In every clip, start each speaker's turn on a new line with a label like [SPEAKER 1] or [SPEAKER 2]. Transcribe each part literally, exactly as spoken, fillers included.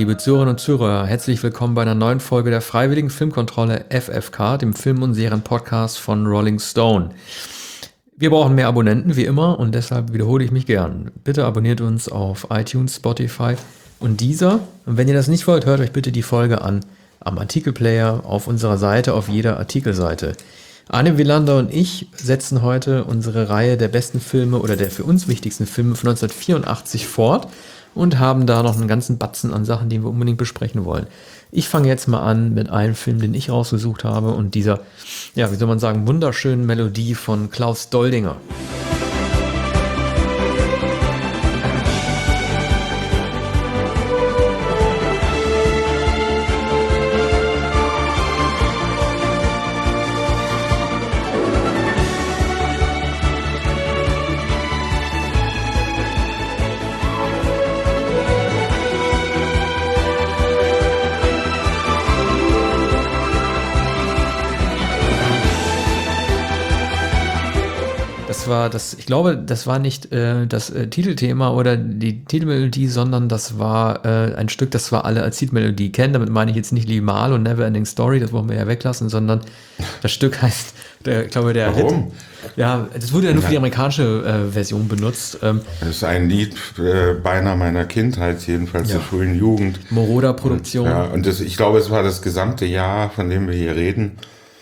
[SPEAKER 1] liebe Zuhörerinnen und Zuhörer, herzlich willkommen bei einer neuen Folge der Freiwilligen Filmkontrolle F F K, dem Film- und Serien-Podcast von Rolling Stone. Wir brauchen mehr Abonnenten, wie immer, und deshalb wiederhole ich mich gern. Bitte abonniert uns auf iTunes, Spotify und Deezer. Und wenn ihr das nicht wollt, hört euch bitte die Folge an am Artikelplayer auf unserer Seite, auf jeder Artikelseite. Arne Wielander und ich setzen heute unsere Reihe der besten Filme oder der für uns wichtigsten Filme von neunzehnhundertvierundachtzig fort und haben da noch einen ganzen Batzen an Sachen, die wir unbedingt besprechen wollen. Ich fange jetzt mal an mit einem Film, den ich rausgesucht habe und dieser, ja, wie soll man sagen, wunderschönen Melodie von Klaus Doldinger. Das war das, ich glaube, das war nicht äh, das äh, Titelthema oder die Titelmelodie, sondern das war äh, ein Stück, das wir alle als Titelmelodie kennen. Damit meine ich jetzt nicht Limahl und Neverending Story, das wollen wir ja weglassen, sondern das Stück heißt, der, ich glaube, der
[SPEAKER 2] Warum?
[SPEAKER 1] Hit. Ja, das wurde ja nur für die amerikanische äh, Version benutzt. Ähm,
[SPEAKER 2] das ist ein Lied äh, beinahe meiner Kindheit, jedenfalls
[SPEAKER 1] ja.
[SPEAKER 2] der frühen Jugend.
[SPEAKER 1] Moroder-Produktion.
[SPEAKER 2] Und, ja, und das, ich glaube, es war das gesamte Jahr, von dem wir hier reden,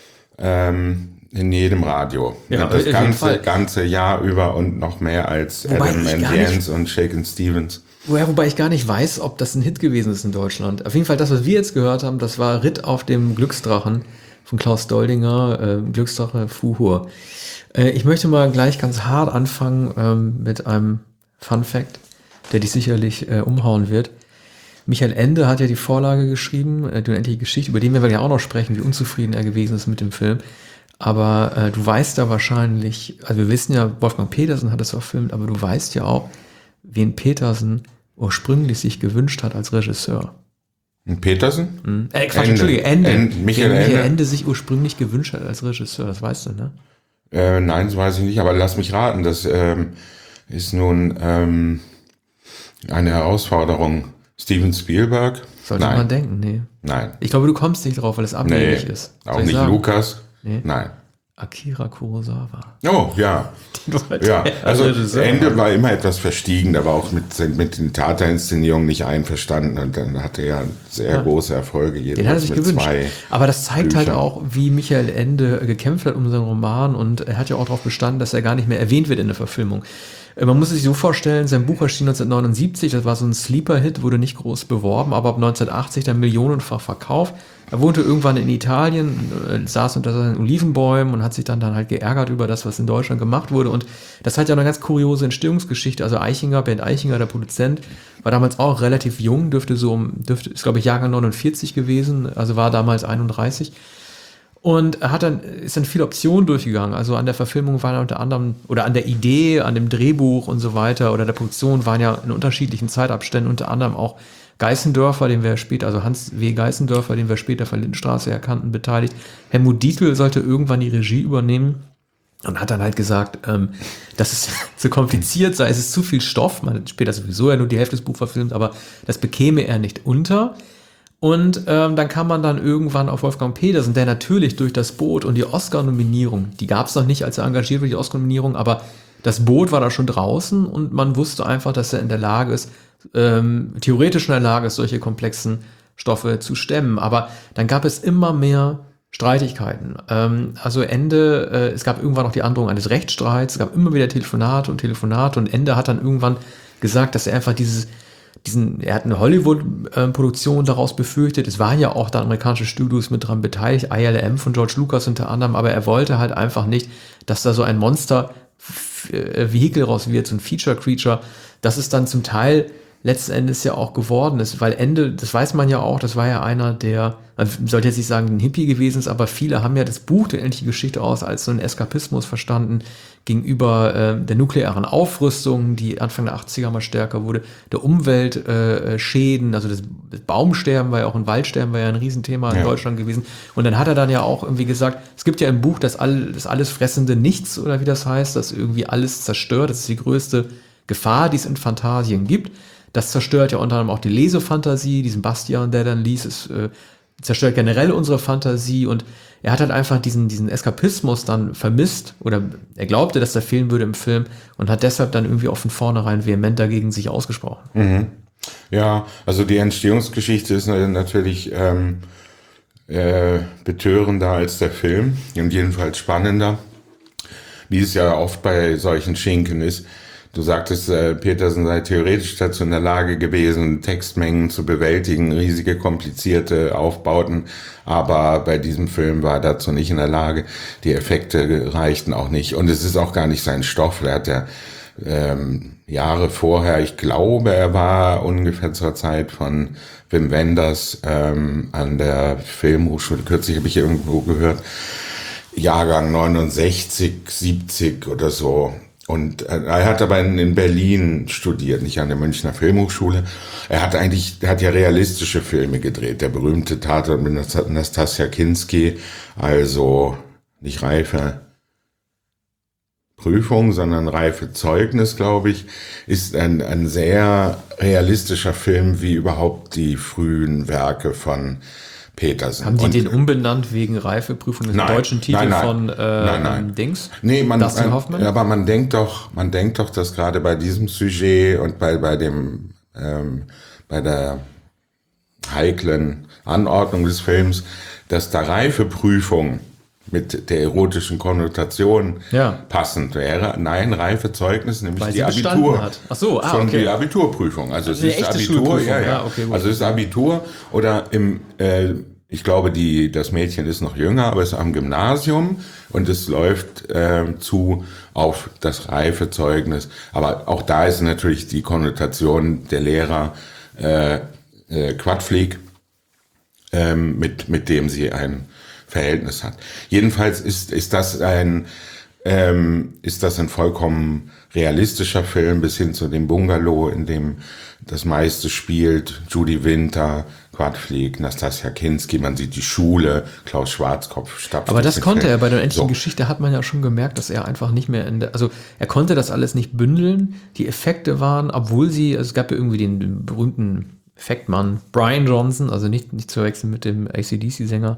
[SPEAKER 2] ähm, in jedem Radio.
[SPEAKER 1] Ja,
[SPEAKER 2] das
[SPEAKER 1] auf jeden
[SPEAKER 2] ganze,
[SPEAKER 1] Fall.
[SPEAKER 2] ganze Jahr über und noch mehr als
[SPEAKER 1] Wobei
[SPEAKER 2] Adam
[SPEAKER 1] ich
[SPEAKER 2] and
[SPEAKER 1] gar
[SPEAKER 2] the
[SPEAKER 1] nicht-
[SPEAKER 2] Ants und Shakin' Stevens.
[SPEAKER 1] Woher, wobei ich gar nicht weiß, ob das ein Hit gewesen ist in Deutschland. Auf jeden Fall, das, was wir jetzt gehört haben, das war Ritt auf dem Glücksdrachen von Klaus Doldinger, äh, Glücksdrache Fuhur. Äh, ich möchte mal gleich ganz hart anfangen ähm, mit einem Fun Fact, der dich sicherlich äh, umhauen wird. Michael Ende hat ja die Vorlage geschrieben, äh, die unendliche Geschichte, über den wir ja auch noch sprechen, wie unzufrieden er gewesen ist mit dem Film. Aber äh, du weißt ja wahrscheinlich, also wir wissen ja, Wolfgang Petersen hat es verfilmt, aber du weißt ja auch, wen Petersen ursprünglich sich gewünscht hat als Regisseur.
[SPEAKER 2] Und Petersen?
[SPEAKER 1] Hm? Äh, Quatsch,
[SPEAKER 2] Ende.
[SPEAKER 1] Entschuldige, Ende.
[SPEAKER 2] Ende. Michael
[SPEAKER 1] wen Michael
[SPEAKER 2] Ende.
[SPEAKER 1] Ende sich ursprünglich gewünscht hat als Regisseur, das weißt du, ne?
[SPEAKER 2] Äh, nein, das weiß ich nicht, aber lass mich raten, das ähm, ist nun ähm, eine Herausforderung. Steven Spielberg?
[SPEAKER 1] Sollte
[SPEAKER 2] Nein.
[SPEAKER 1] man denken, nee.
[SPEAKER 2] Nein.
[SPEAKER 1] Ich glaube, du kommst nicht drauf, weil es
[SPEAKER 2] Nee,
[SPEAKER 1] abwegig ist. Soll
[SPEAKER 2] auch
[SPEAKER 1] ich
[SPEAKER 2] nicht
[SPEAKER 1] sagen?
[SPEAKER 2] Lukas?
[SPEAKER 1] Nee.
[SPEAKER 2] Nein.
[SPEAKER 1] Akira Kurosawa.
[SPEAKER 2] Oh, ja. Ja, also Ende war immer etwas verstiegen, da war auch mit, mit den Tatarinszenierungen nicht einverstanden und dann hatte er sehr
[SPEAKER 1] Ja.
[SPEAKER 2] große Erfolge,
[SPEAKER 1] Den hat er
[SPEAKER 2] jedenfalls
[SPEAKER 1] sich
[SPEAKER 2] mit
[SPEAKER 1] gewünscht.
[SPEAKER 2] zwei.
[SPEAKER 1] Aber das zeigt halt
[SPEAKER 2] Büchern.
[SPEAKER 1] auch, wie Michael Ende gekämpft hat um seinen Roman und er hat ja auch darauf bestanden, dass er gar nicht mehr erwähnt wird in der Verfilmung. Äh, Man muss sich so vorstellen, sein Buch erschien neunzehnhundertneunundsiebzig, das war so ein Sleeper-Hit, wurde nicht groß beworben, aber ab neunzehnhundertachtzig dann millionenfach verkauft. Er wohnte irgendwann in Italien, äh, saß unter seinen Olivenbäumen und hat sich dann, dann halt geärgert über das, was in Deutschland gemacht wurde. Und das hat ja eine ganz kuriose Entstehungsgeschichte. Also Eichinger, Bernd Eichinger, der Produzent, war damals auch relativ jung, dürfte so, um- dürfte, ist glaube ich Jahrgang neunundvierzig gewesen, also war damals einunddreißig. Und er hat dann, ist dann viele Optionen durchgegangen. Also an der Verfilmung waren unter anderem, oder an der Idee, an dem Drehbuch und so weiter, oder der Produktion waren ja in unterschiedlichen Zeitabständen unter anderem auch Geißendörfer, den wir später, also Hans W. Geißendörfer, den wir später von Lindenstraße erkannten, beteiligt. Helmut Dietl sollte irgendwann die Regie übernehmen und hat dann halt gesagt, ähm, dass es zu kompliziert sei, es ist zu viel Stoff. Man hat später sowieso ja nur die Hälfte des Buches verfilmt, aber das bekäme er nicht unter. Und ähm, dann kam man dann irgendwann auf Wolfgang Petersen, der natürlich durch das Boot und die Oscar-Nominierung, die gab es noch nicht, als er engagiert wurde, die Oscar-Nominierung, aber das Boot war da schon draußen und man wusste einfach, dass er in der Lage ist, ähm, theoretisch in der Lage ist, solche komplexen Stoffe zu stemmen. Aber dann gab es immer mehr Streitigkeiten. Ähm, also Ende, äh, es gab irgendwann noch die Androhung eines Rechtsstreits, es gab immer wieder Telefonate und Telefonate und Ende hat dann irgendwann gesagt, dass er einfach dieses diesen, er hat eine Hollywood-Produktion daraus befürchtet. Es waren ja auch da amerikanische Studios mit dran beteiligt, I L M von George Lucas unter anderem, aber er wollte halt einfach nicht, dass da so ein Monster-Vehikel raus wird, so ein Feature-Creature, das ist dann zum Teil letzten Endes ja auch geworden ist, weil Ende, das weiß man ja auch, das war ja einer, der, man sollte jetzt nicht sagen, ein Hippie gewesen ist, aber viele haben ja das Buch, die endliche Geschichte aus, als so ein Eskapismus verstanden gegenüber äh, der nuklearen Aufrüstung, die Anfang der achtziger mal stärker wurde, der Umweltschäden, äh, also das, das Baumsterben war ja auch ein Waldsterben, war ja ein Riesenthema in
[SPEAKER 2] Ja.
[SPEAKER 1] Deutschland gewesen. Und dann hat er dann ja auch irgendwie gesagt, es gibt ja im Buch das, all, das alles fressende Nichts, oder wie das heißt, das irgendwie alles zerstört, das ist die größte Gefahr, die es in Phantasien gibt. Das zerstört ja unter anderem auch die Lesefantasie, diesen Bastian, der dann liest, es äh, zerstört generell unsere Fantasie und er hat halt einfach diesen, diesen Eskapismus dann vermisst oder er glaubte, dass der fehlen würde im Film und hat deshalb dann irgendwie auch von vornherein vehement dagegen sich ausgesprochen.
[SPEAKER 2] Mhm. Ja, also die Entstehungsgeschichte ist natürlich ähm, äh, betörender als der Film und jedenfalls spannender, wie es ja oft bei solchen Schinken ist. Du sagtest, äh, Petersen sei theoretisch dazu in der Lage gewesen, Textmengen zu bewältigen, riesige, komplizierte Aufbauten, aber bei diesem Film war er dazu nicht in der Lage. Die Effekte reichten auch nicht und es ist auch gar nicht sein Stoff. Er hat ja ähm, Jahre vorher, ich glaube, er war ungefähr zur Zeit von Wim Wenders ähm, an der Filmhochschule, kürzlich habe ich irgendwo gehört, Jahrgang neunundsechzig, siebzig oder so. Und er hat aber in, in Berlin studiert, nicht an der Münchner Filmhochschule. Er hat eigentlich, er hat ja realistische Filme gedreht. Der berühmte Tatort mit Nastassja Kinski, also nicht reife Prüfung, sondern reife Zeugnis, glaube ich, ist ein, ein sehr realistischer Film, wie überhaupt die frühen Werke von Petersen.
[SPEAKER 1] Haben die
[SPEAKER 2] und,
[SPEAKER 1] den umbenannt wegen Reifeprüfung, den deutschen Titel
[SPEAKER 2] nein, nein,
[SPEAKER 1] von äh,
[SPEAKER 2] nein, nein.
[SPEAKER 1] Dings?
[SPEAKER 2] Nee, man,
[SPEAKER 1] Dustin
[SPEAKER 2] man,
[SPEAKER 1] Hoffman?
[SPEAKER 2] aber man denkt doch, man denkt doch, dass gerade bei diesem Sujet und bei, bei dem, ähm, bei der heiklen Anordnung des Films, dass da Reifeprüfung mit der erotischen Konnotation
[SPEAKER 1] ja.
[SPEAKER 2] passend wäre. Nein, Reifezeugnis, nämlich
[SPEAKER 1] Weil
[SPEAKER 2] die
[SPEAKER 1] sie
[SPEAKER 2] Abitur.
[SPEAKER 1] Hat. Ach so, ah,
[SPEAKER 2] schon
[SPEAKER 1] okay.
[SPEAKER 2] die Abiturprüfung. Also,
[SPEAKER 1] also
[SPEAKER 2] es ist Abitur, ja, ja.
[SPEAKER 1] ja okay,
[SPEAKER 2] also es ist Abitur oder im, äh, ich glaube, die, das Mädchen ist noch jünger, aber es ist am Gymnasium und es läuft äh, zu auf das Reifezeugnis. Aber auch da ist natürlich die Konnotation der Lehrer äh, äh, Quadflieg, äh, mit, mit dem sie ein Verhältnis hat. Jedenfalls ist, ist das ein, ähm, ist das ein vollkommen realistischer Film bis hin zu dem Bungalow, in dem das meiste spielt. Judy Winter, Quadflieg, Nastassja Kinski, man sieht die Schule, Klaus Schwarzkopf, Stapf.
[SPEAKER 1] Aber das konnte er bei der echten
[SPEAKER 2] so.
[SPEAKER 1] Geschichte, hat man ja schon gemerkt, dass er einfach nicht mehr in der, also er konnte das alles nicht bündeln. Die Effekte waren, obwohl sie, also es gab ja irgendwie den, den berühmten Effektmann Brian Johnson, also nicht, nicht zu wechseln mit dem A C D C-Sänger,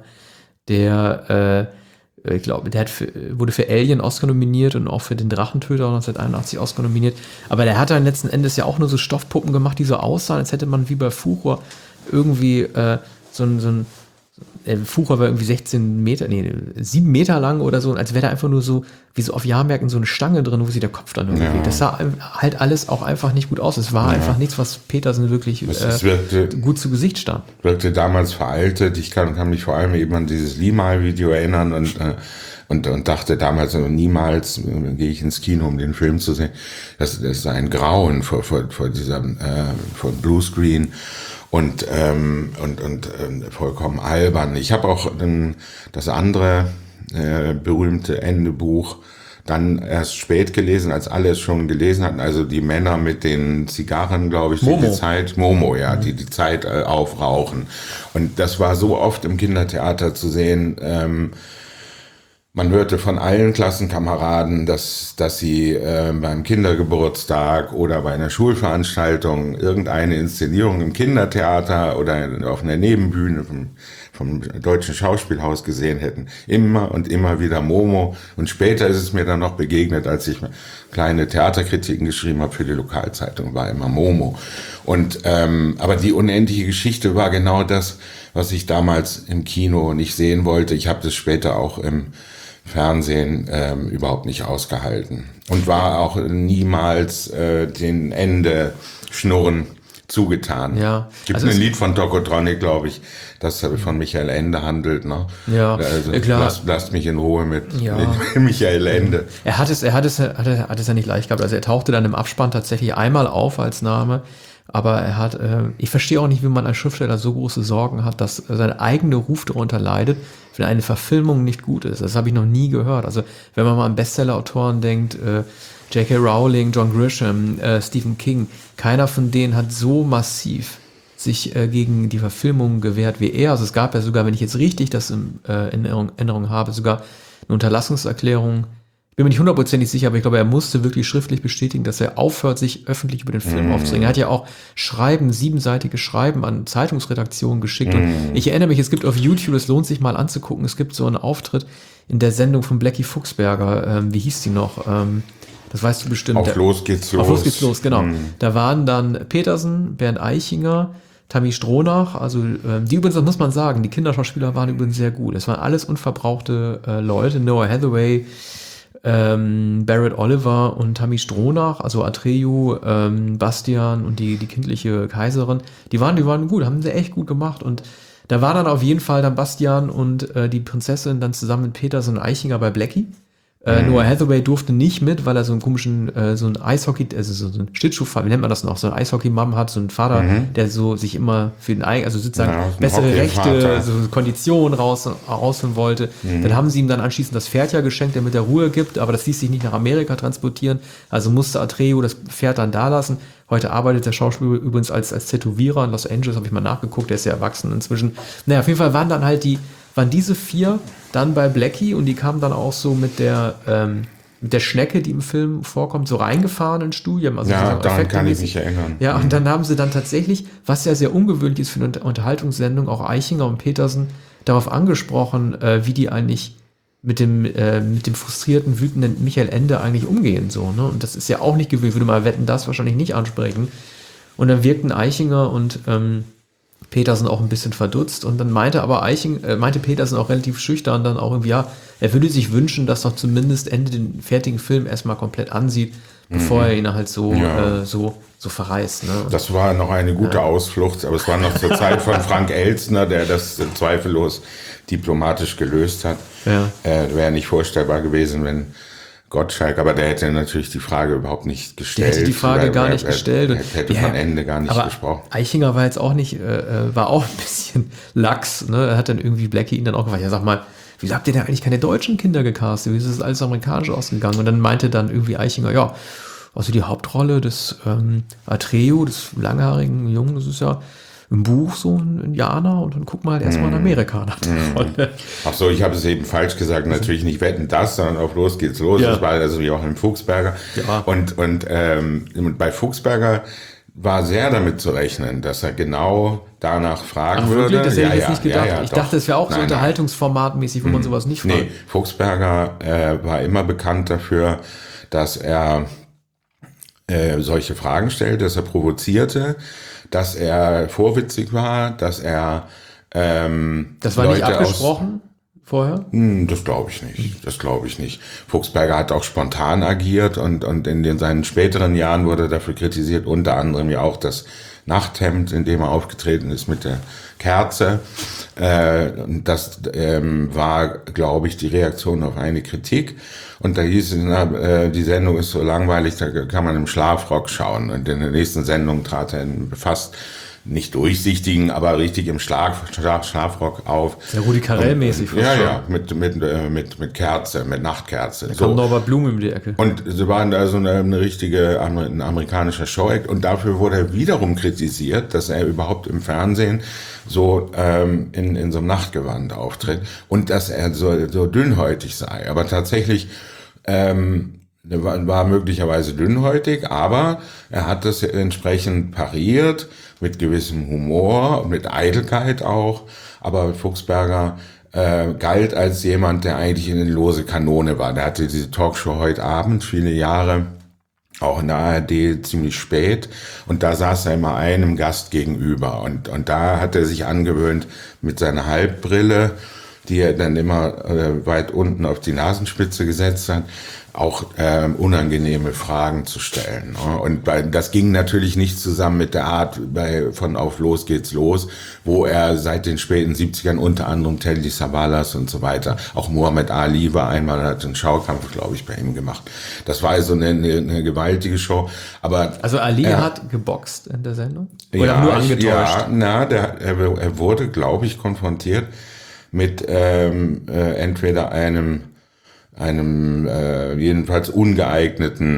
[SPEAKER 1] der, äh, ich glaube, der hat für, wurde für Alien Oscar nominiert und auch für den Drachentöter neunzehnhunderteinundachtzig Oscar nominiert. Aber der hat dann letzten Endes ja auch nur so Stoffpuppen gemacht, die so aussahen, als hätte man wie bei Fuchur irgendwie äh, so ein, so ein äh, Fuchur war irgendwie sechzehn Meter, nee, sieben Meter lang oder so, als wäre da einfach nur so, wie so auf Jahrmärkten so eine Stange drin, wo sich der Kopf dann irgendwie
[SPEAKER 2] ja.
[SPEAKER 1] bewegt. Das sah halt alles auch einfach nicht gut aus. Es war ja. einfach nichts, was Petersen wirklich äh,
[SPEAKER 2] wirkte,
[SPEAKER 1] gut zu Gesicht stand.
[SPEAKER 2] Wirkte damals veraltet. Ich kann, kann mich vor allem eben an dieses Limahl-Video erinnern und, äh, und, und dachte damals, also niemals äh, gehe ich ins Kino, um den Film zu sehen. Das, das ist ein Grauen vor, vor, vor dieser, äh, vor Bluescreen. Und, ähm, und, und äh, vollkommen albern. Ich habe auch ähm, das andere äh, berühmte Endebuch dann erst spät gelesen, als alle es schon gelesen hatten. Also die Männer mit den Zigarren, glaube ich, die
[SPEAKER 1] Momo.
[SPEAKER 2] die Zeit, Momo, ja, mhm. die die Zeit äh, aufrauchen. Und das war so oft im Kindertheater zu sehen. Ähm, Man hörte von allen Klassenkameraden, dass, dass sie äh, beim Kindergeburtstag oder bei einer Schulveranstaltung irgendeine Inszenierung im Kindertheater oder auf einer Nebenbühne vom, vom Deutschen Schauspielhaus gesehen hätten. Immer und immer wieder Momo. Und später ist es mir dann noch begegnet, als ich kleine Theaterkritiken geschrieben habe für die Lokalzeitung, war immer Momo. Und ähm, aber die unendliche Geschichte war genau das, was ich damals im Kino nicht sehen wollte. Ich habe das später auch im Fernsehen ähm, überhaupt nicht ausgehalten und war auch niemals äh, den Ende Schnurren zugetan.
[SPEAKER 1] Ja.
[SPEAKER 2] Gibt
[SPEAKER 1] Also
[SPEAKER 2] ein Lied von Tokotronic, glaube ich, das von Michael Ende handelt. Ne?
[SPEAKER 1] Ja,
[SPEAKER 2] also,
[SPEAKER 1] ja, klar.
[SPEAKER 2] Lasst, lasst mich in Ruhe mit,
[SPEAKER 1] ja.
[SPEAKER 2] mit Michael Ende.
[SPEAKER 1] Er hat es, er hat es, er hat, er hat es ja nicht leicht gehabt. Also er tauchte dann im Abspann tatsächlich einmal auf als Name. Aber er hat, äh, ich verstehe auch nicht, wie man als Schriftsteller so große Sorgen hat, dass sein eigener Ruf darunter leidet, wenn eine Verfilmung nicht gut ist. Das habe ich noch nie gehört. Also wenn man mal an Bestseller-Autoren denkt, äh, J K Rowling, John Grisham, äh, Stephen King, keiner von denen hat so massiv sich äh, gegen die Verfilmung gewehrt wie er. Also es gab ja sogar, wenn ich jetzt richtig das in, äh, in Erinnerung habe, sogar eine Unterlassungserklärung bin mir nicht hundertprozentig sicher, aber ich glaube, er musste wirklich schriftlich bestätigen, dass er aufhört, sich öffentlich über den Film mm. aufzuregen. Er hat ja auch Schreiben, siebenseitige Schreiben an Zeitungsredaktionen geschickt. Mm. Und ich erinnere mich, es gibt auf YouTube, es lohnt sich mal anzugucken, es gibt so einen Auftritt in der Sendung von Blackie Fuchsberger. Ähm, wie hieß die noch? Ähm, das weißt du bestimmt.
[SPEAKER 2] Auf
[SPEAKER 1] der,
[SPEAKER 2] los geht's los.
[SPEAKER 1] Auf los geht's los, genau.
[SPEAKER 2] Mm.
[SPEAKER 1] Da waren dann Petersen, Bernd Eichinger, Tammy Stronach, also ähm, die übrigens, das muss man sagen, die Kinderschauspieler waren übrigens sehr gut. Es waren alles unverbrauchte äh, Leute. Noah Hathaway, Ähm, Barrett Oliver und Tammy Stronach, also Atreyu, ähm, Bastian und die, die kindliche Kaiserin, die waren, die waren gut, haben sie echt gut gemacht. Und da war dann auf jeden Fall dann Bastian und äh, die Prinzessin dann zusammen mit Petersen und Eichinger bei Blackie. Äh, mhm. Noah Hathaway durfte nicht mit, weil er so einen komischen, äh, so ein Eishockey, also so, so ein Schlittschuhfahrer, wie nennt man das noch, so ein Eishockey-Mom hat, so einen Vater, mhm. der so sich immer für den Eigen, also sozusagen ja, bessere Rechte, so Konditionen raus, rausholen wollte. Mhm. Dann haben sie ihm dann anschließend das Pferd ja geschenkt, der mit der Ruhe gibt, aber das ließ sich nicht nach Amerika transportieren, also musste Atreyu das Pferd dann da lassen. Heute arbeitet der Schauspieler übrigens als, als Tätowierer in Los Angeles, habe ich mal nachgeguckt, der ist ja erwachsen inzwischen. Naja, auf jeden Fall waren dann halt die, waren diese vier dann bei Blackie und die kamen dann auch so mit der, ähm, mit der Schnecke, die im Film vorkommt, so reingefahren ins Studio. Also
[SPEAKER 2] ja, daran kann ich mich erinnern.
[SPEAKER 1] Ja, und dann haben sie dann tatsächlich, was ja sehr ungewöhnlich ist für eine Unterhaltungssendung, auch Eichinger und Petersen darauf angesprochen, äh, wie die eigentlich mit dem, äh, mit dem frustrierten, wütenden Michael Ende eigentlich umgehen. So, ne? Und das ist ja auch nicht gewöhnlich, würde mal Wetten, das wahrscheinlich nicht ansprechen. Und dann wirkten Eichinger und ähm, Petersen auch ein bisschen verdutzt und dann meinte aber Eiching, äh, meinte Petersen auch relativ schüchtern dann auch irgendwie, ja, er würde sich wünschen, dass doch zumindest Ende den fertigen Film erstmal komplett ansieht, bevor mhm. er ihn halt so, ja. äh, so, so verreißt. Ne?
[SPEAKER 2] Das war noch eine gute ja. Ausflucht, aber es war noch zur Zeit von Frank Elstner, der das zweifellos diplomatisch gelöst hat.
[SPEAKER 1] Ja.
[SPEAKER 2] Äh, wäre nicht vorstellbar gewesen, wenn Gottschalk, aber der hätte natürlich die Frage überhaupt nicht gestellt.
[SPEAKER 1] Der hätte die Frage weil, gar nicht er, gestellt.
[SPEAKER 2] Er, hätte ja, von Ende gar nicht
[SPEAKER 1] aber
[SPEAKER 2] gesprochen.
[SPEAKER 1] Eichinger war jetzt auch nicht, äh, war auch ein bisschen lax. Ne? Er hat dann irgendwie Blackie ihn dann auch gefragt, ja sag mal, wieso habt ihr denn eigentlich keine deutschen Kinder gecastet? Wieso ist das alles amerikanisch ausgegangen? Und dann meinte dann irgendwie Eichinger, ja, also die Hauptrolle des ähm, Atreyu, des langhaarigen Jungen, das ist ja im Buch so ein Indianer und dann guck mal halt erstmal mm. in Amerika nach der
[SPEAKER 2] mm.
[SPEAKER 1] Rolle.
[SPEAKER 2] Ach so, ich habe es eben falsch gesagt. Natürlich nicht Wetten, das, sondern auf Los geht's los.
[SPEAKER 1] Ja.
[SPEAKER 2] Das war also wie auch im Fuchsberger.
[SPEAKER 1] Ja.
[SPEAKER 2] Und, und ähm, bei Fuchsberger war sehr damit zu rechnen, dass er genau danach fragen
[SPEAKER 1] Ach,
[SPEAKER 2] würde.
[SPEAKER 1] Das hätte
[SPEAKER 2] ja,
[SPEAKER 1] ich jetzt
[SPEAKER 2] ja,
[SPEAKER 1] nicht gedacht.
[SPEAKER 2] Ja, ja,
[SPEAKER 1] ich
[SPEAKER 2] doch.
[SPEAKER 1] dachte, es wäre auch so unterhaltungsformatmäßig, wo man sowas nicht fragt.
[SPEAKER 2] Nee, Fuchsberger äh, war immer bekannt dafür, dass er äh, solche Fragen stellte, dass er provozierte, dass er vorwitzig war, dass er ähm,
[SPEAKER 1] Das war
[SPEAKER 2] Leute
[SPEAKER 1] nicht abgesprochen vorher?
[SPEAKER 2] Hm, das glaube ich nicht. Das glaube ich nicht. Fuchsberger hat auch spontan agiert und, und in den, seinen späteren Jahren wurde er dafür kritisiert, unter anderem ja auch das Nachthemd, in dem er aufgetreten ist mit der Kerze. Äh, das ähm, war, glaube ich, die Reaktion auf eine Kritik. Und da hieß es, na, äh, die Sendung ist so langweilig, da kann man im Schlafrock schauen. Und in der nächsten Sendung trat er in fast nicht durchsichtigen, aber richtig im Schlaf, Schlaf, Schlafrock auf.
[SPEAKER 1] Sehr Rudi Carell-mäßig.
[SPEAKER 2] Ja, ja, mit, mit, mit, mit Kerze, mit Nachtkerze.
[SPEAKER 1] Da so. Kommt Norbert Blum um die Ecke.
[SPEAKER 2] Und sie waren da so eine, eine richtige, ein amerikanischer Show-Act und dafür wurde er wiederum kritisiert, dass er überhaupt im Fernsehen so ähm, in, in so einem Nachtgewand auftritt und dass er so, so dünnhäutig sei. Aber tatsächlich ähm, war, war möglicherweise dünnhäutig, aber er hat das entsprechend pariert, mit gewissem Humor und mit Eitelkeit auch. Aber Fuchsberger äh, galt als jemand, der eigentlich eine lose Kanone war. Der hatte diese Talkshow heute Abend, viele Jahre, auch in der A R D ziemlich spät. Und da saß er immer einem Gast gegenüber. Und, und da hat er sich angewöhnt, mit seiner Halbbrille, die er dann immer äh, weit unten auf die Nasenspitze gesetzt hat, auch ähm, unangenehme Fragen zu stellen. Ne? Und bei, das ging natürlich nicht zusammen mit der Art bei, von Auf Los geht's los, wo er seit den späten siebzigern unter anderem Telly Savalas und so weiter, auch Muhammad Ali war einmal, hat einen Schaukampf, glaube ich, bei ihm gemacht. Das war also eine, eine, eine gewaltige Show. Aber
[SPEAKER 1] also Ali
[SPEAKER 2] er
[SPEAKER 1] hat geboxt in der Sendung? Oder
[SPEAKER 2] ja,
[SPEAKER 1] nur angetäuscht?
[SPEAKER 2] Ja, na, der, er, er wurde, glaube ich, konfrontiert mit ähm, äh, entweder einem einem äh, jedenfalls ungeeigneten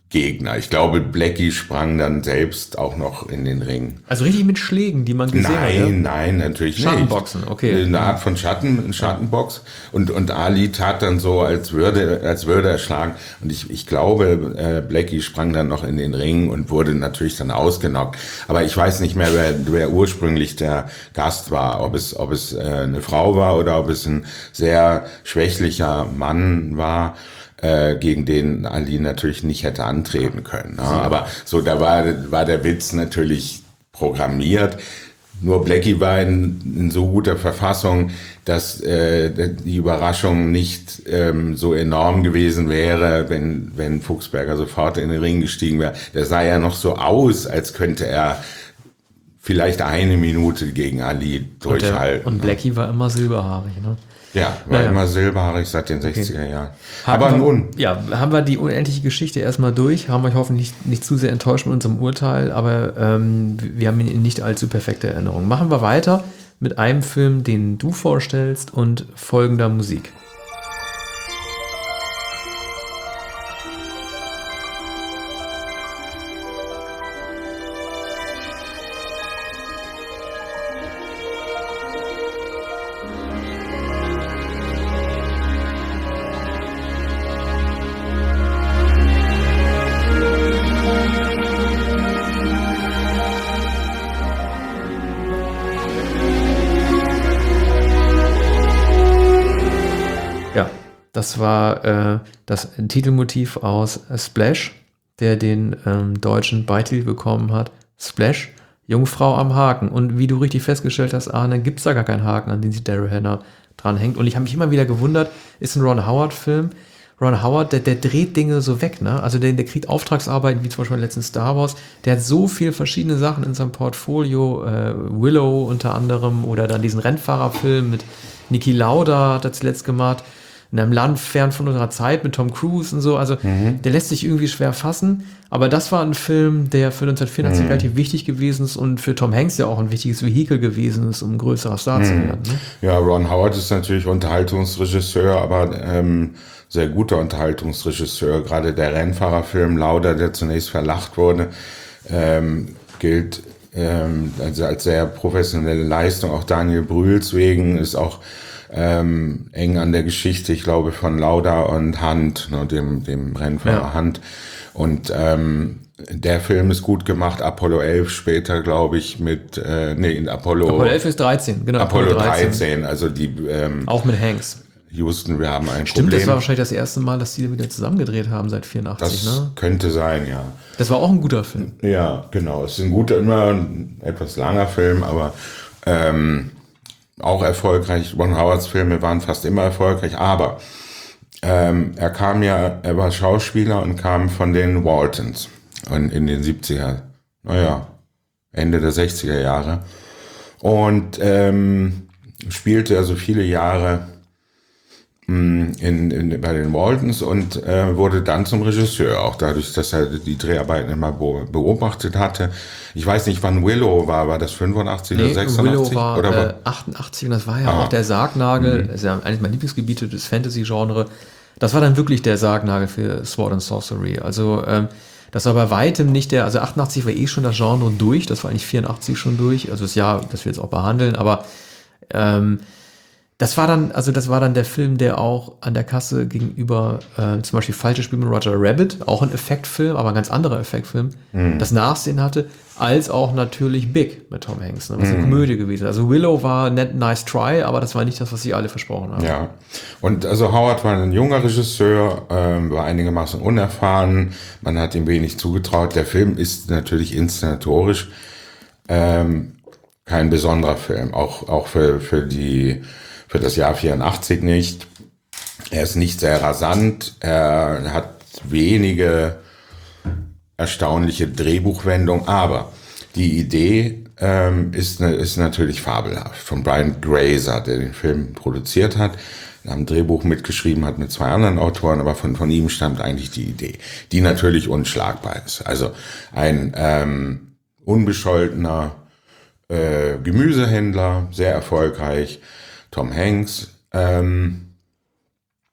[SPEAKER 2] Gegner. Ich glaube, Blackie sprang dann selbst auch noch in den Ring.
[SPEAKER 1] Also richtig mit Schlägen, die man gesehen
[SPEAKER 2] nein,
[SPEAKER 1] hat? Ja?
[SPEAKER 2] Nein, natürlich nicht.
[SPEAKER 1] Schattenboxen, okay.
[SPEAKER 2] Eine Art von Schatten, Schattenbox. Und, und Ali tat dann so, als würde, als würde er schlagen. Und ich, ich glaube, äh, Blackie sprang dann noch in den Ring und wurde natürlich dann ausgenockt. Aber ich weiß nicht mehr, wer, wer ursprünglich der Gast war. Ob es, ob es äh, eine Frau war oder ob es ein sehr schwächlicher Mann war, äh, gegen den Ali natürlich nicht hätte antreten können. Ne? Aber so, da war, war der Witz natürlich programmiert. Nur Blackie war in, in so guter Verfassung, dass äh, die Überraschung nicht ähm, so enorm gewesen wäre, wenn, wenn Fuchsberger sofort in den Ring gestiegen wäre. Der sah ja noch so aus, als könnte er vielleicht eine Minute gegen Ali durchhalten.
[SPEAKER 1] Und, der, und Blackie war immer silberhaarig, ne?
[SPEAKER 2] Ja, war
[SPEAKER 1] naja.
[SPEAKER 2] immer silberhaarig seit den sechziger
[SPEAKER 1] Okay.
[SPEAKER 2] Jahren.
[SPEAKER 1] Haben
[SPEAKER 2] Aber
[SPEAKER 1] wir,
[SPEAKER 2] nun.
[SPEAKER 1] Ja, haben wir die unendliche Geschichte erstmal durch, haben euch hoffentlich nicht, nicht zu sehr enttäuscht mit unserem Urteil, aber ähm, wir haben ihn in nicht allzu perfekter Erinnerung. Machen wir weiter mit einem Film, den du vorstellst und folgender Musik. Das war äh, das Titelmotiv aus Splash, der den ähm, deutschen Beititel bekommen hat. Splash, Jungfrau am Haken. Und wie du richtig festgestellt hast, Arne, gibt es da gar keinen Haken, an den sich Daryl Hannah dranhängt. Und ich habe mich immer wieder gewundert, ist ein Ron Howard-Film. Ron Howard, der, der dreht Dinge so weg, ne? Also der, der kriegt Auftragsarbeiten, wie zum Beispiel letzten Star Wars. Der hat so viele verschiedene Sachen in seinem Portfolio. Äh, Willow unter anderem oder dann diesen Rennfahrerfilm mit Niki Lauda hat er zuletzt gemacht. In einem Land fern von unserer Zeit mit Tom Cruise und so. Also mhm. der lässt sich irgendwie schwer fassen. Aber das war ein Film, der für neunzehnhundertvierundachtzig mhm. relativ wichtig gewesen ist und für Tom Hanks ja auch ein wichtiges Vehikel gewesen ist, um ein größerer Star mhm. zu werden. Ne?
[SPEAKER 2] Ja, Ron Howard ist natürlich Unterhaltungsregisseur, aber ähm, sehr guter Unterhaltungsregisseur. Gerade der Rennfahrerfilm Lauda, der zunächst verlacht wurde, ähm, gilt ähm, also als sehr professionelle Leistung. Auch Daniel Brühls wegen ist auch Ähm, eng an der Geschichte, ich glaube, von Lauda und Hunt, ne, dem, dem Rennfahrer ja. Hunt. Und ähm, der Film ist gut gemacht. Apollo elf später, glaube ich, mit, äh, nee, Apollo...
[SPEAKER 1] Apollo elf ist dreizehn, genau.
[SPEAKER 2] Apollo, Apollo dreizehn. dreizehn, also die... Ähm,
[SPEAKER 1] auch mit Hanks.
[SPEAKER 2] Houston, wir haben ein
[SPEAKER 1] Stimmt,
[SPEAKER 2] Problem.
[SPEAKER 1] das war wahrscheinlich das erste Mal, dass die wieder zusammengedreht haben seit vierundachtzig,
[SPEAKER 2] das
[SPEAKER 1] ne?
[SPEAKER 2] Könnte sein, ja.
[SPEAKER 1] Das war auch ein guter Film.
[SPEAKER 2] Ja, genau. Es ist ein guter, immer ein etwas langer Film, aber... Ähm, auch erfolgreich. Ron Howards Filme waren fast immer erfolgreich, aber ähm, er kam ja, er war Schauspieler und kam von den Waltons in, in den siebziger, naja, Ende der sechziger Jahre und ähm, spielte also viele Jahre mh, in, in, bei den Waltons und äh, wurde dann zum Regisseur, auch dadurch, dass er die Dreharbeiten immer beobachtet hatte. Ich weiß nicht, wann Willow war. War das fünfundachtzig
[SPEAKER 1] nee,
[SPEAKER 2] oder sechsundachtzig?
[SPEAKER 1] Willow war,
[SPEAKER 2] oder
[SPEAKER 1] äh, achtundachtzig und das war ja ah. auch der Sargnagel. Mhm. Das ist ja eines meiner Lieblingsgebiete, das Fantasy-Genre. Das war dann wirklich der Sargnagel für Sword and Sorcery. Also ähm, das war bei weitem nicht der, also achtundachtzig war eh schon das Genre durch, das war eigentlich vierundachtzig schon durch, also das Jahr, das wir jetzt auch behandeln, aber ähm, das war dann, also das war dann der Film, der auch an der Kasse gegenüber äh, zum Beispiel Falsches Spiel mit Roger Rabbit, auch ein Effektfilm, aber ein ganz anderer Effektfilm, mhm. das Nachsehen hatte, als auch natürlich Big mit Tom Hanks, ne, was eine mhm. Komödie gewesen. Also Willow war net nice try, aber das war nicht das, was sie alle versprochen haben.
[SPEAKER 2] Ja, und also Howard war ein junger Regisseur, ähm, war einigermaßen unerfahren, man hat ihm wenig zugetraut. Der Film ist natürlich inszenatorisch ähm, kein besonderer Film, auch auch für für die für das Jahr vierundachtzig nicht. Er ist nicht sehr rasant, er hat wenige erstaunliche Drehbuchwendungen, aber die Idee ähm, ist, ne, ist natürlich fabelhaft. Von Brian Grazer, der den Film produziert hat, am Drehbuch mitgeschrieben hat mit zwei anderen Autoren, aber von, von ihm stammt eigentlich die Idee, die natürlich unschlagbar ist. Also ein ähm, unbescholtener äh, Gemüsehändler, sehr erfolgreich, Tom Hanks, ähm,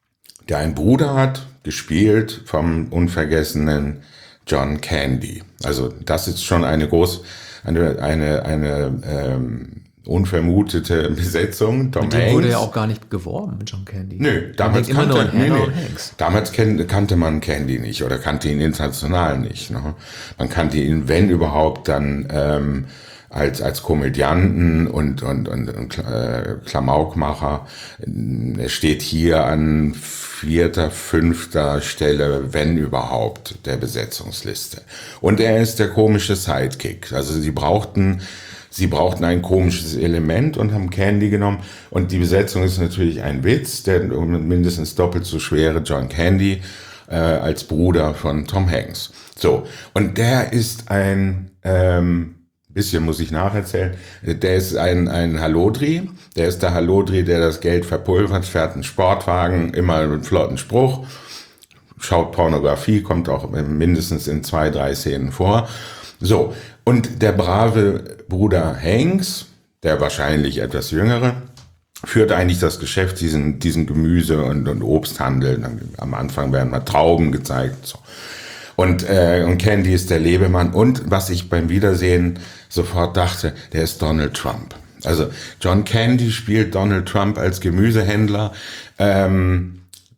[SPEAKER 2] der einen Bruder hat, gespielt vom unvergessenen John Candy. Also das ist schon eine groß, eine, eine, eine ähm, unvermutete Besetzung. Tom
[SPEAKER 1] Mit dem
[SPEAKER 2] Hanks.
[SPEAKER 1] wurde ja auch gar nicht geworben, mit John Candy.
[SPEAKER 2] Nö, damals
[SPEAKER 1] immer nur
[SPEAKER 2] kannte,
[SPEAKER 1] an
[SPEAKER 2] nee,
[SPEAKER 1] Hannah
[SPEAKER 2] nee.
[SPEAKER 1] und Hanks.
[SPEAKER 2] Damals kan- kannte man Candy nicht oder kannte ihn international nicht. Ne? Man kannte ihn, wenn überhaupt, dann ähm, als als Komödianten und und und, und äh, Klamaukmacher. Er steht hier an vierter, fünfter Stelle, wenn überhaupt, der Besetzungsliste. Und er ist der komische Sidekick. Also sie brauchten Sie brauchten ein komisches Element und haben Candy genommen. Und die Besetzung ist natürlich ein Witz, der mindestens doppelt so schwere John Candy äh, als Bruder von Tom Hanks. So, und der ist ein, ähm, bisschen muss ich nacherzählen, der ist ein, ein Hallodri, der ist der Hallodri, der das Geld verpulvert, fährt einen Sportwagen, immer einen flotten Spruch, schaut Pornografie, kommt auch mindestens in zwei, drei Szenen vor. So, und der brave Bruder Hanks, der wahrscheinlich etwas jüngere, führt eigentlich das Geschäft, diesen, diesen Gemüse- und, und Obsthandel. Am Anfang werden mal Trauben gezeigt. So. Und, äh, und Candy ist der Lebemann. Und was ich beim Wiedersehen sofort dachte, der ist Donald Trump. Also John Candy spielt Donald Trump als Gemüsehändler. Ähm,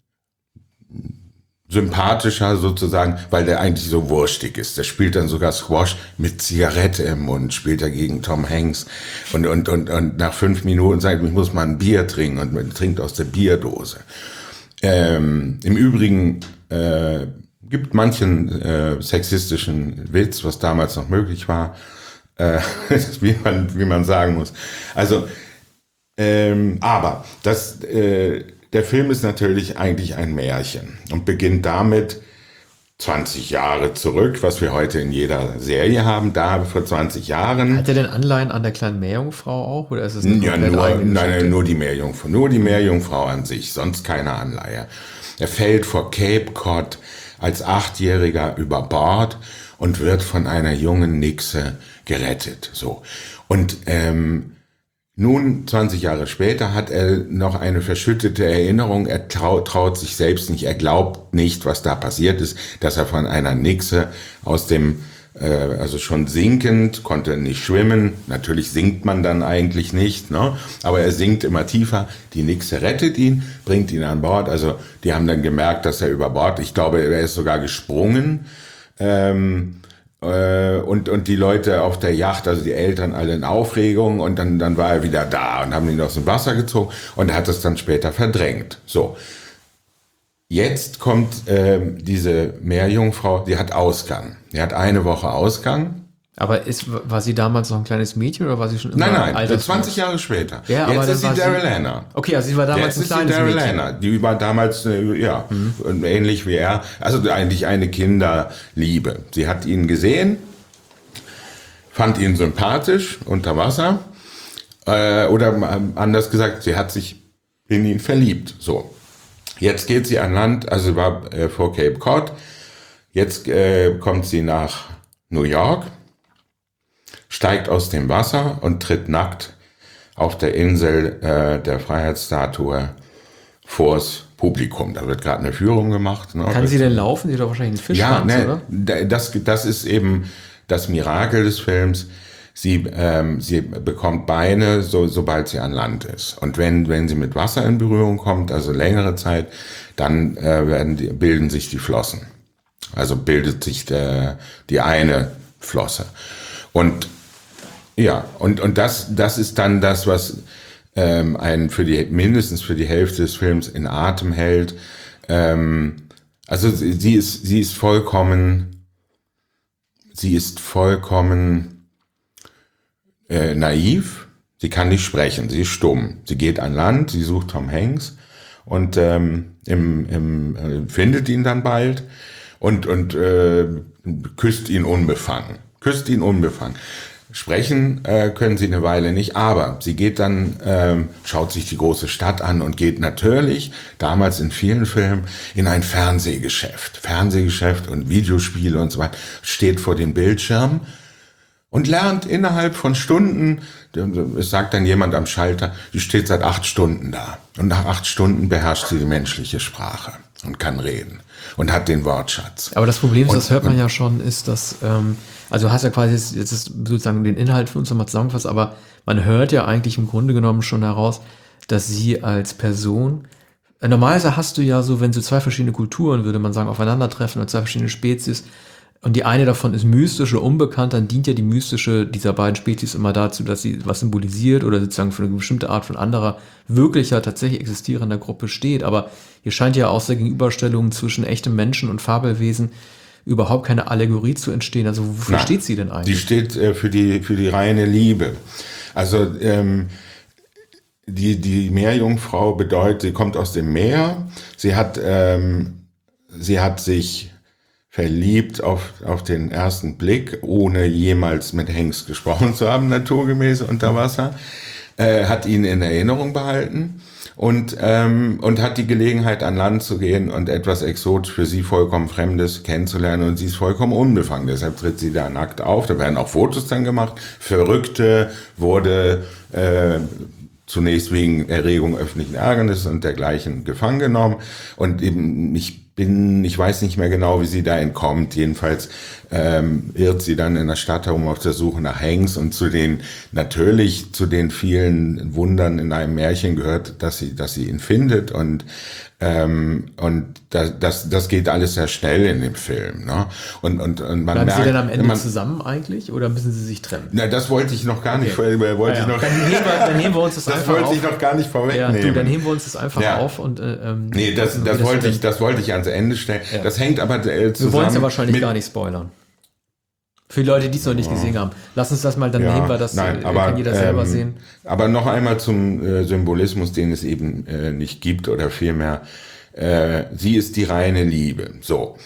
[SPEAKER 2] sympathischer sozusagen, weil der eigentlich so wurstig ist. Der spielt dann sogar Squash mit Zigarette im Mund, spielt er gegen Tom Hanks und, und, und, und nach fünf Minuten sagt, ich muss mal ein Bier trinken und man trinkt aus der Bierdose. Ähm, im Übrigen äh, gibt manchen äh, sexistischen Witz, was damals noch möglich war, äh, wie man, wie man sagen muss. Also, ähm, aber das, äh, der Film ist natürlich eigentlich ein Märchen und beginnt damit zwanzig Jahre zurück, was wir heute in jeder Serie haben, da vor zwanzig Jahren.
[SPEAKER 1] Hat er denn Anleihen an der kleinen Meerjungfrau auch? Oder ist es eine
[SPEAKER 2] Ja,
[SPEAKER 1] komplett
[SPEAKER 2] nur,
[SPEAKER 1] eigene
[SPEAKER 2] nein,
[SPEAKER 1] Geschichte?
[SPEAKER 2] nein, nur die Meerjungfrau, nur die Meerjungfrau an sich, sonst keine Anleihe. Er fällt vor Cape Cod als Achtjähriger über Bord und wird von einer jungen Nixe gerettet. So. Und ähm, nun, zwanzig Jahre später, hat er noch eine verschüttete Erinnerung. Er traut, traut sich selbst nicht. Er glaubt nicht, was da passiert ist, dass er von einer Nixe aus dem, äh, also schon sinkend, konnte nicht schwimmen. Natürlich sinkt man dann eigentlich nicht, ne? Aber er sinkt immer tiefer. Die Nixe rettet ihn, bringt ihn an Bord. Also die haben dann gemerkt, dass er über Bord, ich glaube, er ist sogar gesprungen. Ähm, Und, und die Leute auf der Yacht, also die Eltern, alle in Aufregung. Und dann, dann war er wieder da und haben ihn aus dem Wasser gezogen. Und er hat es dann später verdrängt. So. Jetzt kommt ähm, diese Meerjungfrau, die hat Ausgang. Die hat eine Woche Ausgang.
[SPEAKER 1] Aber ist, war sie damals noch ein kleines Mädchen oder war sie schon immer
[SPEAKER 2] Nein, nein,
[SPEAKER 1] alterslos?
[SPEAKER 2] zwanzig Jahre später.
[SPEAKER 1] Ja, aber
[SPEAKER 2] Jetzt
[SPEAKER 1] dann
[SPEAKER 2] ist sie
[SPEAKER 1] war sie-
[SPEAKER 2] Daryl Hannah.
[SPEAKER 1] Okay, also sie war damals
[SPEAKER 2] Jetzt
[SPEAKER 1] ein
[SPEAKER 2] ist die
[SPEAKER 1] kleines
[SPEAKER 2] Daryl
[SPEAKER 1] Mädchen.
[SPEAKER 2] Hannah. Die war damals, äh, ja, ähnlich wie er. Also eigentlich eine Kinderliebe. Sie hat ihn gesehen, fand ihn sympathisch unter Wasser. Äh, oder ähm, anders gesagt, sie hat sich in ihn verliebt. So. Jetzt geht sie an Land, also war äh, vor Cape Cod. Jetzt äh, kommt sie nach New York, steigt aus dem Wasser und tritt nackt auf der Insel äh, der Freiheitsstatue vors Publikum. Da wird gerade eine Führung gemacht. Ne?
[SPEAKER 1] Kann sie denn laufen? Sie hat doch wahrscheinlich einen
[SPEAKER 2] Ja,
[SPEAKER 1] Fischschwanz,
[SPEAKER 2] ne,
[SPEAKER 1] oder?
[SPEAKER 2] da- das, das ist eben das Mirakel des Films. Sie, ähm, sie bekommt Beine, so, sobald sie an Land ist. Und wenn, wenn sie mit Wasser in Berührung kommt, also längere Zeit, dann äh, werden die, bilden sich die Flossen. Also bildet sich der, die eine Flosse. Und ja, und, und das, das ist dann das, was ähm, einen für die, mindestens für die Hälfte des Films in Atem hält. Ähm, also sie, sie ist, sie ist vollkommen, sie ist vollkommen äh, naiv. Sie kann nicht sprechen, sie ist stumm. Sie geht an Land, sie sucht Tom Hanks und ähm, im, im, äh, findet ihn dann bald und, und äh, küsst ihn unbefangen. Küsst ihn unbefangen. Sprechen äh, können sie eine Weile nicht, aber sie geht dann, ähm, schaut sich die große Stadt an und geht natürlich, damals in vielen Filmen, in ein Fernsehgeschäft. Fernsehgeschäft und Videospiele und so weiter, steht vor den Bildschirmen und lernt innerhalb von Stunden, es sagt dann jemand am Schalter, die steht seit acht Stunden da. Und nach acht Stunden beherrscht sie die menschliche Sprache und kann reden und hat den Wortschatz.
[SPEAKER 1] Aber das Problem ist,
[SPEAKER 2] und,
[SPEAKER 1] das hört man ja schon, ist, dass, ähm, also du hast ja quasi jetzt, jetzt ist sozusagen den Inhalt für uns nochmal zusammengefasst, aber man hört ja eigentlich im Grunde genommen schon heraus, dass sie als Person, äh, normalerweise hast du ja so, wenn so zwei verschiedene Kulturen, würde man sagen, aufeinandertreffen oder zwei verschiedene Spezies, und die eine davon ist mystisch oder unbekannt, dann dient ja die mystische dieser beiden Spezies immer dazu, dass sie was symbolisiert oder sozusagen für eine bestimmte Art von anderer wirklicher, tatsächlich existierender Gruppe steht. Aber hier scheint ja aus der Gegenüberstellung zwischen echtem Menschen und Fabelwesen überhaupt keine Allegorie zu entstehen. Also wofür
[SPEAKER 2] Nein,
[SPEAKER 1] steht sie denn eigentlich?
[SPEAKER 2] Die steht äh, für die für die reine Liebe. Also ähm, die die Meerjungfrau bedeutet, sie kommt aus dem Meer. Sie hat ähm, sie hat sich verliebt auf, auf den ersten Blick, ohne jemals mit Hengst gesprochen zu haben, naturgemäß unter Wasser, äh, hat ihn in Erinnerung behalten und, ähm, und hat die Gelegenheit, an Land zu gehen und etwas exotisch, für sie vollkommen Fremdes kennenzulernen, und sie ist vollkommen unbefangen. Deshalb tritt sie da nackt auf, da werden auch Fotos dann gemacht. Verrückte wurde äh, zunächst wegen Erregung öffentlichen Ärgernisses und dergleichen gefangen genommen, und eben ich bin, ich weiß nicht mehr genau, wie sie da entkommt. Jedenfalls ähm, irrt sie dann in der Stadt herum auf der Suche nach Hengst, und zu den, natürlich zu den vielen Wundern in einem Märchen gehört, dass sie, dass sie ihn findet, und ähm, und das, das, das geht alles sehr schnell in dem Film, ne? Und und und man
[SPEAKER 1] Bleiben
[SPEAKER 2] merkt,
[SPEAKER 1] sie denn am Ende
[SPEAKER 2] man,
[SPEAKER 1] zusammen eigentlich, oder müssen sie sich trennen?
[SPEAKER 2] Na, das wollte ich noch gar nicht.
[SPEAKER 1] Okay.
[SPEAKER 2] Wollte
[SPEAKER 1] ja, ja.
[SPEAKER 2] ich noch.
[SPEAKER 1] Dann, heben wir, dann heben wir uns das,
[SPEAKER 2] das
[SPEAKER 1] einfach
[SPEAKER 2] wollte
[SPEAKER 1] auf.
[SPEAKER 2] ich noch gar nicht vorwegnehmen.
[SPEAKER 1] Ja, du, dann heben wir uns das einfach
[SPEAKER 2] ja.
[SPEAKER 1] auf und äh, ähm,
[SPEAKER 2] nee, das, das wollte ich, das wollte ich ans Ende stellen. Ja. Das hängt aber äh, zusammen.
[SPEAKER 1] Wir wollen es ja wahrscheinlich gar nicht spoilern. Für die Leute, die es noch nicht gesehen haben. Lass uns das mal, dann
[SPEAKER 2] ja,
[SPEAKER 1] nehmen wir das,
[SPEAKER 2] nein,
[SPEAKER 1] äh,
[SPEAKER 2] aber,
[SPEAKER 1] kann jeder selber
[SPEAKER 2] ähm,
[SPEAKER 1] sehen.
[SPEAKER 2] Aber noch einmal zum äh, Symbolismus, den es eben äh, nicht gibt, oder vielmehr, äh, sie ist die reine Liebe. So.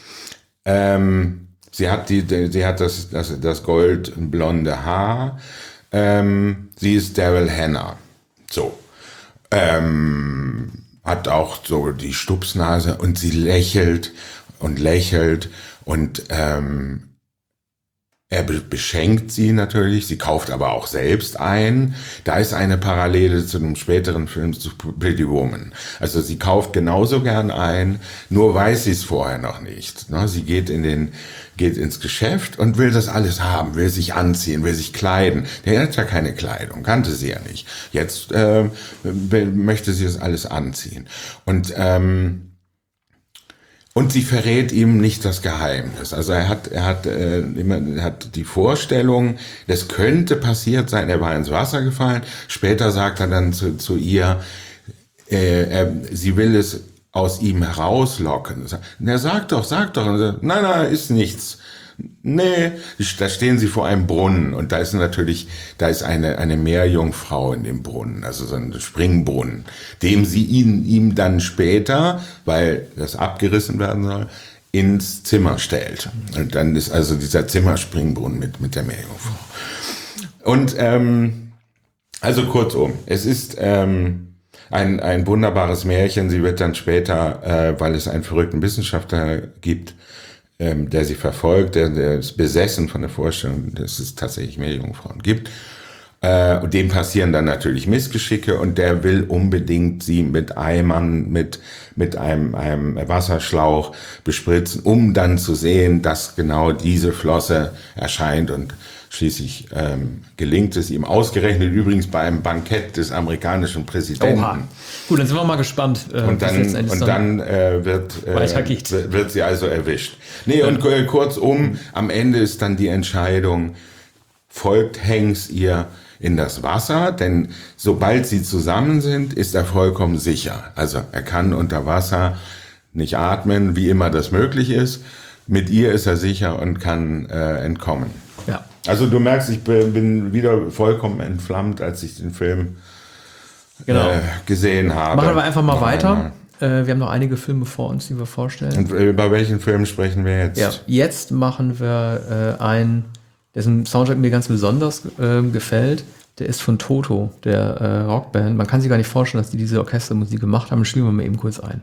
[SPEAKER 2] Ähm, sie hat die, die sie hat das, das, das goldblonde Haar. Ähm, sie ist Daryl Hannah. So. Ähm, hat auch so die Stupsnase, und sie lächelt und lächelt und ähm, er beschenkt sie natürlich, sie kauft aber auch selbst ein. Da ist eine Parallele zu einem späteren Film, zu Pretty Woman. Also sie kauft genauso gern ein, nur weiß sie es vorher noch nicht. Sie geht in den, geht ins Geschäft und will das alles haben, will sich anziehen, will sich kleiden. Der hat ja keine Kleidung, kannte sie ja nicht. Jetzt äh, möchte sie das alles anziehen. Und ähm, Und sie verrät ihm nicht das Geheimnis. Also er hat, er hat äh, immer, er hat die Vorstellung, das könnte passiert sein. Er war ins Wasser gefallen. Später sagt er dann zu, zu ihr, äh, er, sie will es aus ihm herauslocken. Er sagt doch, sag doch. Und er sagt, nein, nein, ist nichts. Nee, da stehen sie vor einem Brunnen, und da ist natürlich, da ist eine, eine Meerjungfrau in dem Brunnen, also so ein Springbrunnen, dem sie ihn, ihm dann später, weil das abgerissen werden soll, ins Zimmer stellt. Und dann ist also dieser Zimmerspringbrunnen mit, mit der Meerjungfrau. Und, ähm, also kurzum, es ist, ähm, ein, ein wunderbares Märchen. Sie wird dann später, äh, weil es einen verrückten Wissenschaftler gibt, Ähm, der sie verfolgt, der, der ist besessen von der Vorstellung, dass es tatsächlich Meerjungfrauen gibt. Äh, und dem passieren dann natürlich Missgeschicke, und der will unbedingt sie mit Eimern, mit, mit einem, einem Wasserschlauch bespritzen, um dann zu sehen, dass genau diese Flosse erscheint, und schließlich ähm, gelingt es ihm, ausgerechnet übrigens bei einem Bankett des amerikanischen Präsidenten.
[SPEAKER 1] Oha. Gut, dann sind wir mal gespannt. Äh,
[SPEAKER 2] und dann, und dann äh, wird, äh, wird sie also erwischt. Nee, und äh, kurzum, am Ende ist dann die Entscheidung, folgt Hengst ihr in das Wasser, denn sobald sie zusammen sind, ist er vollkommen sicher. Also er kann unter Wasser nicht atmen, wie immer das möglich ist. Mit ihr ist er sicher und kann äh, entkommen.
[SPEAKER 1] Ja.
[SPEAKER 2] Also du merkst, ich bin wieder vollkommen entflammt, als ich den Film
[SPEAKER 1] genau.
[SPEAKER 2] äh, gesehen habe.
[SPEAKER 1] Machen wir einfach mal
[SPEAKER 2] noch
[SPEAKER 1] weiter. Äh, wir haben noch einige Filme vor uns, die wir vorstellen.
[SPEAKER 2] Und über welchen Film sprechen wir jetzt?
[SPEAKER 1] Ja, jetzt machen wir äh, einen, dessen Soundtrack mir ganz besonders äh, gefällt. Der ist von Toto, der äh, Rockband. Man kann sich gar nicht vorstellen, dass die diese Orchestermusik gemacht haben. Spielen wir mal eben kurz ein.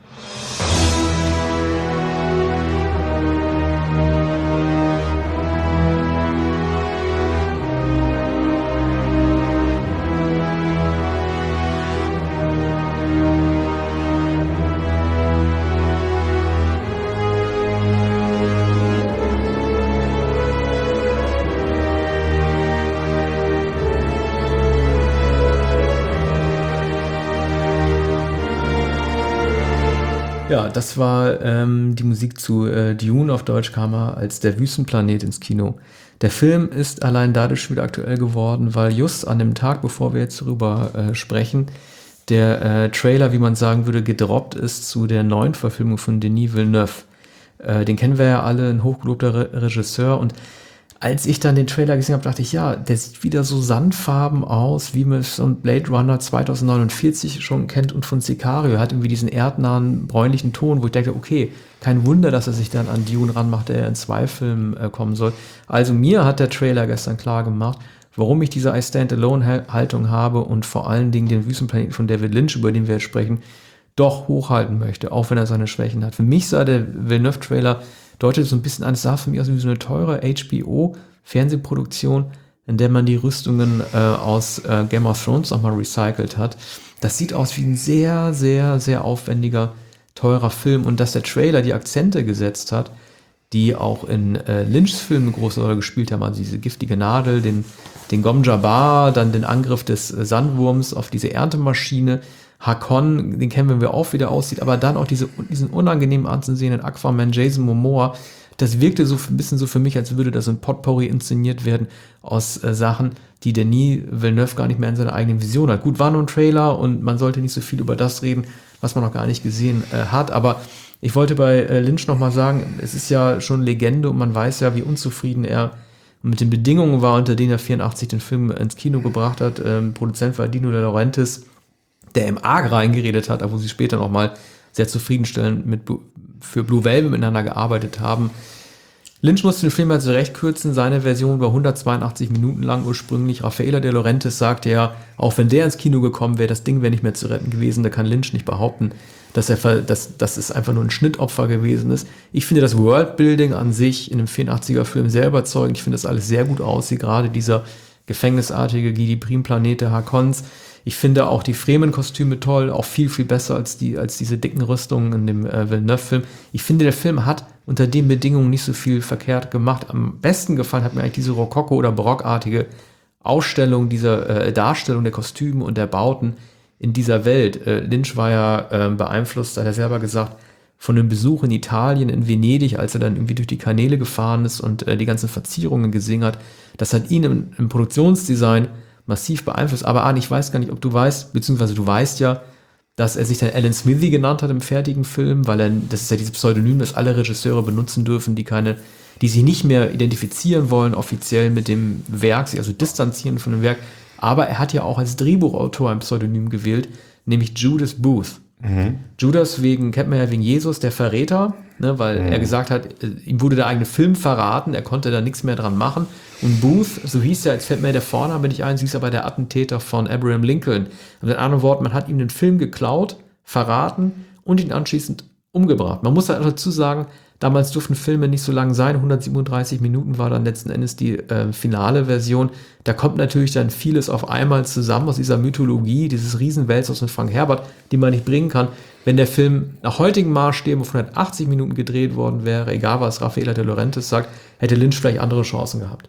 [SPEAKER 1] das war ähm, die Musik zu äh, Dune, auf Deutsch kam er als Der Wüstenplanet ins Kino. Der Film ist allein dadurch schon wieder aktuell geworden, weil just an dem Tag, bevor wir jetzt darüber äh, sprechen, der äh, Trailer, wie man sagen würde, gedroppt ist zu der neuen Verfilmung von Denis Villeneuve. Äh, den kennen wir ja alle, ein hochgelobter Re- Regisseur. Und als ich dann den Trailer gesehen habe, dachte ich, ja, der sieht wieder so sandfarben aus, wie man es von Blade Runner zwanzig neunundvierzig schon kennt und von Sicario. Er hat irgendwie diesen erdnahen, bräunlichen Ton, wo ich dachte, okay, kein Wunder, dass er sich dann an Dune ranmacht, der in zwei Filmen äh, kommen soll. Also mir hat der Trailer gestern klar gemacht, warum ich diese I-Stand-Alone-Haltung habe und vor allen Dingen den Wüstenplaneten von David Lynch, über den wir jetzt sprechen, doch hochhalten möchte, auch wenn er seine Schwächen hat. Für mich sah der Villeneuve-Trailer deutet so ein bisschen an, es sah für mich aus wie so eine teure H B O-Fernsehproduktion, in der man die Rüstungen äh, aus äh, Game of Thrones nochmal recycelt hat. Das sieht aus wie ein sehr, sehr, sehr aufwendiger, teurer Film und dass der Trailer die Akzente gesetzt hat, die auch in äh, Lynchs Filmen eine große Rolle gespielt haben, also diese giftige Nadel, den, den Gom Jabbar, dann den Angriff des äh, Sandwurms auf diese Erntemaschine, Hakon, den kennen wir, wie er auch wieder aussieht, aber dann auch diese, diesen unangenehm anzusehenden Aquaman, Jason Momoa, das wirkte so ein bisschen so für mich, als würde das ein Potpourri inszeniert werden aus äh, Sachen, die Denis Villeneuve gar nicht mehr in seiner eigenen Vision hat. Gut, war nur ein Trailer und man sollte nicht so viel über das reden, was man noch gar nicht gesehen äh, hat, aber ich wollte bei äh, Lynch nochmal sagen, es ist ja schon Legende und man weiß ja, wie unzufrieden er mit den Bedingungen war, unter denen er vierundachtzig den Film ins Kino gebracht hat. Ähm, Produzent war Dino De Laurentiis, der im Arg reingeredet hat, wo sie später nochmal sehr zufriedenstellend mit, für Blue Velvet miteinander gearbeitet haben. Lynch musste den Film also recht kürzen, seine Version war hundertzweiundachtzig Minuten lang ursprünglich. Raffaella De Laurentiis sagte ja, auch wenn der ins Kino gekommen wäre, das Ding wäre nicht mehr zu retten gewesen, da kann Lynch nicht behaupten, dass, er, dass, dass es einfach nur ein Schnittopfer gewesen ist. Ich finde das Worldbuilding an sich in einem vierundachtziger-Film sehr überzeugend, ich finde das alles sehr gut aussieht, gerade dieser gefängnisartige Gidi Prim-Planet der Hakons. Ich finde auch die Fremen-Kostüme toll, auch viel, viel besser als die, als diese dicken Rüstungen in dem äh, Villeneuve-Film. Ich finde, der Film hat unter den Bedingungen nicht so viel verkehrt gemacht. Am besten gefallen hat mir eigentlich diese Rokoko- oder Barockartige Ausstellung, dieser äh, Darstellung der Kostüme und der Bauten in dieser Welt. Äh, Lynch war ja äh, beeinflusst, hat er selber gesagt, von einem Besuch in Italien, in Venedig, als er dann irgendwie durch die Kanäle gefahren ist und äh, die ganzen Verzierungen gesehen hat. Das hat ihn im, im Produktionsdesign massiv beeinflusst. Aber Arne, ich weiß gar nicht, ob du weißt, beziehungsweise du weißt ja, dass er sich dann Alan Smithy genannt hat im fertigen Film, weil er, das ist ja dieses Pseudonym, das alle Regisseure benutzen dürfen, die keine, die sich nicht mehr identifizieren wollen, offiziell mit dem Werk, sich also distanzieren von dem Werk. Aber er hat ja auch als Drehbuchautor ein Pseudonym gewählt, nämlich Judas Booth. Mhm. Judas wegen, kennt man ja wegen Jesus, der Verräter, ne, weil mhm. er gesagt hat, ihm wurde der eigene Film verraten, er konnte da nichts mehr dran machen. Und Booth, so hieß er, jetzt fällt mir der Vorname nicht ein, so hieß aber der Attentäter von Abraham Lincoln. Mit anderen Worten, man hat ihm den Film geklaut, verraten und ihn anschließend umgebracht. Man muss halt dazu sagen, damals durften Filme nicht so lang sein, hundertsiebenunddreißig Minuten war dann letzten Endes die äh, finale Version. Da kommt natürlich dann vieles auf einmal zusammen aus dieser Mythologie, dieses Riesenwälzers von Frank Herbert, die man nicht bringen kann. Wenn der Film nach heutigen Maßstäben auf hundertachtzig Minuten gedreht worden wäre, egal was Raffaella De Laurentiis sagt, hätte Lynch vielleicht andere Chancen gehabt.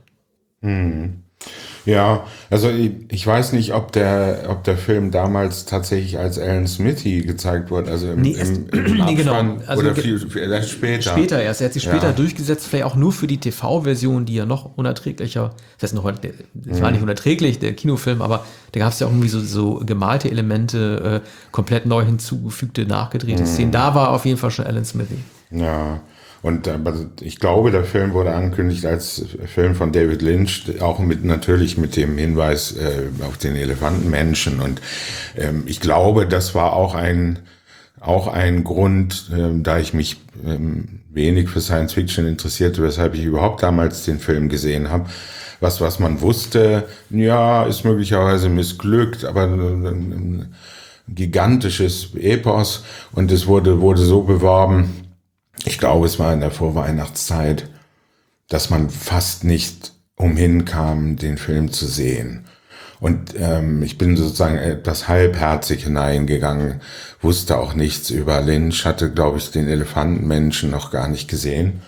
[SPEAKER 2] Hm. Ja, also ich, ich weiß nicht, ob der, ob der Film damals tatsächlich als Alan Smithy gezeigt wurde, also im,
[SPEAKER 1] nee,
[SPEAKER 2] im, im
[SPEAKER 1] nee, genau.
[SPEAKER 2] also oder viel, viel erst später.
[SPEAKER 1] Später erst. Er hat sich später
[SPEAKER 2] ja.
[SPEAKER 1] durchgesetzt, vielleicht auch nur für die T V-Version, die ja noch unerträglicher, das heißt noch, das war nicht unerträglich, der Kinofilm, aber da gab es ja auch irgendwie so, so gemalte Elemente, äh, komplett neu hinzugefügte, nachgedrehte mhm. Szenen. Da war auf jeden Fall schon Alan Smithy.
[SPEAKER 2] Ja. Und äh, ich glaube, der Film wurde angekündigt als Film von David Lynch, auch mit natürlich mit dem Hinweis äh, auf den Elefantenmenschen. Und ähm, ich glaube, das war auch ein auch ein Grund, äh, da ich mich ähm, wenig für Science Fiction interessierte, weshalb ich überhaupt damals den Film gesehen habe. Was was man wusste, ja, ist möglicherweise missglückt, aber ein, ein gigantisches Epos. Und es wurde wurde so beworben. Ich glaube, es war in der Vorweihnachtszeit, dass man fast nicht umhin kam, den Film zu sehen. Und ähm, ich bin sozusagen etwas halbherzig hineingegangen, wusste auch nichts über Lynch, hatte, glaube ich, den Elefantenmenschen noch gar nicht gesehen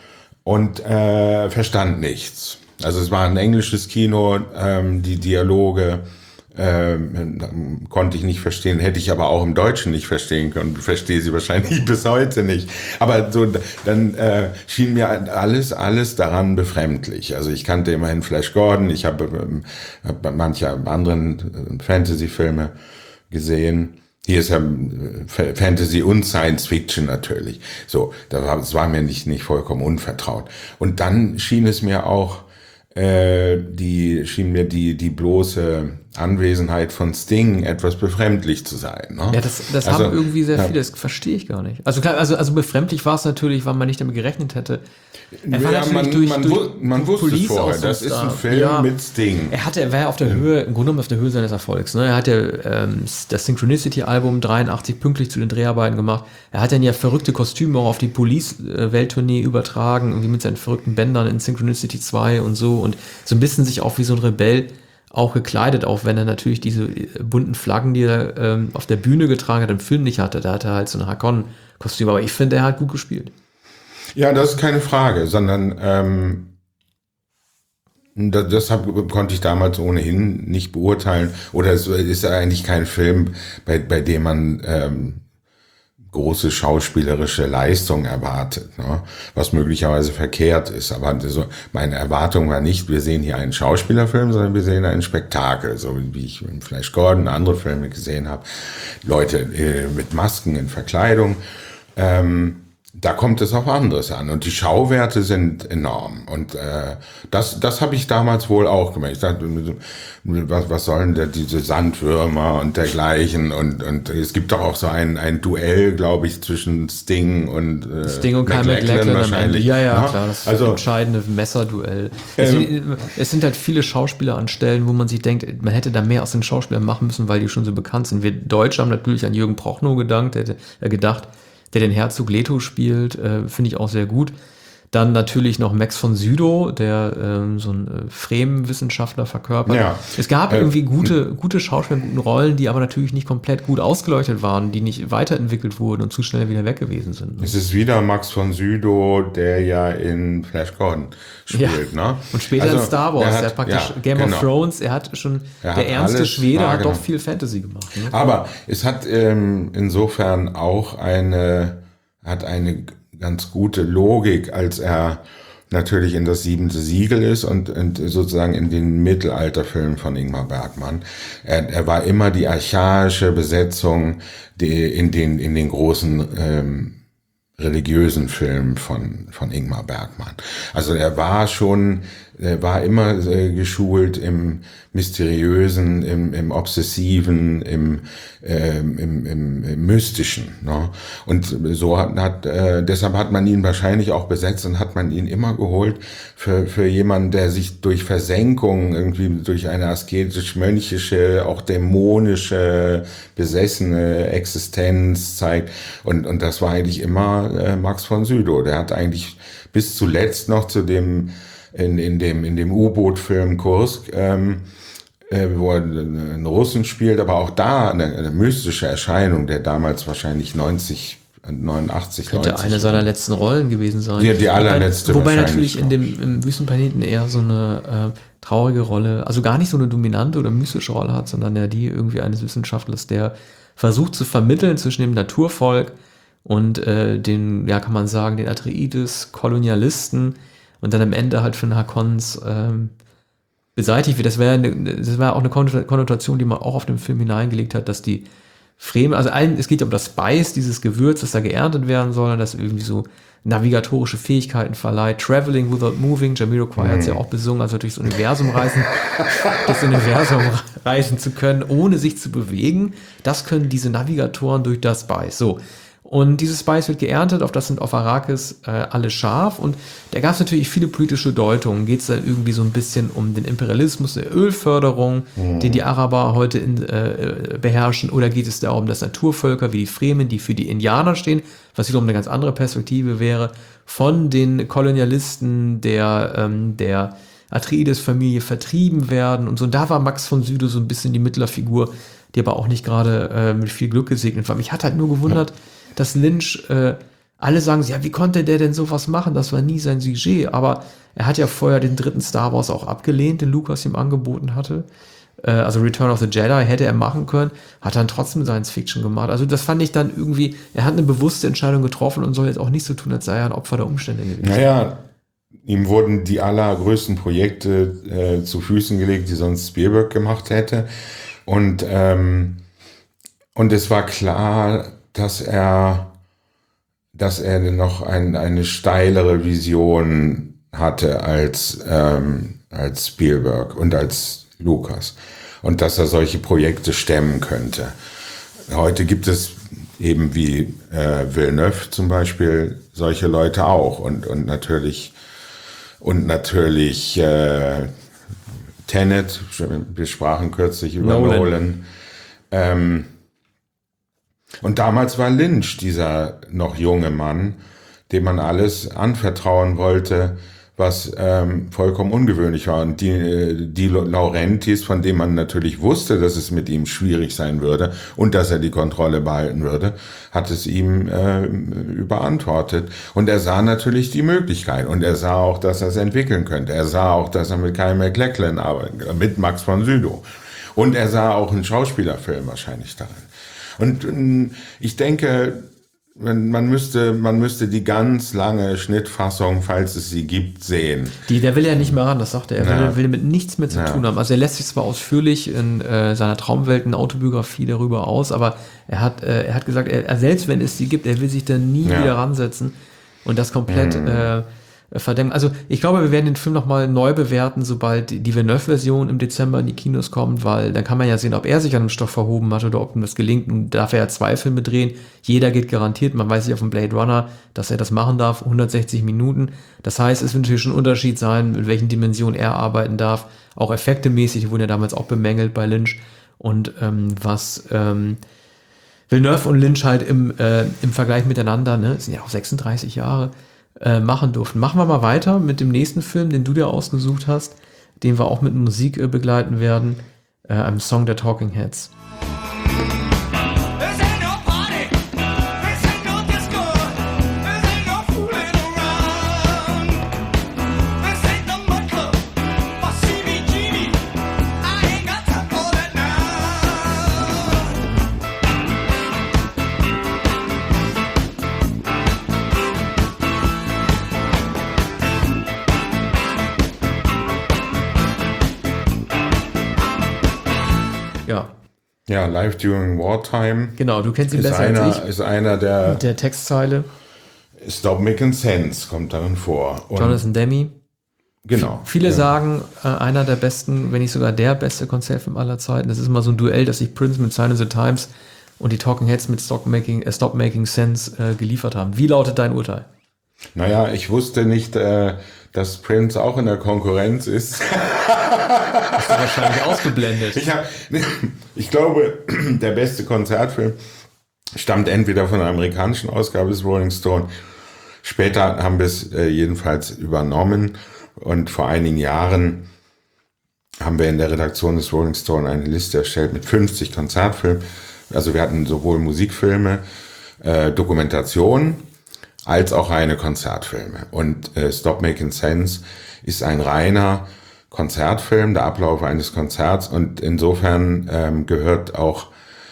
[SPEAKER 2] und äh, verstand nichts. Also es war ein englisches Kino, ähm, die Dialoge Ähm, konnte ich nicht verstehen, hätte ich aber auch im Deutschen nicht verstehen können, verstehe sie wahrscheinlich bis heute nicht. Aber so, dann äh, schien mir alles, alles daran befremdlich. Also ich kannte immerhin Flash Gordon, ich habe ähm, hab manche anderen Fantasy-Filme gesehen. Hier ist ja äh, Fantasy und Science Fiction natürlich. So, das war, das war mir nicht, nicht vollkommen unvertraut. Und dann schien es mir auch, äh, die, schien mir die, die bloße Anwesenheit von Sting etwas befremdlich zu sein. Ne?
[SPEAKER 1] Ja, das, das
[SPEAKER 2] also,
[SPEAKER 1] haben irgendwie sehr
[SPEAKER 2] ja.
[SPEAKER 1] viele, das verstehe ich gar nicht. Also klar, also, also befremdlich war es natürlich, weil man nicht damit gerechnet hätte. Er war
[SPEAKER 2] Ja,
[SPEAKER 1] natürlich
[SPEAKER 2] man,
[SPEAKER 1] durch,
[SPEAKER 2] man,
[SPEAKER 1] durch
[SPEAKER 2] wu- man wusste es
[SPEAKER 1] Police
[SPEAKER 2] vorher,
[SPEAKER 1] auch so
[SPEAKER 2] das ist ein
[SPEAKER 1] Star.
[SPEAKER 2] Film
[SPEAKER 1] Ja.
[SPEAKER 2] mit Sting.
[SPEAKER 1] Er hatte, er war ja auf der Höhe, im Grunde genommen auf der Höhe seines Erfolgs. Ne? Er hat ja ähm, das Synchronicity-Album dreiundachtzig pünktlich zu den Dreharbeiten gemacht. Er hat dann ja verrückte Kostüme auch auf die Police-Welttournee übertragen, irgendwie mit seinen verrückten Bändern in Synchronicity zwei und so und so ein bisschen sich auch wie so ein Rebell auch gekleidet, auch wenn er natürlich diese bunten Flaggen, die er ähm, auf der Bühne getragen hat, im Film nicht hatte. Da hatte er halt so ein Hakon-Kostüm. Aber ich finde, er hat gut gespielt.
[SPEAKER 2] Ja, das ist keine Frage, sondern ähm, da, deshalb konnte ich damals ohnehin nicht beurteilen. Oder es ist eigentlich kein Film, bei, bei dem man ähm, große schauspielerische Leistung erwartet, ne? Was möglicherweise verkehrt ist. Aber so, meine Erwartung war nicht, wir sehen hier einen Schauspielerfilm, sondern wir sehen einen Spektakel, so wie ich in Flash Gordon andere Filme gesehen habe. Leute äh, mit Masken in Verkleidung. Ähm, da kommt es auf anderes an. Und die Schauwerte sind enorm. Und äh, das, das habe ich damals wohl auch gemacht. Ich dachte, was, was sollen denn diese Sandwürmer und dergleichen? Und, und es gibt doch auch so ein, ein Duell, glaube ich, zwischen Sting und äh,
[SPEAKER 1] Sting und Kyle MacLachlan wahrscheinlich. Ja, ja,
[SPEAKER 2] ne?
[SPEAKER 1] klar. Das
[SPEAKER 2] also,
[SPEAKER 1] entscheidende Messerduell. Es,
[SPEAKER 2] Ähm,
[SPEAKER 1] es sind halt viele Schauspieler an Stellen, wo man sich denkt, man hätte da mehr aus den Schauspielern machen müssen, weil die schon so bekannt sind. Wir Deutsche haben natürlich an Jürgen Prochnow gedankt, der, der gedacht, der den Herzog Leto spielt, äh, finde ich auch sehr gut. Dann natürlich noch Max von Sydow, der ähm, so ein äh, Fremen-Wissenschaftler verkörpert.
[SPEAKER 2] Ja.
[SPEAKER 1] Es gab
[SPEAKER 2] Äh,
[SPEAKER 1] irgendwie gute, gute Schauspieler, guten Rollen, die aber natürlich nicht komplett gut ausgeleuchtet waren, die nicht weiterentwickelt wurden und zu schnell wieder weg gewesen sind.
[SPEAKER 2] Es ist wieder Max von Sydow, der ja in Flash Gordon spielt,
[SPEAKER 1] Ja.
[SPEAKER 2] ne?
[SPEAKER 1] Und später
[SPEAKER 2] Also,
[SPEAKER 1] in Star Wars,
[SPEAKER 2] der hat-
[SPEAKER 1] der praktisch
[SPEAKER 2] ja,
[SPEAKER 1] Game
[SPEAKER 2] genau.
[SPEAKER 1] of Thrones, er hat schon,
[SPEAKER 2] Er
[SPEAKER 1] der
[SPEAKER 2] hat
[SPEAKER 1] ernste
[SPEAKER 2] alles
[SPEAKER 1] Schwede hat doch
[SPEAKER 2] wahrgenommen.
[SPEAKER 1] viel Fantasy gemacht. Ne?
[SPEAKER 2] Aber es hat ähm, insofern auch eine, hat eine ganz gute Logik, als er natürlich in das siebente Siegel ist und, und sozusagen in den Mittelalterfilmen von Ingmar Bergman. Er, er war immer die archaische Besetzung die in den, in den großen ähm, religiösen Filmen von, von Ingmar Bergman. Also er war schon, er war immer äh, geschult im Mysteriösen, im, im Obsessiven, im, ähm, im, im, im Mystischen. Ne? Und so hat, hat äh, deshalb hat man ihn wahrscheinlich auch besetzt und hat man ihn immer geholt für, für jemanden, der sich durch Versenkung, irgendwie durch eine asketisch-mönchische, auch dämonische, besessene Existenz zeigt. Und, und das war eigentlich immer äh, Max von Sydow. Der hat eigentlich bis zuletzt noch zu dem in, in dem in dem U-Boot-Film Kursk, ähm, äh, wo er einen Russen spielt, aber auch da eine, eine mystische Erscheinung, der damals wahrscheinlich neunzig, neunundachtzig,
[SPEAKER 1] Könnte
[SPEAKER 2] neunzig
[SPEAKER 1] eine seiner letzten Rollen gewesen sein.
[SPEAKER 2] Die- die allerletzte
[SPEAKER 1] Wobei, wobei
[SPEAKER 2] wahrscheinlich
[SPEAKER 1] natürlich in dem im Wüstenplaneten eher so eine äh, traurige Rolle, also gar nicht so eine dominante oder mystische Rolle hat, sondern ja die irgendwie eines Wissenschaftlers, der versucht zu vermitteln zwischen dem Naturvolk und äh, den, ja kann man sagen, den Atreides, Kolonialisten und dann am Ende halt von Hakons ähm, beseitigt wird. Das wäre das wäre auch eine Konnotation, die man auch auf den Film hineingelegt hat, dass die Fremen, also ein, es geht um das Spice, dieses Gewürz, das da geerntet werden soll, das irgendwie so navigatorische Fähigkeiten verleiht, Traveling without moving, Jamiroquai hat es ja auch besungen, also durch das Universum reisen, das Universum reisen zu können, ohne sich zu bewegen, das können diese Navigatoren durch das Spice. So. Und dieses Spice wird geerntet, auf das sind auf Arrakis äh, alle scharf. Und da gab es natürlich viele politische Deutungen. Geht es da irgendwie so ein bisschen um den Imperialismus der Ölförderung, mhm. den die Araber heute in, äh, beherrschen? Oder geht es darum, dass Naturvölker wie die Fremen, die für die Indianer stehen, was wiederum eine ganz andere Perspektive wäre, von den Kolonialisten der, ähm, der Atreides-Familie vertrieben werden? Und so, und da war Max von Sydow so ein bisschen die Mittlerfigur, die aber auch nicht gerade äh, mit viel Glück gesegnet war. Mich hat halt nur gewundert, ja. dass Lynch, äh, alle sagen, ja, wie konnte der denn sowas machen? Das war nie sein Sujet. Aber er hat ja vorher den dritten Star Wars auch abgelehnt, den Lucas ihm angeboten hatte. also Return of the Jedi hätte er machen können, hat dann trotzdem Science Fiction gemacht. Also das fand ich dann irgendwie, er hat eine bewusste Entscheidung getroffen und soll jetzt auch nicht so tun, als sei er ein Opfer der Umstände gewesen.
[SPEAKER 2] Naja, ihm wurden die allergrößten Projekte äh, zu Füßen gelegt, die sonst Spielberg gemacht hätte. Und, ähm, und es war klar, dass er, dass er noch ein, eine steilere Vision hatte als, ähm, als Spielberg und als Lucas. Und dass er solche Projekte stemmen könnte. Heute gibt es eben wie äh, Villeneuve zum Beispiel solche Leute auch. Und, und natürlich, und natürlich äh, Tenet, wir sprachen kürzlich über Nolan. Nolan. Ähm, und damals war Lynch dieser noch junge Mann, dem man alles anvertrauen wollte, was ähm, vollkommen ungewöhnlich war. Und die, die Laurentiis, von dem man natürlich wusste, dass es mit ihm schwierig sein würde und dass er die Kontrolle behalten würde, hat es ihm äh, überantwortet. Und er sah natürlich die Möglichkeit. Und er sah auch, dass er es entwickeln könnte. Er sah auch, dass er mit Kyle MacLachlan arbeitet, mit Max von Sydow. Und er sah auch einen Schauspielerfilm wahrscheinlich darin. Und äh, ich denke, man müsste, man müsste die ganz lange Schnittfassung, falls es sie gibt, sehen.
[SPEAKER 1] Die, der will ja nicht mehr ran, das sagt er. Er ja. will, will mit nichts mehr zu ja. tun haben. Also er lässt sich zwar ausführlich in äh, seiner Traumwelt eine Autobiografie darüber aus, aber er hat, äh, er hat gesagt, er, selbst wenn es sie gibt, er will sich da nie ja. wieder ransetzen und das komplett mhm. äh, verdämmen. Also ich glaube, wir werden den Film nochmal neu bewerten, sobald die Villeneuve-Version im Dezember in die Kinos kommt, weil dann kann man ja sehen, ob er sich an dem Stoff verhoben hat oder ob ihm das gelingt. Und darf er ja zwei Filme drehen. Jeder geht garantiert, man weiß ja von Blade Runner, dass er das machen darf, hundertsechzig Minuten. Das heißt, es wird natürlich schon ein Unterschied sein, mit welchen Dimensionen er arbeiten darf. Auch effektemäßig, die wurden ja damals auch bemängelt bei Lynch. Und ähm, was ähm, Villeneuve und Lynch halt im, äh, im Vergleich miteinander, ne, das sind ja auch sechsunddreißig Jahre, Äh, machen durften. Machen wir mal weiter mit dem nächsten Film, den du dir ausgesucht hast, den wir auch mit Musik äh, begleiten werden, äh, einem Song der Talking Heads.
[SPEAKER 2] Ja, Live During Wartime.
[SPEAKER 1] Genau, du kennst ihn
[SPEAKER 2] ist
[SPEAKER 1] besser
[SPEAKER 2] einer,
[SPEAKER 1] als ich.
[SPEAKER 2] Ist einer der...
[SPEAKER 1] Mit der Textzeile.
[SPEAKER 2] Stop Making Sense kommt darin vor.
[SPEAKER 1] Und Jonathan Demme.
[SPEAKER 2] Genau.
[SPEAKER 1] Viele
[SPEAKER 2] ja.
[SPEAKER 1] sagen, äh, einer der besten, wenn nicht sogar der beste Konzertfilm aller Zeiten. Das ist immer so ein Duell, das sich Prince mit Sign of the Times und die Talking Heads mit Stop Making, äh, Stop Making Sense äh, geliefert haben. Wie lautet dein Urteil?
[SPEAKER 2] Naja, ich wusste nicht, äh, dass Prince auch in der Konkurrenz ist.
[SPEAKER 1] Hast du wahrscheinlich ausgeblendet.
[SPEAKER 2] Ich, hab, ich glaube, der beste Konzertfilm stammt entweder von der amerikanischen Ausgabe des Rolling Stone. Später haben wir es äh, jedenfalls übernommen. Und vor einigen Jahren haben wir in der Redaktion des Rolling Stone eine Liste erstellt mit fünfzig Konzertfilmen. Also wir hatten sowohl Musikfilme, äh, Dokumentationen, als auch reine Konzertfilme. Und äh, Stop Making Sense ist ein reiner Konzertfilm, der Ablauf eines Konzerts. Und insofern ähm, gehört auch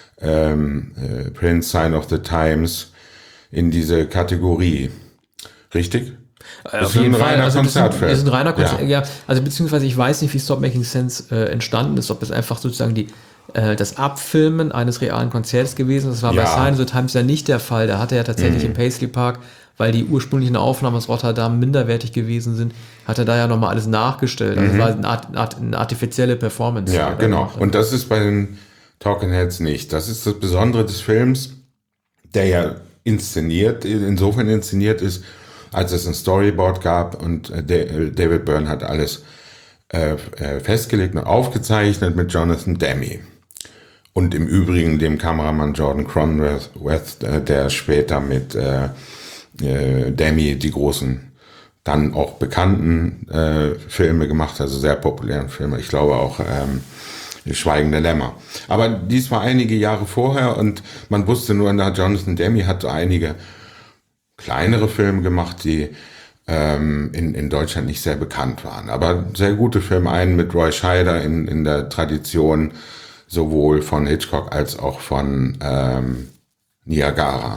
[SPEAKER 2] ähm, äh, Prince Sign of the Times in diese Kategorie. Richtig?
[SPEAKER 1] Das Auf jeden Fall. Also Konzertfilm. Das ist ein reiner Konzert. Ja. ja, also beziehungsweise ich weiß nicht, wie Stop Making Sense äh, entstanden ist, ob es einfach sozusagen die äh, das Abfilmen eines realen Konzerts gewesen ist. Das war ja. bei Sign of the Times ja nicht der Fall. Da hat er ja tatsächlich mhm. im Paisley Park, weil die ursprünglichen Aufnahmen aus Rotterdam minderwertig gewesen sind, hat er da ja nochmal alles nachgestellt. Also mhm. es war eine, Art, eine, Art, eine artifizielle Performance.
[SPEAKER 2] Ja, genau. Und das ist bei den Talking Heads nicht. Das ist das Besondere des Films, der ja inszeniert, insofern inszeniert ist, als es ein Storyboard gab und David Byrne hat alles äh, festgelegt und aufgezeichnet mit Jonathan Demme. Und im Übrigen dem Kameramann Jordan Cronworth, der später mit äh, äh, Demme die großen, dann auch bekannten äh, Filme gemacht hat, also sehr populären Filme. Ich glaube auch ähm, Schweigende Lämmer. Aber dies war einige Jahre vorher und man wusste nur, na, Jonathan Demme hat einige kleinere Filme gemacht, die ähm, in, in Deutschland nicht sehr bekannt waren. Aber sehr gute Filme, einen mit Roy Scheider in, in der Tradition sowohl von Hitchcock als auch von ähm, Niagara.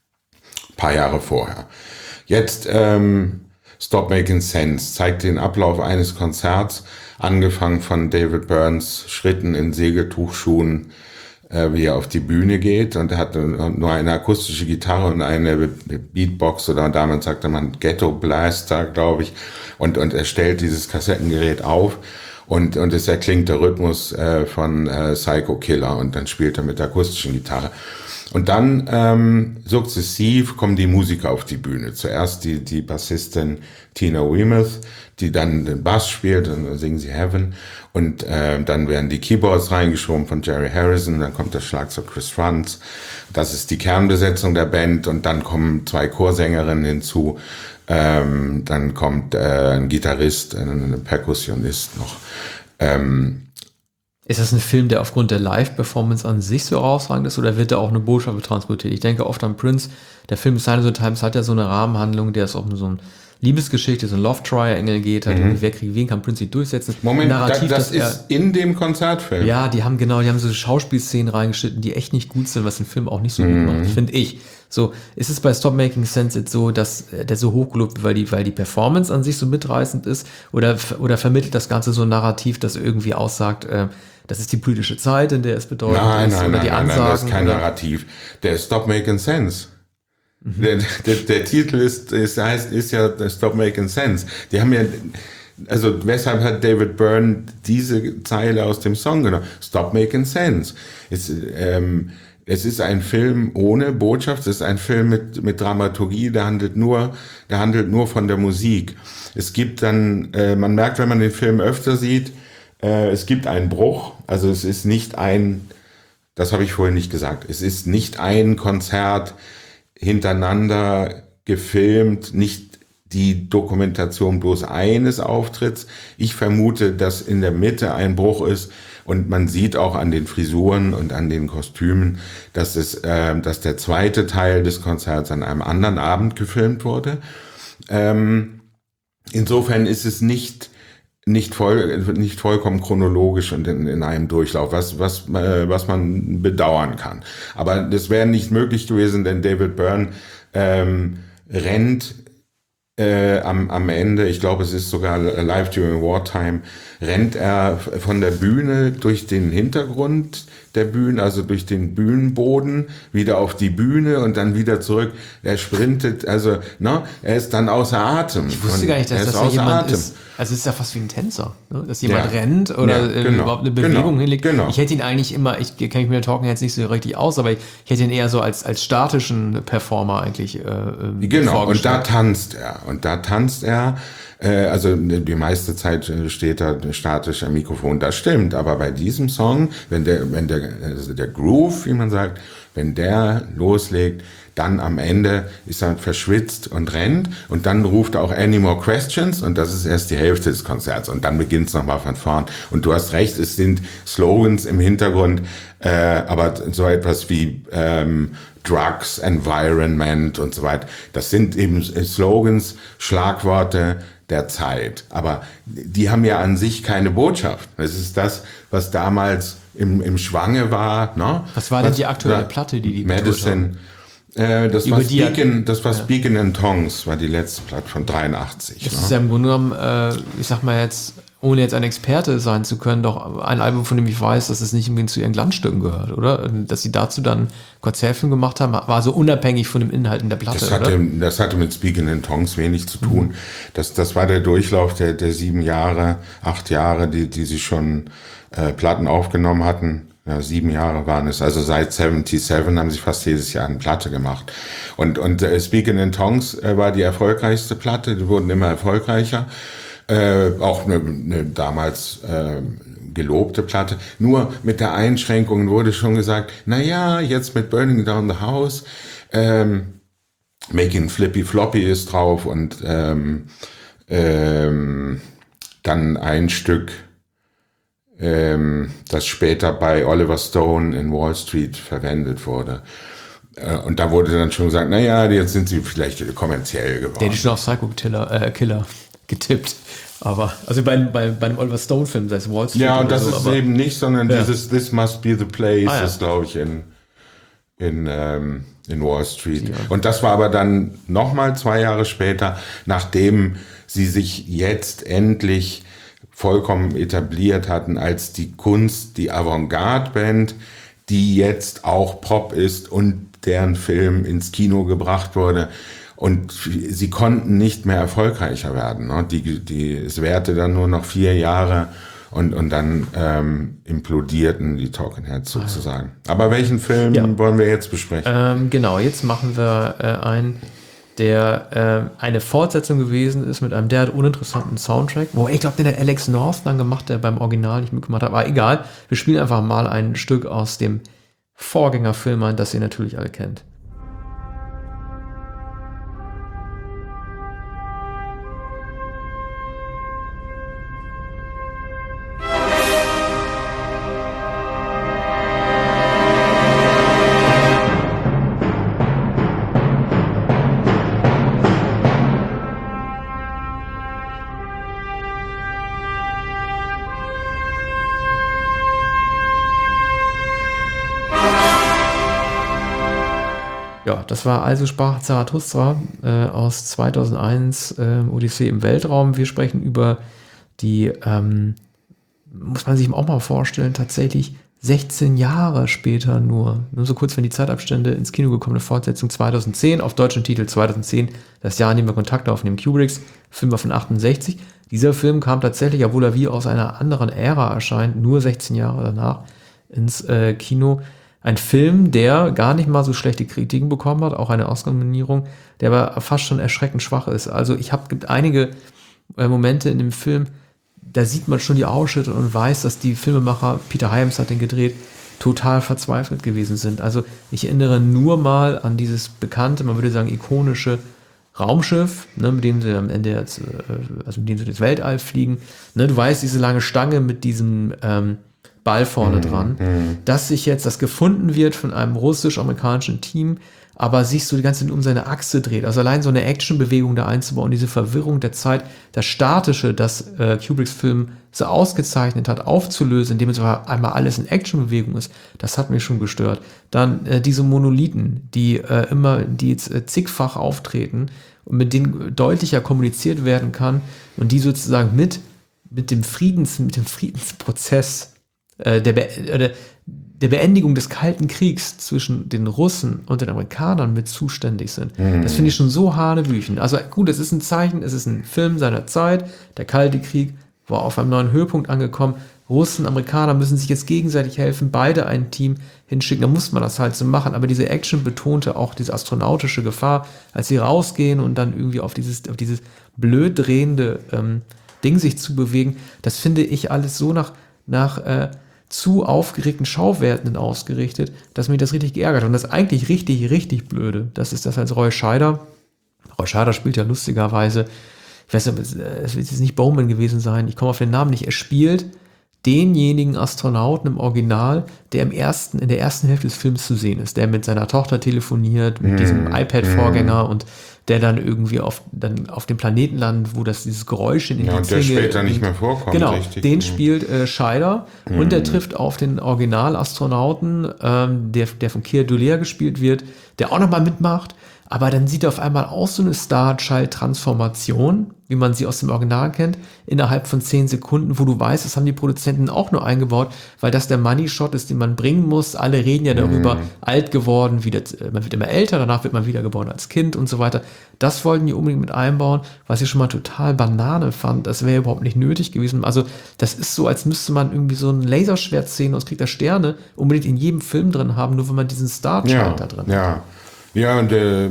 [SPEAKER 2] Ein paar Jahre vorher. Jetzt ähm, Stop Making Sense zeigt den Ablauf eines Konzerts, angefangen von David Byrnes Schritten in Segeltuchschuhen, äh, wie er auf die Bühne geht, und er hat nur eine akustische Gitarre und eine Beatbox, oder damals sagte man Ghetto Blaster, glaube ich, und, und er stellt dieses Kassettengerät auf und, und es erklingt der Rhythmus äh, von äh, Psycho Killer, und dann spielt er mit der akustischen Gitarre. Und dann ähm, sukzessiv kommen die Musiker auf die Bühne. Zuerst die, die Bassistin Tina Weymouth, die dann den Bass spielt, und dann singen sie Heaven. Und äh, dann werden die Keyboards reingeschoben von Jerry Harrison, dann kommt der Schlagzeug Chris Frantz. Das ist die Kernbesetzung der Band, und dann kommen zwei Chorsängerinnen hinzu. Ähm, dann kommt äh, ein Gitarrist, ein Perkussionist noch. Ähm,
[SPEAKER 1] Ist das ein Film, der aufgrund der Live-Performance an sich so herausragend ist, oder wird da auch eine Botschaft transportiert? Ich denke oft an Prince. Der Film Silence of the Times hat ja so eine Rahmenhandlung, der ist auch so ein Liebesgeschichte, so ein Love-Triangle geht, halt, mhm. wer kriegt wen, kann Prince nicht durchsetzen.
[SPEAKER 2] Moment, Narrativ, das, das ist er, in dem Konzertfilm.
[SPEAKER 1] Ja, die haben genau, die haben so Schauspielszenen reingeschnitten, die echt nicht gut sind, was den Film auch nicht so mhm. gut macht, finde ich. So, ist es bei Stop Making Sense jetzt so, dass der so hochgelobt wird, weil die, weil die Performance an sich so mitreißend ist, oder, oder vermittelt das Ganze so ein Narrativ, das irgendwie aussagt, äh, das ist die politische Zeit, in der es bedeutet
[SPEAKER 2] nein,
[SPEAKER 1] ist,
[SPEAKER 2] nein,
[SPEAKER 1] oder
[SPEAKER 2] nein,
[SPEAKER 1] die
[SPEAKER 2] nein,
[SPEAKER 1] Ansagen.
[SPEAKER 2] Nein, das ist kein
[SPEAKER 1] oder?
[SPEAKER 2] Narrativ. Der Stop Making Sense. Mhm. Der, der, der Titel ist, ist, heißt, ist ja Stop Making Sense. Die haben ja, also weshalb hat David Byrne diese Zeile aus dem Song genommen? Stop Making Sense. Es, ähm, es ist ein Film ohne Botschaft, es ist ein Film mit, mit Dramaturgie, der handelt nur, der handelt nur von der Musik. Es gibt dann, äh, man merkt, wenn man den Film öfter sieht, äh, es gibt einen Bruch, also es ist nicht ein, das habe ich vorhin nicht gesagt, es ist nicht ein Konzert hintereinander gefilmt, nicht die Dokumentation bloß eines Auftritts. Ich vermute, dass in der Mitte ein Bruch ist, und man sieht auch an den Frisuren und an den Kostümen, dass es, äh, dass der zweite Teil des Konzerts an einem anderen Abend gefilmt wurde. Ähm, insofern ist es nicht nicht voll, nicht vollkommen chronologisch und in, in einem Durchlauf, was, was, äh, was man bedauern kann. Aber das wäre nicht möglich gewesen, denn David Byrne ähm, rennt äh, am, am Ende, ich glaube, es ist sogar Live During Wartime, rennt er von der Bühne durch den Hintergrund der Bühne, also durch den Bühnenboden, wieder auf die Bühne und dann wieder zurück. Er sprintet, also, ne, er ist dann außer Atem.
[SPEAKER 1] Ich wusste gar nicht, dass das so jemand ist. Also es ist ja fast wie ein Tänzer, ne? Dass jemand ja. rennt oder
[SPEAKER 2] ja, genau,
[SPEAKER 1] überhaupt eine Bewegung
[SPEAKER 2] genau,
[SPEAKER 1] hinlegt.
[SPEAKER 2] Genau.
[SPEAKER 1] Ich hätte ihn eigentlich immer, ich kenne mich mit der Talking jetzt nicht so richtig aus, aber ich, ich hätte ihn eher so als, als statischen Performer eigentlich äh,
[SPEAKER 2] Genau, und da tanzt er. Und da tanzt er. Äh, also die meiste Zeit steht er statisch am Mikrofon. Das stimmt, aber bei diesem Song, wenn der, wenn der, also der Groove, wie man sagt, wenn der loslegt, dann am Ende ist er verschwitzt und rennt, und dann ruft er auch Any More Questions, und das ist erst die Hälfte des Konzerts, und dann beginnt es nochmal von vorn. Und du hast recht, es sind Slogans im Hintergrund, äh, aber so etwas wie ähm, Drugs, Environment und so weiter, das sind eben Slogans, Schlagworte der Zeit. Aber die haben ja an sich keine Botschaft. Das ist das, was damals im, im Schwange war. Ne?
[SPEAKER 1] Was war denn die aktuelle Platte, die die
[SPEAKER 2] Medicine? Äh, das, war Speaking, das war Speaking in Tongues, war die letzte Platte von dreiundachtzig.
[SPEAKER 1] Das
[SPEAKER 2] ne?
[SPEAKER 1] ist ja im Grunde genommen, äh, ich sag mal jetzt, ohne jetzt ein Experte sein zu können, doch ein Album, von dem ich weiß, dass es nicht unbedingt zu ihren Glanzstücken gehört, oder? Dass sie dazu dann Konzertfilm gemacht haben, war so unabhängig von dem Inhalt in der Platte,
[SPEAKER 2] das hatte,
[SPEAKER 1] oder?
[SPEAKER 2] Das hatte mit Speaking in Tongues wenig zu tun. Mhm. Das, das war der Durchlauf der, der sieben Jahre, acht Jahre, die, die sie schon äh, Platten aufgenommen hatten. Ja, sieben Jahre waren es. Also seit siebenundsiebzig haben sie fast jedes Jahr eine Platte gemacht. Und, und äh, Speaking in Tongues äh, war die erfolgreichste Platte. Die wurden immer erfolgreicher. Äh, auch eine, eine damals äh, gelobte Platte. Nur mit der Einschränkung wurde schon gesagt, na ja, jetzt mit Burning Down the House, ähm, Making Flippy Floppy ist drauf, und ähm, ähm, dann ein Stück, ähm, das später bei Oliver Stone in Wall Street verwendet wurde. Äh, und da wurde dann schon gesagt, naja, jetzt sind sie vielleicht kommerziell geworden.
[SPEAKER 1] Der hätte schon auf Psycho-Killer äh, Killer getippt. Aber, also bei, bei, bei einem Oliver Stone-Film, das heißt Wall Street.
[SPEAKER 2] Ja, und das
[SPEAKER 1] so,
[SPEAKER 2] ist
[SPEAKER 1] aber,
[SPEAKER 2] eben nicht, sondern
[SPEAKER 1] ja.
[SPEAKER 2] dieses This Must Be the Place
[SPEAKER 1] ah, ja.
[SPEAKER 2] ist, glaube ich, in, in, ähm, in Wall Street. Ja. Und das war aber dann nochmal zwei Jahre später, nachdem sie sich jetzt endlich vollkommen etabliert hatten als die Kunst, die Avantgarde-Band, die jetzt auch Pop ist und deren Film ins Kino gebracht wurde. Und sie konnten nicht mehr erfolgreicher werden. Ne? Die, die, es währte dann nur noch vier Jahre und, und dann ähm, implodierten die Talking Heads sozusagen. Aber welchen Film ja. wollen wir jetzt besprechen?
[SPEAKER 1] Ähm, genau, jetzt machen wir äh, einen, der äh, eine Fortsetzung gewesen ist mit einem derart uninteressanten Soundtrack. Wo ich glaube, den hat Alex North dann gemacht, der beim Original nicht mitgemacht hat. Aber egal, wir spielen einfach mal ein Stück aus dem Vorgängerfilm ein, das ihr natürlich alle kennt. Ja, das war Also sprach Zarathustra äh, aus zweitausendeins, äh, Odyssee im Weltraum. Wir sprechen über die, ähm, muss man sich auch mal vorstellen, tatsächlich sechzehn Jahre später nur, nur so kurz, wenn die Zeitabstände ins Kino gekommene Fortsetzung zweitausendzehn, auf deutschen Titel zweitausendzehn, das Jahr, in dem wir Kontakt aufnehmen, Kubricks, Film war von achtundsechzig. Dieser Film kam tatsächlich, obwohl er wie aus einer anderen Ära erscheint, nur sechzehn Jahre danach ins äh, Kino. Ein Film, der gar nicht mal so schlechte Kritiken bekommen hat, auch eine Oscar-Nominierung, der aber fast schon erschreckend schwach ist. Also ich habe gibt einige äh, Momente in dem Film, da sieht man schon die Ausschnitte und weiß, dass die Filmemacher, Peter Hyams hat den gedreht, total verzweifelt gewesen sind. Also ich erinnere nur mal an dieses bekannte, man würde sagen ikonische Raumschiff, ne, mit dem sie am Ende jetzt, äh, also mit dem sie durchs Weltall fliegen. Ne, du weißt, diese lange Stange mit diesem ähm, Ball vorne mm, dran, mm. dass sich jetzt das gefunden wird von einem russisch-amerikanischen Team, aber sich so die ganze Zeit um seine Achse dreht. Also allein so eine Actionbewegung da einzubauen, diese Verwirrung der Zeit, das Statische, das äh, Kubricks Film so ausgezeichnet hat, aufzulösen, indem es einmal alles in Actionbewegung ist, das hat mich schon gestört. Dann äh, diese Monolithen, die äh, immer, die jetzt äh, zigfach auftreten und mit denen deutlicher kommuniziert werden kann und die sozusagen mit, mit dem Friedens, mit dem Friedensprozess Der, Be- der Beendigung des Kalten Kriegs zwischen den Russen und den Amerikanern mit zuständig sind. Mhm. Das finde ich schon so hanebüchen. Also gut, es ist ein Zeichen, es ist ein Film seiner Zeit. Der Kalte Krieg war auf einem neuen Höhepunkt angekommen. Russen, Amerikaner müssen sich jetzt gegenseitig helfen, beide ein Team hinschicken. Da muss man das halt so machen. Aber diese Action betonte auch diese astronautische Gefahr, als sie rausgehen und dann irgendwie auf dieses, auf dieses blöd drehende ähm, Ding sich zu bewegen. Das finde ich alles so nach, nach äh, zu aufgeregten Schauwerten ausgerichtet, dass mich das richtig geärgert hat. Und das eigentlich richtig, richtig Blöde, das ist das als Roy Scheider. Roy Scheider spielt ja lustigerweise, ich weiß nicht, es wird jetzt nicht Bowman gewesen sein, ich komme auf den Namen nicht, er spielt denjenigen Astronauten im Original, der im ersten, in der ersten Hälfte des Films zu sehen ist, der mit seiner Tochter telefoniert, mit mm, diesem iPad-Vorgänger mm. und der dann irgendwie auf, dann auf dem Planeten landet, wo das dieses Geräusch in den
[SPEAKER 2] Ja, und der
[SPEAKER 1] Zwinge,
[SPEAKER 2] später nicht mehr vorkommt.
[SPEAKER 1] Genau,
[SPEAKER 2] richtig.
[SPEAKER 1] den spielt äh, Scheider mm. und der trifft auf den Original-Astronauten, ähm, der, der von Keir Dullea gespielt wird, der auch nochmal mitmacht, aber dann sieht er auf einmal auch so eine Star-Child-Transformation, wie man sie aus dem Original kennt, innerhalb von zehn Sekunden, wo du weißt, das haben die Produzenten auch nur eingebaut, weil das der Money-Shot ist, den man bringen muss. Alle reden ja darüber, mm. alt geworden, wieder, man wird immer älter, danach wird man wiedergeboren als Kind und so weiter. Das wollten die unbedingt mit einbauen, was ich schon mal total Banane fand. Das wäre überhaupt nicht nötig gewesen. Also das ist so, als müsste man irgendwie so ein Laserschwert sehen und es kriegt da Sterne unbedingt in jedem Film drin haben, nur wenn man diesen Star-Child
[SPEAKER 2] ja,
[SPEAKER 1] da drin
[SPEAKER 2] ja. hat. Ja, und äh,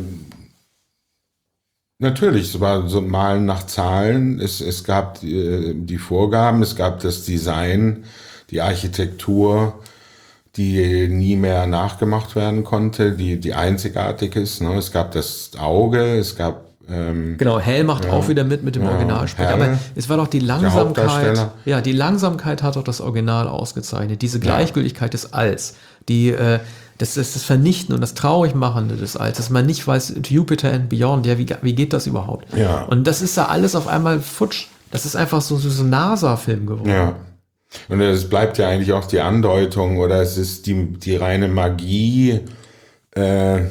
[SPEAKER 2] natürlich, es war so Malen nach Zahlen. Es, es gab äh, die Vorgaben, es gab das Design, die Architektur, die nie mehr nachgemacht werden konnte, die, die einzigartig ist. Ne? Es gab das Auge, es gab ähm,
[SPEAKER 1] genau, Hell macht ja, auch wieder mit mit dem ja, Originalsprecher. Aber es war doch die Langsamkeit. Ja, die Langsamkeit hat doch das Original ausgezeichnet. Diese Gleichgültigkeit ja. des Alls. Die, äh, Das ist das Vernichten und das Traurigmachende des Alls, dass man nicht weiß, Jupiter and Beyond, ja, wie, wie geht das überhaupt?
[SPEAKER 2] Ja.
[SPEAKER 1] Und das ist da alles auf einmal futsch. Das ist einfach so, so, so ein NASA-Film geworden.
[SPEAKER 2] Ja. Und es bleibt ja eigentlich auch die Andeutung oder es ist die, die reine Magie, äh,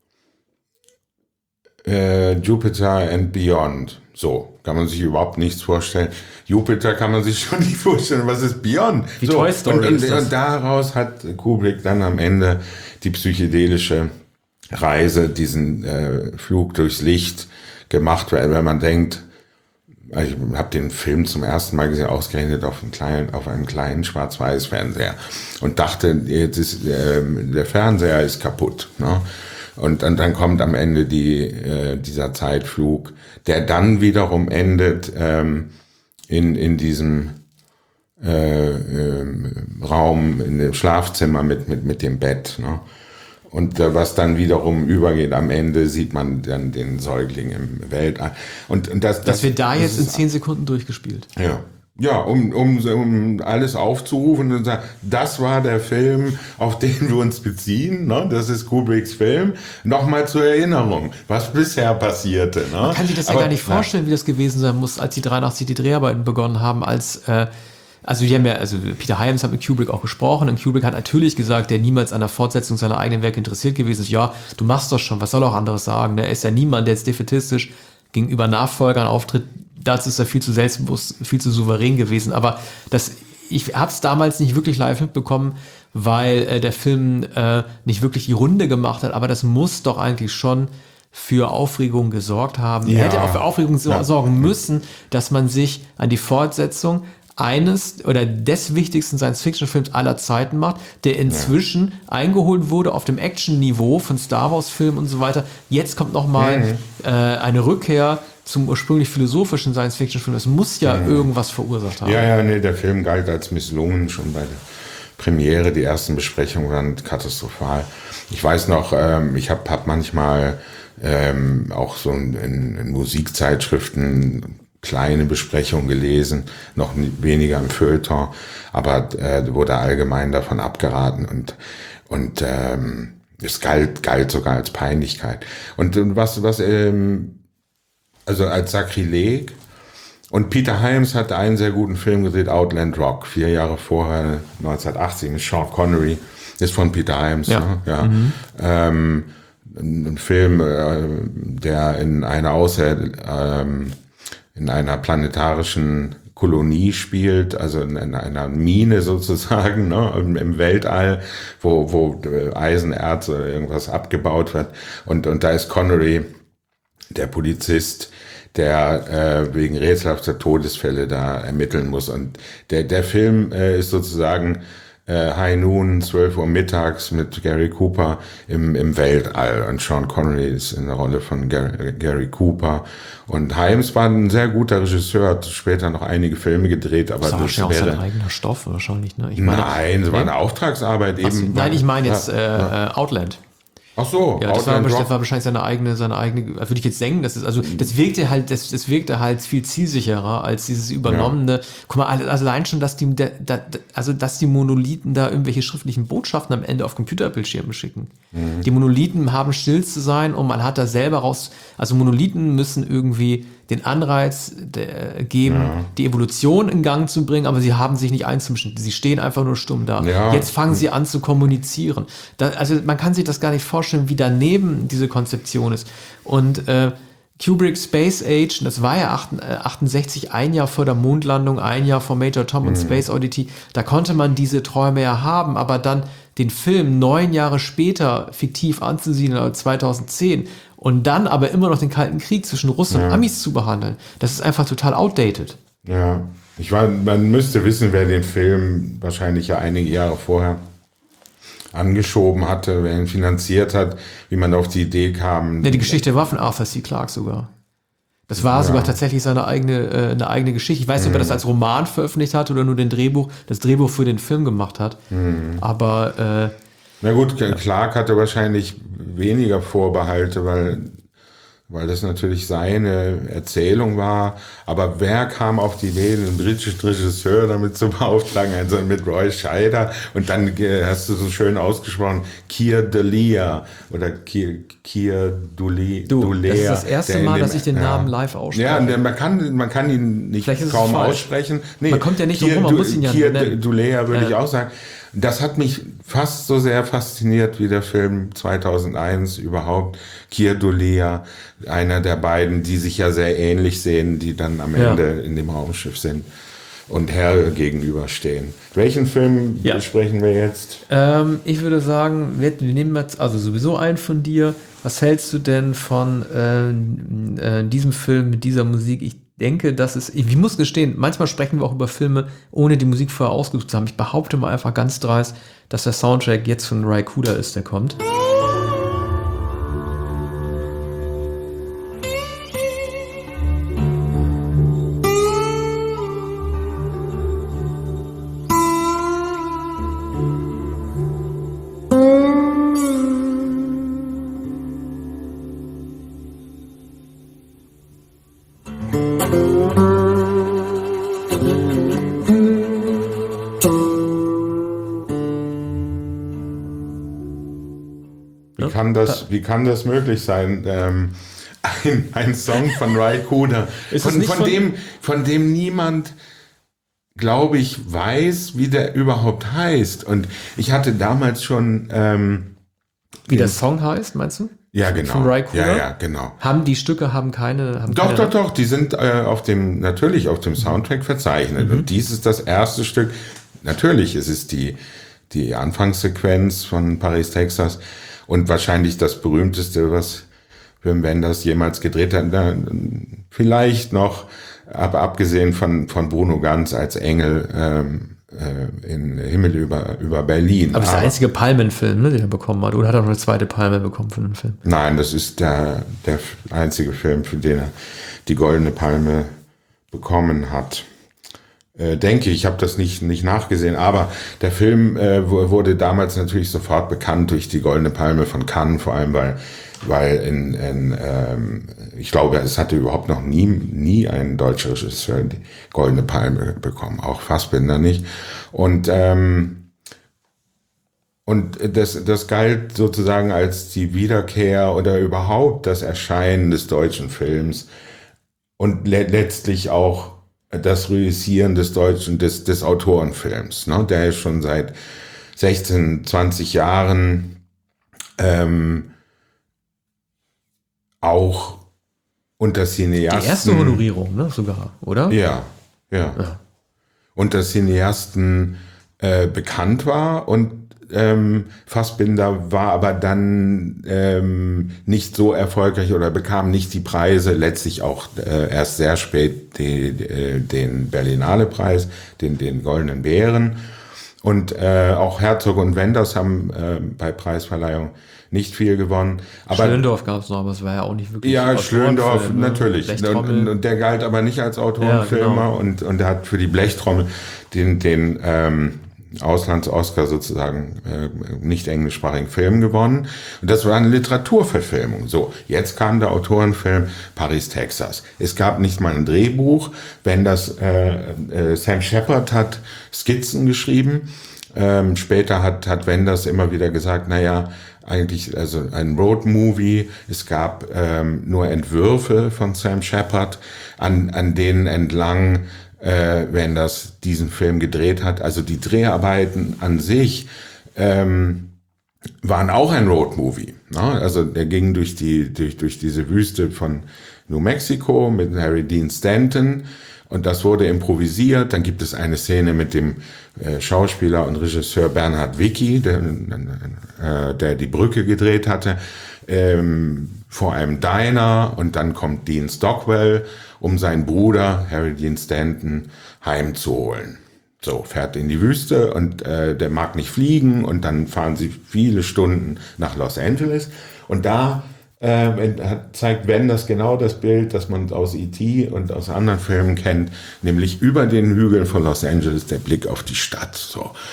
[SPEAKER 2] äh, Jupiter and Beyond. So, kann man sich überhaupt nichts vorstellen. Jupiter kann man sich schon nicht vorstellen. Was ist Beyond?
[SPEAKER 1] Wie
[SPEAKER 2] so,
[SPEAKER 1] Toy Story
[SPEAKER 2] und, und,
[SPEAKER 1] ist das.
[SPEAKER 2] und daraus hat Kubrick dann am Ende die psychedelische Reise, diesen äh, Flug durchs Licht gemacht, weil wenn man denkt, ich habe den Film zum ersten Mal gesehen, ausgerechnet auf einem kleinen, auf einem kleinen Schwarz-Weiß-Fernseher und dachte, jetzt ist, äh, der Fernseher ist kaputt. Ne? Und, und dann kommt am Ende die, äh, dieser Zeitflug, der dann wiederum endet ähm, in, in diesem äh, äh, Raum, in dem Schlafzimmer mit, mit, mit dem Bett. Ne? Und äh, was dann wiederum übergeht, am Ende sieht man dann den Säugling im Weltall. Und, und das, das,
[SPEAKER 1] Das wird da
[SPEAKER 2] das
[SPEAKER 1] jetzt
[SPEAKER 2] ist,
[SPEAKER 1] in zehn Sekunden durchgespielt.
[SPEAKER 2] Ja. Ja, um, um, um alles aufzurufen und sagen, das war der Film, auf den wir uns beziehen, ne? Das ist Kubricks Film. Nochmal zur Erinnerung, was bisher passierte. Ne?
[SPEAKER 1] Man kann sich das
[SPEAKER 2] Aber,
[SPEAKER 1] ja gar nicht vorstellen, wie das gewesen sein muss, als die dreiundachtzig die Dreharbeiten begonnen haben, als, äh, also die haben ja, also Peter Hyams hat mit Kubrick auch gesprochen und Kubrick hat natürlich gesagt, der niemals an der Fortsetzung seiner eigenen Werke interessiert gewesen ist. Ja, du machst doch schon, was soll auch anderes sagen? Ne? Er ist ja niemand, der jetzt defätistisch gegenüber Nachfolgern auftritt. Dazu ist er viel zu selbstbewusst, viel zu souverän gewesen. Aber das, ich habe es damals nicht wirklich live mitbekommen, weil äh, der Film äh, nicht wirklich die Runde gemacht hat. Aber das muss doch eigentlich schon für Aufregung gesorgt haben.
[SPEAKER 2] Ja.
[SPEAKER 1] Er hätte auch für Aufregung so,
[SPEAKER 2] Ja.
[SPEAKER 1] sorgen müssen, dass man sich an die Fortsetzung eines oder des wichtigsten Science-Fiction-Films aller Zeiten macht, der inzwischen ja. eingeholt wurde auf dem Action-Niveau von Star Wars-Filmen und so weiter. Jetzt kommt nochmal mhm. äh, eine Rückkehr zum ursprünglich philosophischen Science-Fiction-Film. Es muss ja mhm. irgendwas verursacht haben.
[SPEAKER 2] Ja, ja, nee, der Film galt als misslungen schon bei der Premiere. Die ersten Besprechungen waren katastrophal. Ich weiß noch, ähm, ich habe hab manchmal ähm, auch so in, in Musikzeitschriften kleine Besprechungen gelesen, noch weniger im Feuilleton, aber äh, wurde allgemein davon abgeraten und und ähm, es galt galt sogar als Peinlichkeit und, und was was ähm, also als Sakrileg. Und Peter Hyams hat einen sehr guten Film gedreht, Outland Rock, vier Jahre vorher, neunzehnhundertachtzig, mit Sean Connery, ist von Peter Hyams,
[SPEAKER 1] ja,
[SPEAKER 2] ne? Ja.
[SPEAKER 1] Mhm.
[SPEAKER 2] Ähm, ein Film, äh, der in einer Außer ähm, in einer planetarischen Kolonie spielt, also in, in einer Mine sozusagen, ne, im, im Weltall, wo, wo Eisenerz oder irgendwas abgebaut wird. Und, und da ist Connery, der Polizist, der äh, wegen rätselhafter Todesfälle da ermitteln muss. Und der, der Film äh, ist sozusagen äh, High Noon, zwölf Uhr mittags mit Gary Cooper im, im Weltall. Und Sean Connery ist in der Rolle von Gary, Gary Cooper. Und Hyams war ein sehr guter Regisseur, hat später noch einige Filme gedreht, aber
[SPEAKER 1] das war
[SPEAKER 2] das
[SPEAKER 1] ja auch
[SPEAKER 2] wäre,
[SPEAKER 1] sein eigener Stoff wahrscheinlich, ne? Ich meine,
[SPEAKER 2] nein, es war eine Auftragsarbeit
[SPEAKER 1] Ach so,
[SPEAKER 2] eben.
[SPEAKER 1] nein, ich meine jetzt
[SPEAKER 2] ja,
[SPEAKER 1] äh,
[SPEAKER 2] ja.
[SPEAKER 1] Outland.
[SPEAKER 2] Ach so,
[SPEAKER 1] ja, das war,
[SPEAKER 2] Outland
[SPEAKER 1] das
[SPEAKER 2] Rock.
[SPEAKER 1] war wahrscheinlich seine eigene, seine eigene, würde ich jetzt denken, das ist, also, das wirkte halt, das, das wirkte halt viel zielsicherer als dieses übernommene, ja. Guck mal, also allein schon, dass die, da, da, also, dass die Monolithen da irgendwelche schriftlichen Botschaften am Ende auf Computerbildschirme schicken. Mhm. Die Monolithen haben still zu sein und man hat da selber raus, also Monolithen müssen irgendwie den Anreiz der, geben, ja. die Evolution in Gang zu bringen, aber sie haben sich nicht einzumischen. Sie stehen einfach nur stumm da.
[SPEAKER 2] Ja.
[SPEAKER 1] Jetzt fangen sie an zu kommunizieren. Da, also man kann sich das gar nicht vorstellen, wie daneben diese Konzeption ist. Und äh, Kubrick Space Age, das war ja achtundsechzig, ein Jahr vor der Mondlandung, ein Jahr vor Major Tom und mhm. Space Oddity, da konnte man diese Träume ja haben, aber dann den Film neun Jahre später fiktiv anzusiedeln, also zweitausendzehn, und dann aber immer noch den Kalten Krieg zwischen Russen ja. und Amis zu behandeln, das ist einfach total outdated.
[SPEAKER 2] Ja, ich war, man müsste wissen, wer den Film wahrscheinlich ja einige Jahre vorher angeschoben hatte, wer ihn finanziert hat, wie man auf die Idee kam.
[SPEAKER 1] Ja, die Geschichte war von Arthur C. Clarke sogar. Das war ja. sogar tatsächlich seine eigene, äh, eine eigene Geschichte. Ich weiß nicht, mhm. ob er das als Roman veröffentlicht hat oder nur den Drehbuch, das Drehbuch für den Film gemacht hat. Mhm. Aber äh,
[SPEAKER 2] na gut, Clarke hatte wahrscheinlich weniger Vorbehalte, weil weil das natürlich seine Erzählung war. Aber wer kam auf die Idee, einen britischen Regisseur damit zu beauftragen, also mit Roy Scheider, und dann äh, hast du so schön ausgesprochen, Keir Dullea oder Keir, Keir Dullea.
[SPEAKER 1] Du, das ist das erste Mal, dem, dass ich den Namen ja, live ausspreche.
[SPEAKER 2] Ja, der, man kann, man kann ihn nicht kaum aussprechen. Nee,
[SPEAKER 1] man kommt ja nicht drum rum, man muss ihn ja
[SPEAKER 2] Keir
[SPEAKER 1] nennen.
[SPEAKER 2] Dullea würde
[SPEAKER 1] ja.
[SPEAKER 2] ich auch sagen. Das hat mich fast so sehr fasziniert wie der Film zweitausendeins überhaupt. Keir Dullea, einer der beiden, die sich ja sehr ähnlich sehen, die dann am ja. Ende in dem Raumschiff sind und Herr gegenüberstehen. Welchen Film ja. besprechen wir jetzt?
[SPEAKER 1] Ähm, ich würde sagen, wir, wir nehmen jetzt also sowieso einen von dir. Was hältst du denn von äh, äh, diesem Film mit dieser Musik? Ich denke, dass es, ich muss gestehen, manchmal sprechen wir auch über Filme, ohne die Musik vorher ausgesucht zu haben. Ich behaupte mal einfach ganz dreist, dass der Soundtrack jetzt von Ry Cooder ist, der kommt.
[SPEAKER 2] Wie kann das, wie kann das möglich sein? Ähm, ein, ein Song von Ry Cooder, von, von, von, dem, von dem niemand, glaube ich, weiß, wie der überhaupt heißt. Und ich hatte damals schon... Ähm,
[SPEAKER 1] wie der Song heißt, meinst du?
[SPEAKER 2] Ja, genau.
[SPEAKER 1] Von Ry Cooder?
[SPEAKER 2] Ja, ja, genau.
[SPEAKER 1] Haben die Stücke, haben keine... Haben
[SPEAKER 2] doch,
[SPEAKER 1] keine
[SPEAKER 2] doch, doch, die sind äh, auf dem, natürlich auf dem Soundtrack verzeichnet. Mhm. Und dies ist das erste Stück. Natürlich ist es die, die Anfangssequenz von Paris, Texas. Und wahrscheinlich das berühmteste, was Wim Wenders jemals gedreht hat. Na, vielleicht noch, aber abgesehen von, von Bruno Ganz als Engel ähm, äh, in Himmel über, über Berlin.
[SPEAKER 1] Aber das ist der einzige Palmenfilm, ne, den er bekommen hat. Oder hat er noch eine zweite Palme bekommen für den Film?
[SPEAKER 2] Nein, das ist der, der einzige Film, für den er die Goldene Palme bekommen hat. Äh, denke ich, ich habe das nicht nicht nachgesehen, aber der Film äh, wurde damals natürlich sofort bekannt durch die Goldene Palme von Cannes, vor allem weil weil in, in ähm, ich glaube, es hatte überhaupt noch nie nie ein deutscher Regisseur die Goldene Palme bekommen, auch Fassbinder nicht. Und ähm, und das das galt sozusagen als die Wiederkehr oder überhaupt das Erscheinen des deutschen Films und le- letztlich auch das Reüssieren des deutschen, des, des Autorenfilms, ne, der ist schon seit sechzehn, zwanzig Jahren ähm, auch unter Cineasten.
[SPEAKER 1] Die erste Honorierung, ne, sogar, oder?
[SPEAKER 2] Ja, ja. ja. Unter Cineasten äh, bekannt war und ähm, Fassbinder war aber dann ähm, nicht so erfolgreich oder bekam nicht die Preise, letztlich auch äh, erst sehr spät die, die, den Berlinale-Preis, den, den Goldenen Bären. Und äh, auch Herzog und Wenders haben äh, bei Preisverleihung nicht viel gewonnen. Aber
[SPEAKER 1] Schlöndorff gab es noch, aber es war ja auch nicht wirklich.
[SPEAKER 2] Ja, Schlöndorff, ne? Natürlich. Und, und der galt aber nicht als Autorenfilmer, ja, genau. und, und er hat für die Blechtrommel den, den ähm, Auslands-Oscar sozusagen äh, nicht englischsprachigen Film gewonnen. Und das war eine Literaturverfilmung. So, jetzt kam der Autorenfilm Paris, Texas. Es gab nicht mal ein Drehbuch. Wenn das äh, äh, Sam Shepard hat Skizzen geschrieben. Ähm, später hat hat Wenders immer wieder gesagt, naja, eigentlich also ein Road-Movie. Es gab ähm, nur Entwürfe von Sam Shepard, an an denen entlang äh, Wenders diesen Film gedreht hat. Also die Dreharbeiten an sich ähm, waren auch ein Road-Movie. Ne? Also der ging durch die durch durch diese Wüste von New Mexico mit Harry Dean Stanton. Und das wurde improvisiert. Dann gibt es eine Szene mit dem äh, Schauspieler und Regisseur Bernhard Wicki, der, äh, der die Brücke gedreht hatte, ähm, vor einem Diner. Und dann kommt Dean Stockwell, um seinen Bruder Harry Dean Stanton heimzuholen. So, fährt in die Wüste und äh, der mag nicht fliegen. Und dann fahren sie viele Stunden nach Los Angeles. Und da Äh, zeigt Wenders genau das Bild, das man aus E T und aus anderen Filmen kennt, nämlich über den Hügeln von Los Angeles der Blick auf die Stadt. So.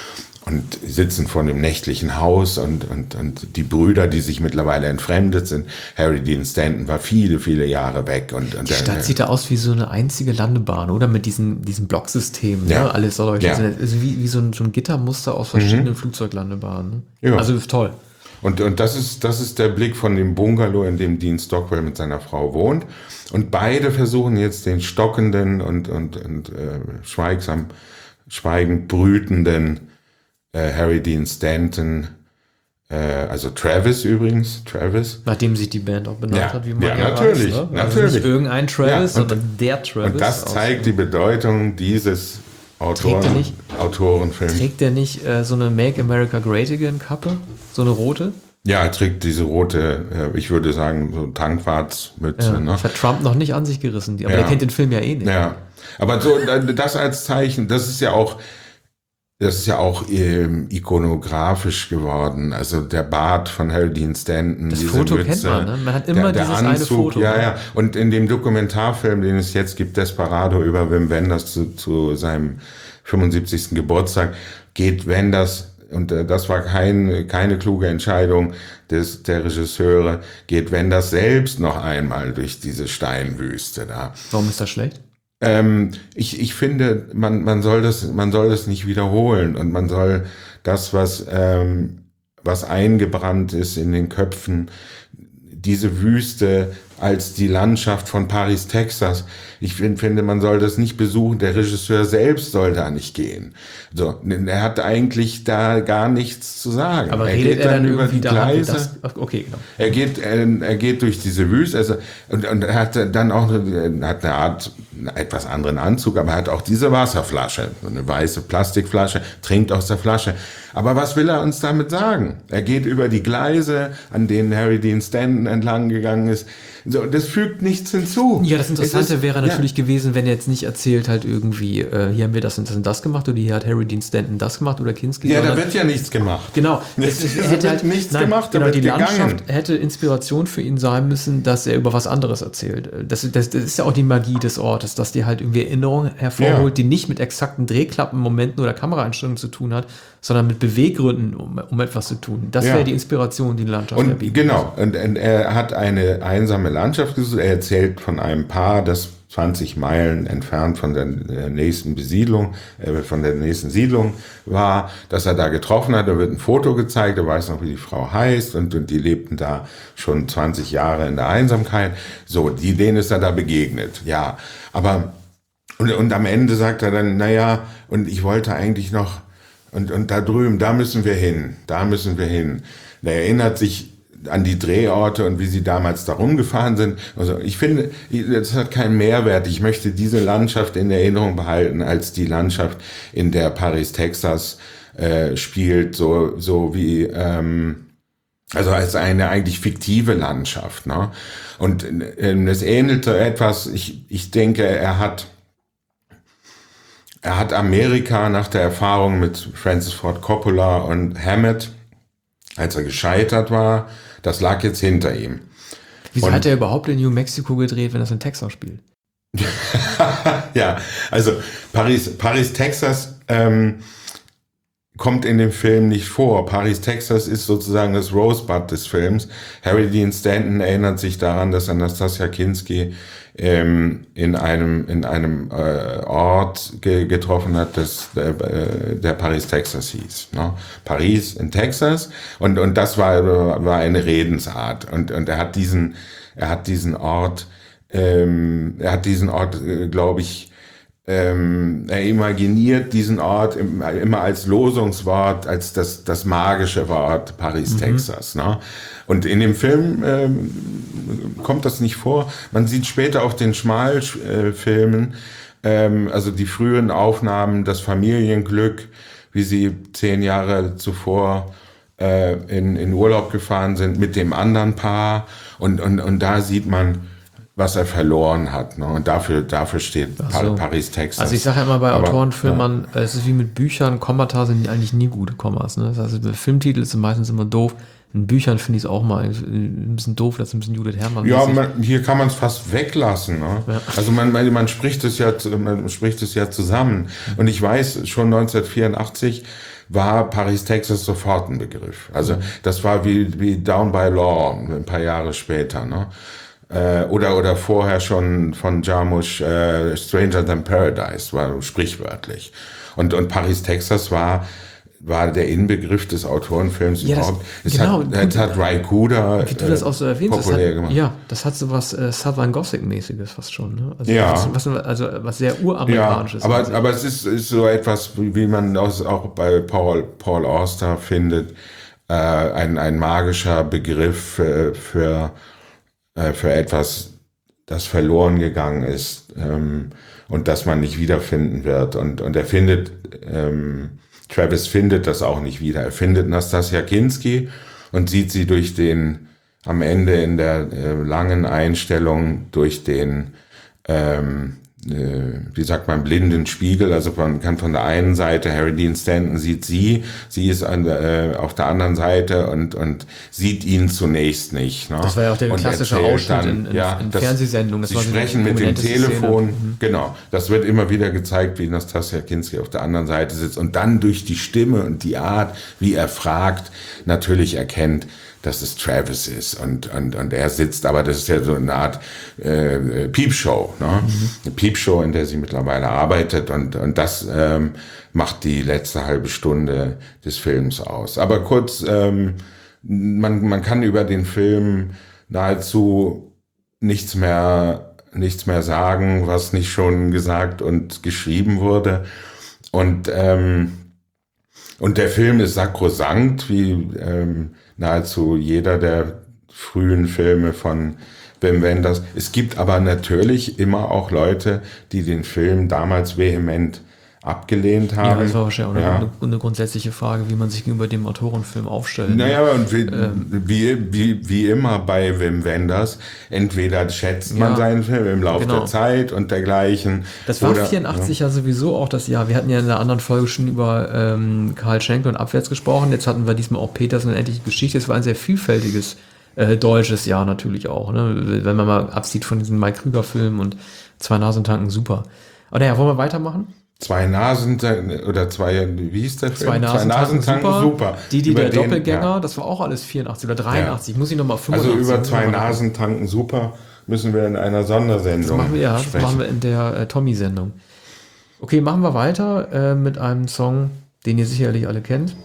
[SPEAKER 2] und sitzen vor dem nächtlichen Haus und, und, und die Brüder, die sich mittlerweile entfremdet sind. Harry Dean Stanton war viele, viele Jahre weg. Und, und
[SPEAKER 1] die
[SPEAKER 2] der,
[SPEAKER 1] Stadt sieht da aus wie so eine einzige Landebahn, oder? Mit diesem, diesem Blocksystem,
[SPEAKER 2] ja.
[SPEAKER 1] ne? Alles soll euch
[SPEAKER 2] Ja.
[SPEAKER 1] also wie, wie so ein, so ein Gittermuster aus verschiedenen mhm. Flugzeuglandebahnen. Ne?
[SPEAKER 2] Ja.
[SPEAKER 1] Also ist toll.
[SPEAKER 2] Und, und das ist, das ist der Blick von dem Bungalow, in dem Dean Stockwell mit seiner Frau wohnt. Und beide versuchen jetzt den stockenden und, und, und äh, schweigsam, schweigend brütenden äh, Harry Dean Stanton, äh, also Travis übrigens, Travis.
[SPEAKER 1] Nachdem sich die Band auch benannt
[SPEAKER 2] ja,
[SPEAKER 1] hat, wie man
[SPEAKER 2] ja,
[SPEAKER 1] ja
[SPEAKER 2] natürlich,
[SPEAKER 1] weiß. Ne? Also
[SPEAKER 2] natürlich.
[SPEAKER 1] nicht irgendein Travis,
[SPEAKER 2] ja, und,
[SPEAKER 1] sondern der Travis.
[SPEAKER 2] Und das zeigt die Bedeutung dieses Autoren,
[SPEAKER 1] Trägt er nicht,
[SPEAKER 2] Autorenfilm.
[SPEAKER 1] Trägt der nicht äh, so eine Make America Great Again Kappe? So eine rote?
[SPEAKER 2] Ja, er trägt diese rote, äh, ich würde sagen, so Tankfahrtsmütze.
[SPEAKER 1] Ja,
[SPEAKER 2] ne?
[SPEAKER 1] Das hat Trump noch nicht an sich gerissen. Aber
[SPEAKER 2] ja.
[SPEAKER 1] der kennt den Film ja eh nicht.
[SPEAKER 2] Ja, aber so das als Zeichen, das ist ja auch, das ist ja auch ähm, ikonografisch geworden. Also der Bart von Harry Dean Stanton.
[SPEAKER 1] Das
[SPEAKER 2] diese
[SPEAKER 1] Foto
[SPEAKER 2] Mütze,
[SPEAKER 1] kennt man, ne? Man hat immer
[SPEAKER 2] der,
[SPEAKER 1] dieses
[SPEAKER 2] der Anzug,
[SPEAKER 1] eine Foto.
[SPEAKER 2] Ja, ja. Und in dem Dokumentarfilm, den es jetzt gibt, Desperado über Wim Wenders zu, zu seinem fünfundsiebzigsten Geburtstag, geht Wenders, und äh, das war kein, keine kluge Entscheidung des, der Regisseure, geht Wenders selbst noch einmal durch diese Steinwüste da.
[SPEAKER 1] Warum ist das schlecht?
[SPEAKER 2] Ähm, ich, ich finde, man, man soll das, man soll das nicht wiederholen und man soll das, was, ähm, was eingebrannt ist in den Köpfen, diese Wüste als die Landschaft von Paris, Texas. Ich find, finde, man soll das nicht besuchen. Der Regisseur selbst soll da nicht gehen. So, er hat eigentlich da gar nichts zu sagen.
[SPEAKER 1] Aber
[SPEAKER 2] er
[SPEAKER 1] redet
[SPEAKER 2] geht
[SPEAKER 1] er
[SPEAKER 2] dann
[SPEAKER 1] dann
[SPEAKER 2] über die
[SPEAKER 1] daran,
[SPEAKER 2] Gleise.
[SPEAKER 1] Das, okay, genau.
[SPEAKER 2] Er geht, er, er geht durch diese Wüste, also, und, und er hat dann auch eine, hat eine Art, einen etwas anderen Anzug, aber er hat auch diese Wasserflasche, so eine weiße Plastikflasche, trinkt aus der Flasche. Aber was will er uns damit sagen? Er geht über die Gleise, an denen Harry Dean Stanton entlang gegangen ist. So, das fügt nichts hinzu.
[SPEAKER 1] Ja, das Interessante
[SPEAKER 2] ist,
[SPEAKER 1] wäre natürlich
[SPEAKER 2] ja.
[SPEAKER 1] gewesen, wenn er jetzt nicht erzählt halt irgendwie, äh, hier haben wir das und das und das gemacht oder hier hat Harry Dean Stanton das gemacht oder Kinski.
[SPEAKER 2] Ja, da wird ja nichts gemacht.
[SPEAKER 1] Genau. Es, es, er hätte halt
[SPEAKER 2] nichts
[SPEAKER 1] nein,
[SPEAKER 2] gemacht, da
[SPEAKER 1] genau,
[SPEAKER 2] wird
[SPEAKER 1] die
[SPEAKER 2] gegangen.
[SPEAKER 1] Landschaft hätte Inspiration für ihn sein müssen, dass er über was anderes erzählt. Das, das, das ist ja auch die Magie des Ortes, dass die halt irgendwie Erinnerungen hervorholt, ja. die nicht mit exakten Drehklappenmomenten oder Kameraeinstellungen zu tun hat, sondern mit Beweggründen, um, um etwas zu tun. Das ja. wäre die Inspiration, die Landschaft
[SPEAKER 2] und
[SPEAKER 1] erbieten.
[SPEAKER 2] Genau, und, und er hat eine einsame Landschaft gesucht. Er erzählt von einem Paar, das zwanzig Meilen entfernt von der nächsten Besiedlung, äh, von der nächsten Siedlung war, dass er da getroffen hat. Da wird ein Foto gezeigt, er weiß noch, wie die Frau heißt, und, und die lebten da schon zwanzig Jahre in der Einsamkeit. So, die, denen ist er da begegnet, ja. Aber, und, und am Ende sagt er dann, naja, und ich wollte eigentlich noch, und, und da drüben, da müssen wir hin, da müssen wir hin. Er erinnert sich an die Drehorte und wie sie damals da rumgefahren sind. Also ich finde, das hat keinen Mehrwert. Ich möchte diese Landschaft in Erinnerung behalten als die Landschaft, in der Paris, Texas äh, spielt, so so wie ähm, also als eine eigentlich fiktive Landschaft. Ne? Und ähm, es ähnelte etwas. Ich ich denke, er hat er hat Amerika nach der Erfahrung mit Francis Ford Coppola und Hammett, als er gescheitert war, das lag jetzt hinter ihm.
[SPEAKER 1] Wieso
[SPEAKER 2] und,
[SPEAKER 1] hat er überhaupt in New Mexico gedreht, wenn das in Texas spielt?
[SPEAKER 2] Ja, also Paris, Paris, Texas ähm, kommt in dem Film nicht vor. Paris, Texas ist sozusagen das Rosebud des Films. Harry Dean Stanton erinnert sich daran, dass Anastasia Kinski ähm, in einem in einem äh, Ort ge- getroffen hat, das der, äh, der Paris, Texas hieß. Ne? Paris in Texas, und und das war war eine Redensart, und und er hat diesen er hat diesen Ort ähm, er hat diesen Ort äh, glaube ich Ähm, er imaginiert diesen Ort im, immer als Losungswort, als das, das magische Wort Paris, mhm. Texas. Ne? Und in dem Film ähm, kommt das nicht vor. Man sieht später auf den Schmalfilmen, ähm, also die frühen Aufnahmen, das Familienglück, wie sie zehn Jahre zuvor äh, in, in Urlaub gefahren sind mit dem anderen Paar. Und, und, und da sieht man, was er verloren hat. Ne? Und dafür, dafür steht so. Paris, Texas.
[SPEAKER 1] Also ich sage ja immer bei
[SPEAKER 2] Aber,
[SPEAKER 1] Autorenfilmern,
[SPEAKER 2] ja.
[SPEAKER 1] es ist wie mit Büchern, Kommata sind eigentlich nie gute Kommas. Ne? Das heißt, der Filmtitel ist meistens immer doof. In Büchern finde ich es auch mal ein bisschen doof, das ist ein bisschen Judith Herrmann.
[SPEAKER 2] Ja, man, hier kann man es fast weglassen. Ne? Ja. Also man, man, man spricht es ja, man spricht es ja zusammen. Und ich weiß, schon neunzehnhundertvierundachtzig war Paris, Texas sofort ein Begriff. Also das war wie, wie Down by Law, ein paar Jahre später, ne? Äh, oder, oder vorher schon von Jarmusch, äh, Stranger Than Paradise, war sprichwörtlich. Und, und Paris, Texas war, war der Inbegriff des Autorenfilms
[SPEAKER 1] ja,
[SPEAKER 2] überhaupt.
[SPEAKER 1] Das,
[SPEAKER 2] es
[SPEAKER 1] genau,
[SPEAKER 2] hat, es hat Ry Cooder
[SPEAKER 1] wie du das auch so erwähnst,
[SPEAKER 2] populär
[SPEAKER 1] hat,
[SPEAKER 2] gemacht.
[SPEAKER 1] Ja, das hat so was äh, Southern Gothic-mäßiges fast schon. Ne? Also
[SPEAKER 2] Ja.
[SPEAKER 1] Was, was, also was sehr uramerikanisches.
[SPEAKER 2] Ja, aber, aber es ist, ist so etwas, wie man aus, auch bei Paul, Paul Auster findet, äh, ein, ein magischer Begriff für, für, äh, für etwas, das verloren gegangen ist ähm, und das man nicht wiederfinden wird. Und, und er findet, ähm, Travis findet das auch nicht wieder. Er findet Nastassja Kinski und sieht sie durch den, am Ende in der äh, langen Einstellung durch den, ähm, äh, wie sagt man, blinden Spiegel. Also man kann von der einen Seite, Harry Dean Stanton sieht sie, sie ist an der, äh, auf der anderen Seite und, und sieht ihn zunächst nicht. Ne?
[SPEAKER 1] Das war ja auch der
[SPEAKER 2] und
[SPEAKER 1] klassische Ausschnitt dann, in, in,
[SPEAKER 2] ja,
[SPEAKER 1] in
[SPEAKER 2] das,
[SPEAKER 1] Fernsehsendungen. Das
[SPEAKER 2] sie
[SPEAKER 1] war so
[SPEAKER 2] sprechen mit dem Telefon,
[SPEAKER 1] mhm.
[SPEAKER 2] genau. Das wird immer wieder gezeigt, wie Nastassja Kinski auf der anderen Seite sitzt und dann durch die Stimme und die Art, wie er fragt, natürlich erkennt, dass es Travis ist und, und, und er sitzt, aber das ist ja so eine Art äh, Piepshow, ne? Mhm. Eine Piepshow, in der sie mittlerweile arbeitet und, und das ähm, macht die letzte halbe Stunde des Films aus. Aber kurz, ähm, man, man kann über den Film nahezu nichts mehr, nichts mehr sagen, was nicht schon gesagt und geschrieben wurde und ähm, und der Film ist sakrosankt, wie ähm, nahezu jeder der frühen Filme von Wim Wenders. Es gibt aber natürlich immer auch Leute, die den Film damals vehement abgelehnt haben.
[SPEAKER 1] Ja, das war wahrscheinlich auch
[SPEAKER 2] ja.
[SPEAKER 1] eine, eine grundsätzliche Frage, wie man sich gegenüber dem Autorenfilm aufstellt.
[SPEAKER 2] Naja, und wie, ähm, wie, wie, wie immer bei Wim Wenders, entweder schätzt man ja, seinen Film im Laufe genau. der Zeit und dergleichen.
[SPEAKER 1] Das war oder, vierundachtzig ja. ja sowieso auch das Jahr. Wir hatten ja in einer anderen Folge schon über ähm, Karl Schenkel und Abwärts gesprochen. Jetzt hatten wir diesmal auch Petersen und Endliche Geschichte. Es war ein sehr vielfältiges äh, deutsches Jahr natürlich auch. Ne? Wenn man mal absieht von diesen Mike Krüger-Filmen und Zwei Nasentanken, super. Aber naja, wollen wir weitermachen?
[SPEAKER 2] Zwei Nasen oder zwei, wie hieß der Film?
[SPEAKER 1] Zwei Nasentanken, zwei Nasentanken super. super. Die, die der den, Doppelgänger, ja. Das war auch alles vierundachtzig oder dreiundachtzig. Ja. Muss ich nochmal fünfundachtzig.
[SPEAKER 2] Also über Zwei Nasentanken super müssen wir in einer Sondersendung
[SPEAKER 1] das machen wir, ja,
[SPEAKER 2] sprechen.
[SPEAKER 1] Das machen wir in der äh, Tommy-Sendung. Okay, machen wir weiter äh, mit einem Song, den ihr sicherlich alle kennt.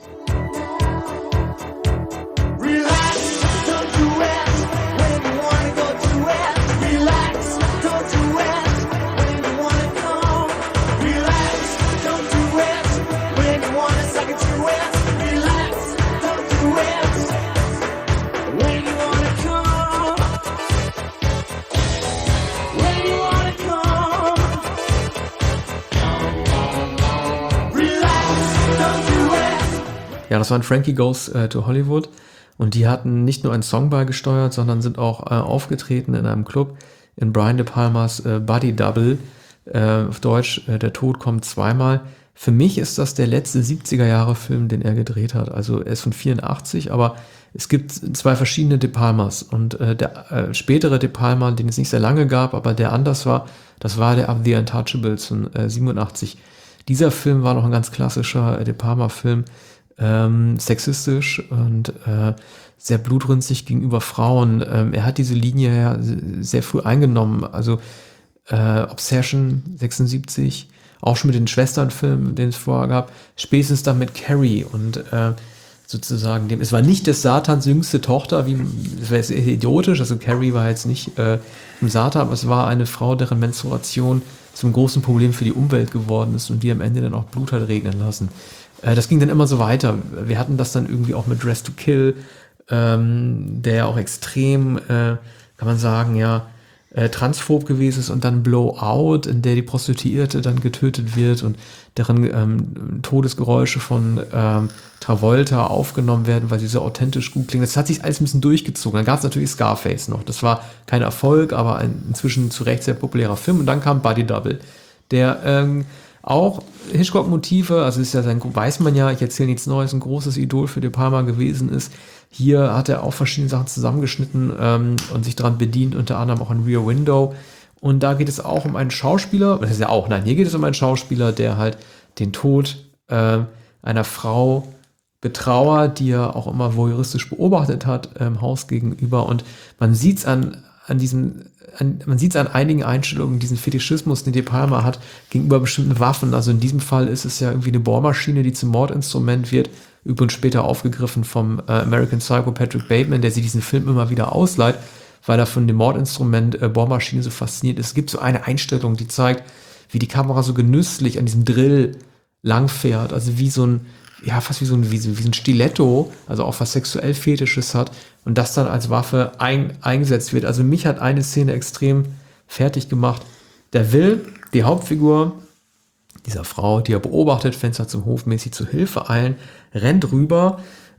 [SPEAKER 1] Ja, das waren Frankie Goes äh, to Hollywood und die hatten nicht nur einen Song beigesteuert, sondern sind auch äh, aufgetreten in einem Club in Brian De Palmas äh, Body Double, äh, auf Deutsch äh, Der Tod kommt zweimal. Für mich ist das der letzte siebziger-Jahre-Film, den er gedreht hat. Also er ist von vierundachtzig, aber es gibt zwei verschiedene De Palmas und äh, der äh, spätere De Palma, den es nicht sehr lange gab, aber der anders war, das war der The Untouchables von äh, siebenundachtzig. Dieser Film war noch ein ganz klassischer äh, De Palma-Film, Ähm, sexistisch und äh, sehr blutrünstig gegenüber Frauen. Ähm, er hat diese Linie ja sehr früh eingenommen. Also äh, Obsession sechsundsiebzig, auch schon mit den Schwesternfilmen, den es vorher gab, spätestens dann mit Carrie und äh, sozusagen dem. Es war nicht des Satans jüngste Tochter, wie das wäre jetzt idiotisch. Also Carrie war jetzt nicht äh, im Satan, aber es war eine Frau, deren Menstruation zum großen Problem für die Umwelt geworden ist und die am Ende dann auch Blut hat regnen lassen. Das ging dann immer so weiter. Wir hatten das dann irgendwie auch mit Dress to Kill, ähm, der ja auch extrem, äh, kann man sagen, ja, äh, transphob gewesen ist und dann Blowout, in der die Prostituierte dann getötet wird und deren ähm, Todesgeräusche von ähm, Travolta aufgenommen werden, weil sie so authentisch gut klingen. Das hat sich alles ein bisschen durchgezogen. Dann gab es natürlich Scarface noch. Das war kein Erfolg, aber ein inzwischen zu Recht sehr populärer Film. Und dann kam Body Double, der ähm, auch Hitchcock-Motive, also ist ja sein, weiß man ja, ich erzähle nichts Neues, ein großes Idol für De Palma gewesen ist. Hier hat er auch verschiedene Sachen zusammengeschnitten ähm, und sich daran bedient, unter anderem auch in Rear Window. Und da geht es auch um einen Schauspieler, das ist ja auch, nein, hier geht es um einen Schauspieler, der halt den Tod äh, einer Frau betrauert, die er auch immer voyeuristisch beobachtet hat, im Haus gegenüber. Und man sieht es an, an diesem, an, man sieht es an einigen Einstellungen, diesen Fetischismus, den De Palma hat, gegenüber bestimmten Waffen. Also in diesem Fall ist es ja irgendwie eine Bohrmaschine, die zum Mordinstrument wird, übrigens später aufgegriffen vom äh, American Psycho Patrick Bateman, der sich diesen Film immer wieder ausleiht, weil er von dem Mordinstrument äh, Bohrmaschine so fasziniert ist. Es gibt so eine Einstellung, die zeigt, wie die Kamera so genüsslich an diesem Drill langfährt, also wie so ein, ja, fast wie so ein, wie so, wie so ein Stiletto, also auch was sexuell Fetisches hat und das dann als Waffe ein, eingesetzt wird. Also mich hat eine Szene extrem fertig gemacht. Der will die Hauptfigur dieser Frau, die er beobachtet, Fenster zum Hof mäßig zu Hilfe eilen, rennt rüber,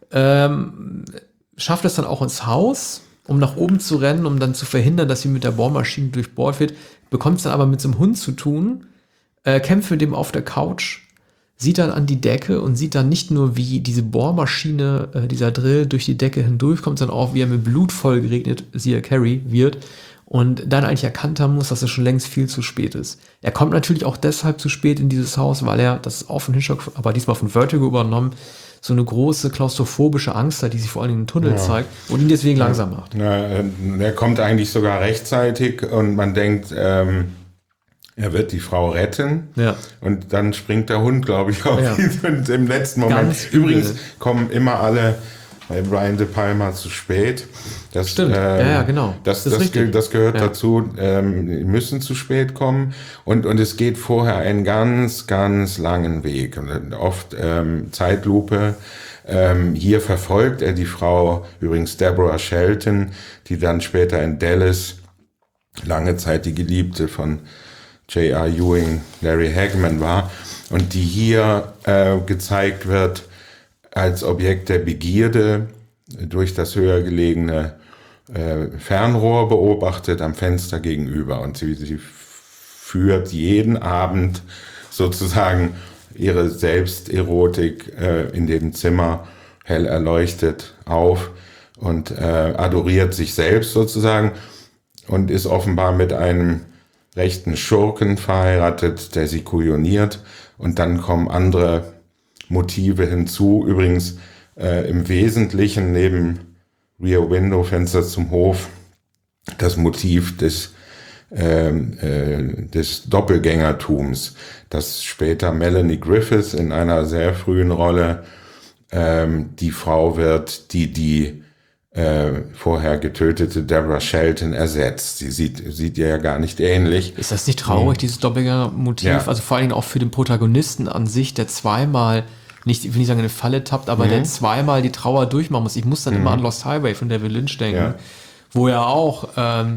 [SPEAKER 1] ähm, schafft es dann auch ins Haus, um nach oben zu rennen, um dann zu verhindern, dass sie mit der Bohrmaschine durchbohrt wird, bekommt es dann aber mit so einem Hund zu tun, äh, kämpft mit dem auf der Couch, sieht dann an die Decke und sieht dann nicht nur, wie diese Bohrmaschine, äh, dieser Drill durch die Decke hindurchkommt, sondern auch, wie er mit Blut voll geregnet, siehe Carrie, wird und dann eigentlich erkannt haben muss, dass es schon längst viel zu spät ist. Er kommt natürlich auch deshalb zu spät in dieses Haus, weil er, das ist auch von Hitchcock, aber diesmal von Vertigo übernommen, so eine große klaustrophobische Angst hat, die sich vor allem im Tunnel ja. zeigt und ihn deswegen ja. langsam macht.
[SPEAKER 2] Na, er kommt eigentlich sogar rechtzeitig und man denkt, ähm, er wird die Frau retten
[SPEAKER 1] ja.
[SPEAKER 2] und dann springt der Hund, glaube ich, auf
[SPEAKER 1] ja.
[SPEAKER 2] ihn im letzten Moment.
[SPEAKER 1] Ganz
[SPEAKER 2] Übrigens
[SPEAKER 1] übel.
[SPEAKER 2] kommen immer alle bei Brian De Palma zu spät. Das,
[SPEAKER 1] Stimmt,
[SPEAKER 2] ähm,
[SPEAKER 1] ja, ja, genau.
[SPEAKER 2] Das, das, das, ge- das gehört
[SPEAKER 1] ja.
[SPEAKER 2] dazu, ähm, die müssen zu spät kommen und, und es geht vorher einen ganz, ganz langen Weg. Und oft ähm, Zeitlupe. Ähm, hier verfolgt er die Frau, übrigens Deborah Shelton, die dann später in Dallas lange Zeit die Geliebte von J R. Ewing, Larry Hagman war und die hier äh, gezeigt wird als Objekt der Begierde durch das höher gelegene äh, Fernrohr beobachtet am Fenster gegenüber und sie, sie führt jeden Abend sozusagen ihre Selbsterotik äh, in dem Zimmer hell erleuchtet auf und äh, adoriert sich selbst sozusagen und ist offenbar mit einem rechten Schurken verheiratet, der sie kujoniert und dann kommen andere Motive hinzu. Übrigens äh, im Wesentlichen neben Rear Window, Fenster zum Hof, das Motiv des, äh, äh, des Doppelgängertums, das später Melanie Griffith in einer sehr frühen Rolle ähm, die Frau wird, die die Äh, vorher getötete Deborah Shelton ersetzt. Sie sieht, sieht ihr ja gar nicht ähnlich.
[SPEAKER 1] Ist das nicht traurig, mhm. dieses Doppelgänger-Motiv? Ja. Also vor allen Dingen auch für den Protagonisten an sich, der zweimal, nicht, ich will nicht sagen, in eine Falle tappt, aber mhm. der zweimal die Trauer durchmachen muss. Ich muss dann mhm. immer an Lost Highway von David Lynch denken, ja. wo er auch ähm,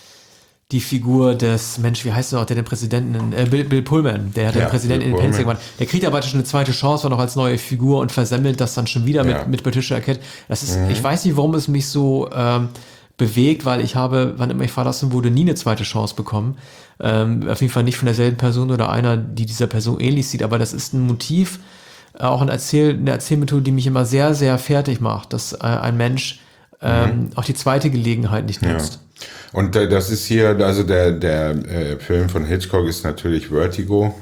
[SPEAKER 1] die Figur des, Mensch, wie heißt der noch, der den Präsidenten, äh, Bill, Bill Pullman, der hat ja, den Präsidenten Bill in den Pencil gemacht. Der kriegt aber schon eine zweite Chance, war noch als neue Figur und versemmelt das dann schon wieder ja. mit, mit Patricia Arquette. Das ist, mhm. ich weiß nicht, warum es mich so ähm, bewegt, weil ich habe, wann immer ich verlassen wurde, nie eine zweite Chance bekommen. Ähm, auf jeden Fall nicht von derselben Person oder einer, die dieser Person ähnlich sieht, aber das ist ein Motiv, äh, auch ein Erzähl, eine Erzählmethode, die mich immer sehr, sehr fertig macht, dass äh, ein Mensch ähm, mhm. auch die zweite Gelegenheit nicht nutzt.
[SPEAKER 2] Ja. Und äh, das ist hier, also der, der äh, Film von Hitchcock ist natürlich Vertigo.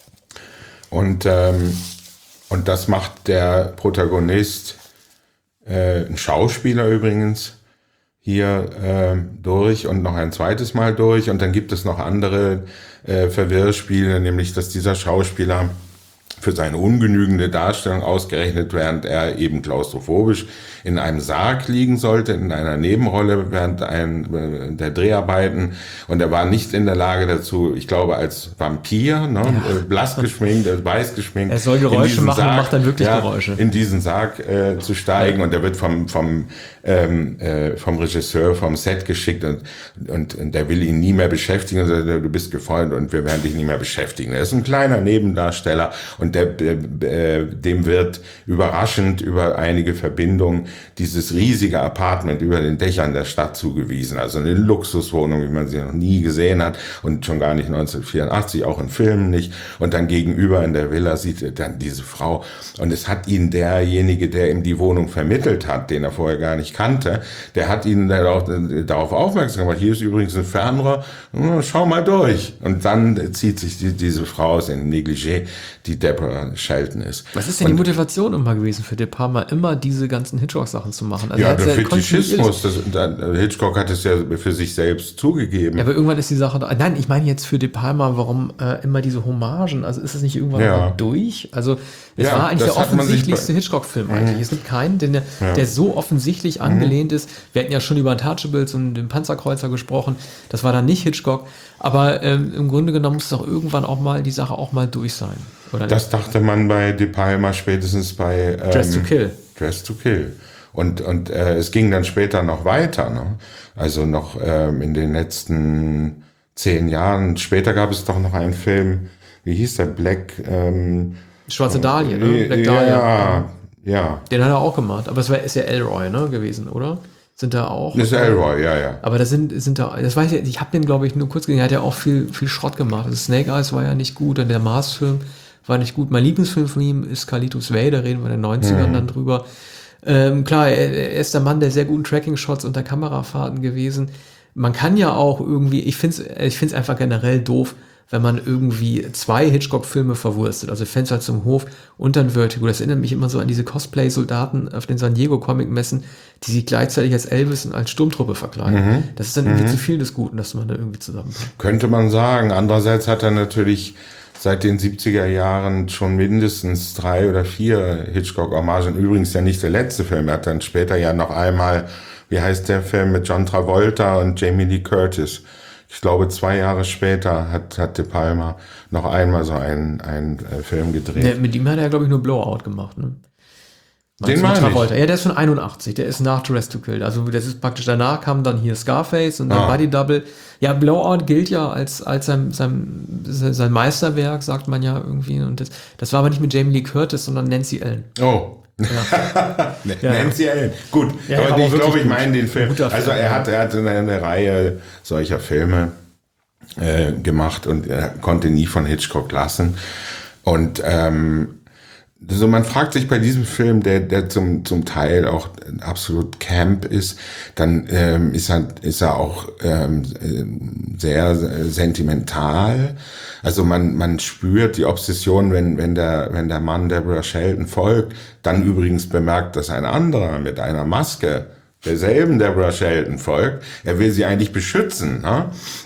[SPEAKER 2] Und, ähm, und das macht der Protagonist, äh, ein Schauspieler übrigens, hier äh, durch und noch ein zweites Mal durch. Und dann gibt es noch andere äh, Verwirrspiele, nämlich dass dieser Schauspieler für seine ungenügende Darstellung ausgerechnet, während er eben klaustrophobisch in einem Sarg liegen sollte, in einer Nebenrolle während ein, der Dreharbeiten. Und er war nicht in der Lage dazu, ich glaube, als Vampir, ne, ja. blass geschminkt, weiß geschminkt.
[SPEAKER 1] Er soll Geräusche machen Sarg, und macht dann wirklich ja, Geräusche.
[SPEAKER 2] In diesen Sarg äh, zu steigen. Ja. Und er wird vom, vom, ähm, äh, vom Regisseur vom Set geschickt und, und, und der will ihn nie mehr beschäftigen. Und sagt, du bist gefreundet und wir werden dich nie mehr beschäftigen. Er ist ein kleiner Nebendarsteller und der, der, äh, dem wird überraschend über einige Verbindungen dieses riesige Apartment über den Dächern der Stadt zugewiesen. Also eine Luxuswohnung, wie man sie noch nie gesehen hat und schon gar nicht neunzehnhundertvierundachtzig, auch in Filmen nicht. Und dann gegenüber in der Villa sieht er dann diese Frau. Und es hat ihn derjenige, der ihm die Wohnung vermittelt hat, den er vorher gar nicht kannte, der hat ihn darauf, darauf aufmerksam gemacht. Hier ist übrigens ein Fernrohr, schau mal durch. Und dann zieht sich die, diese Frau aus in Negligé, die Deborah Deborah Shelton ist.
[SPEAKER 1] Was ist denn und, die Motivation immer gewesen für De Palma, immer diese ganzen Hitchcock-Sachen zu machen?
[SPEAKER 2] Also ja, der Fetischismus. Das, das, Hitchcock hat es ja für sich selbst zugegeben.
[SPEAKER 1] Ja, aber irgendwann ist die Sache da. Nein, ich meine jetzt für De Palma, warum äh, immer diese Hommagen? Also ist es nicht irgendwann ja. mal durch? Also es ja, war eigentlich der offensichtlichste Hitchcock-Film mhm. eigentlich. Es gibt keinen, den, der, ja. der so offensichtlich mhm. angelehnt ist. Wir hatten ja schon über Untouchables und den Panzerkreuzer gesprochen. Das war dann nicht Hitchcock. Aber ähm, im Grunde genommen muss doch irgendwann auch mal die Sache auch mal durch sein. Oder
[SPEAKER 2] das nicht? Dachte man bei De Palma spätestens bei ähm,
[SPEAKER 1] Dress to Kill.
[SPEAKER 2] Dress to Kill. Und, und äh, es ging dann später noch weiter. Ne? Also noch ähm, in den letzten zehn Jahren. Später gab es doch noch einen Film, wie hieß der? Black... Ähm,
[SPEAKER 1] Schwarze Dahlia, ne?
[SPEAKER 2] Black Dahlia. Ja, ja.
[SPEAKER 1] Den hat er auch gemacht. Aber es war, ist ja Elroy, ne, gewesen, oder? Sind da auch.
[SPEAKER 2] Das ist Elroy, ja, ja.
[SPEAKER 1] Aber da sind, sind da, das weiß ich, ich habe den, glaube ich, nur kurz gesehen, er hat ja auch viel, viel Schrott gemacht. Also Snake Eyes war ja nicht gut, und der Mars-Film war nicht gut. Mein Lieblingsfilm von ihm ist Carlitos Way, da reden wir in den neunzigern mhm. dann drüber. Ähm, klar, er, er ist der Mann der sehr guten Tracking-Shots unter Kamerafahrten gewesen. Man kann ja auch irgendwie, ich finde es ich find's einfach generell doof, wenn man irgendwie zwei Hitchcock-Filme verwurstet, also Fenster zum Hof und dann Vertigo. Das erinnert mich immer so an diese Cosplay-Soldaten auf den San Diego-Comic-Messen, die sich gleichzeitig als Elvis und als Sturmtruppe verkleiden. Mhm. Das ist dann irgendwie mhm. zu viel des Guten, dass man da irgendwie zusammenkommt.
[SPEAKER 2] Könnte man sagen. Andererseits hat er natürlich seit den siebziger Jahren schon mindestens drei oder vier Hitchcock-Hommagen. Übrigens ja nicht der letzte Film. Er hat dann später ja noch einmal, wie heißt der Film, mit John Travolta und Jamie Lee Curtis. Ich glaube, zwei Jahre später hat, hat De Palma noch einmal so einen, einen äh, Film gedreht.
[SPEAKER 1] Der, mit ihm hat er, glaube ich, nur Blowout gemacht, ne?
[SPEAKER 2] Den meine ich.
[SPEAKER 1] Ja, der ist von einundachtzig, der ist nach Dress to Kill. Also das ist praktisch, danach kam dann hier Scarface und dann ah. Buddy Double. Ja, Blowout gilt ja als, als sein, sein, sein Meisterwerk, sagt man ja irgendwie. Und das, das war aber nicht mit Jamie Lee Curtis, sondern Nancy Allen.
[SPEAKER 2] Oh. Ja. Nancy ja. Allen. Gut, ja, aber ich glaube, ich meine den Film. Also er hat, er hat eine, eine Reihe solcher Filme äh, gemacht und er konnte nie von Hitchcock lassen. Und ähm, also man fragt sich bei diesem Film, der, der zum, zum Teil auch absolut Camp ist, dann ähm, ist er, ist er auch ähm, sehr sentimental. Also man, man spürt die Obsession, wenn, wenn der, wenn der Mann Deborah Shelton folgt, dann übrigens bemerkt, dass ein anderer mit einer Maske derselben Deborah Shelton folgt. Er will sie eigentlich beschützen, ne?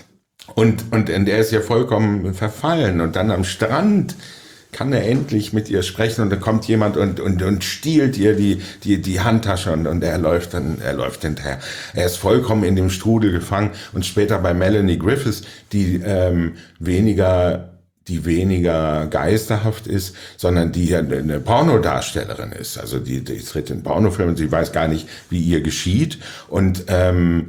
[SPEAKER 2] Und, und, und er ist ja vollkommen verfallen. Und dann am Strand kann er endlich mit ihr sprechen und dann kommt jemand und, und, und stiehlt ihr die, die, die Handtasche und, und er läuft dann, er läuft hinterher. Er ist vollkommen in dem Strudel gefangen und später bei Melanie Griffiths, die, ähm, weniger, die weniger geisterhaft ist, sondern die ja eine Pornodarstellerin ist. Also die, die tritt in Pornofilmen, sie weiß gar nicht, wie ihr geschieht und, ähm,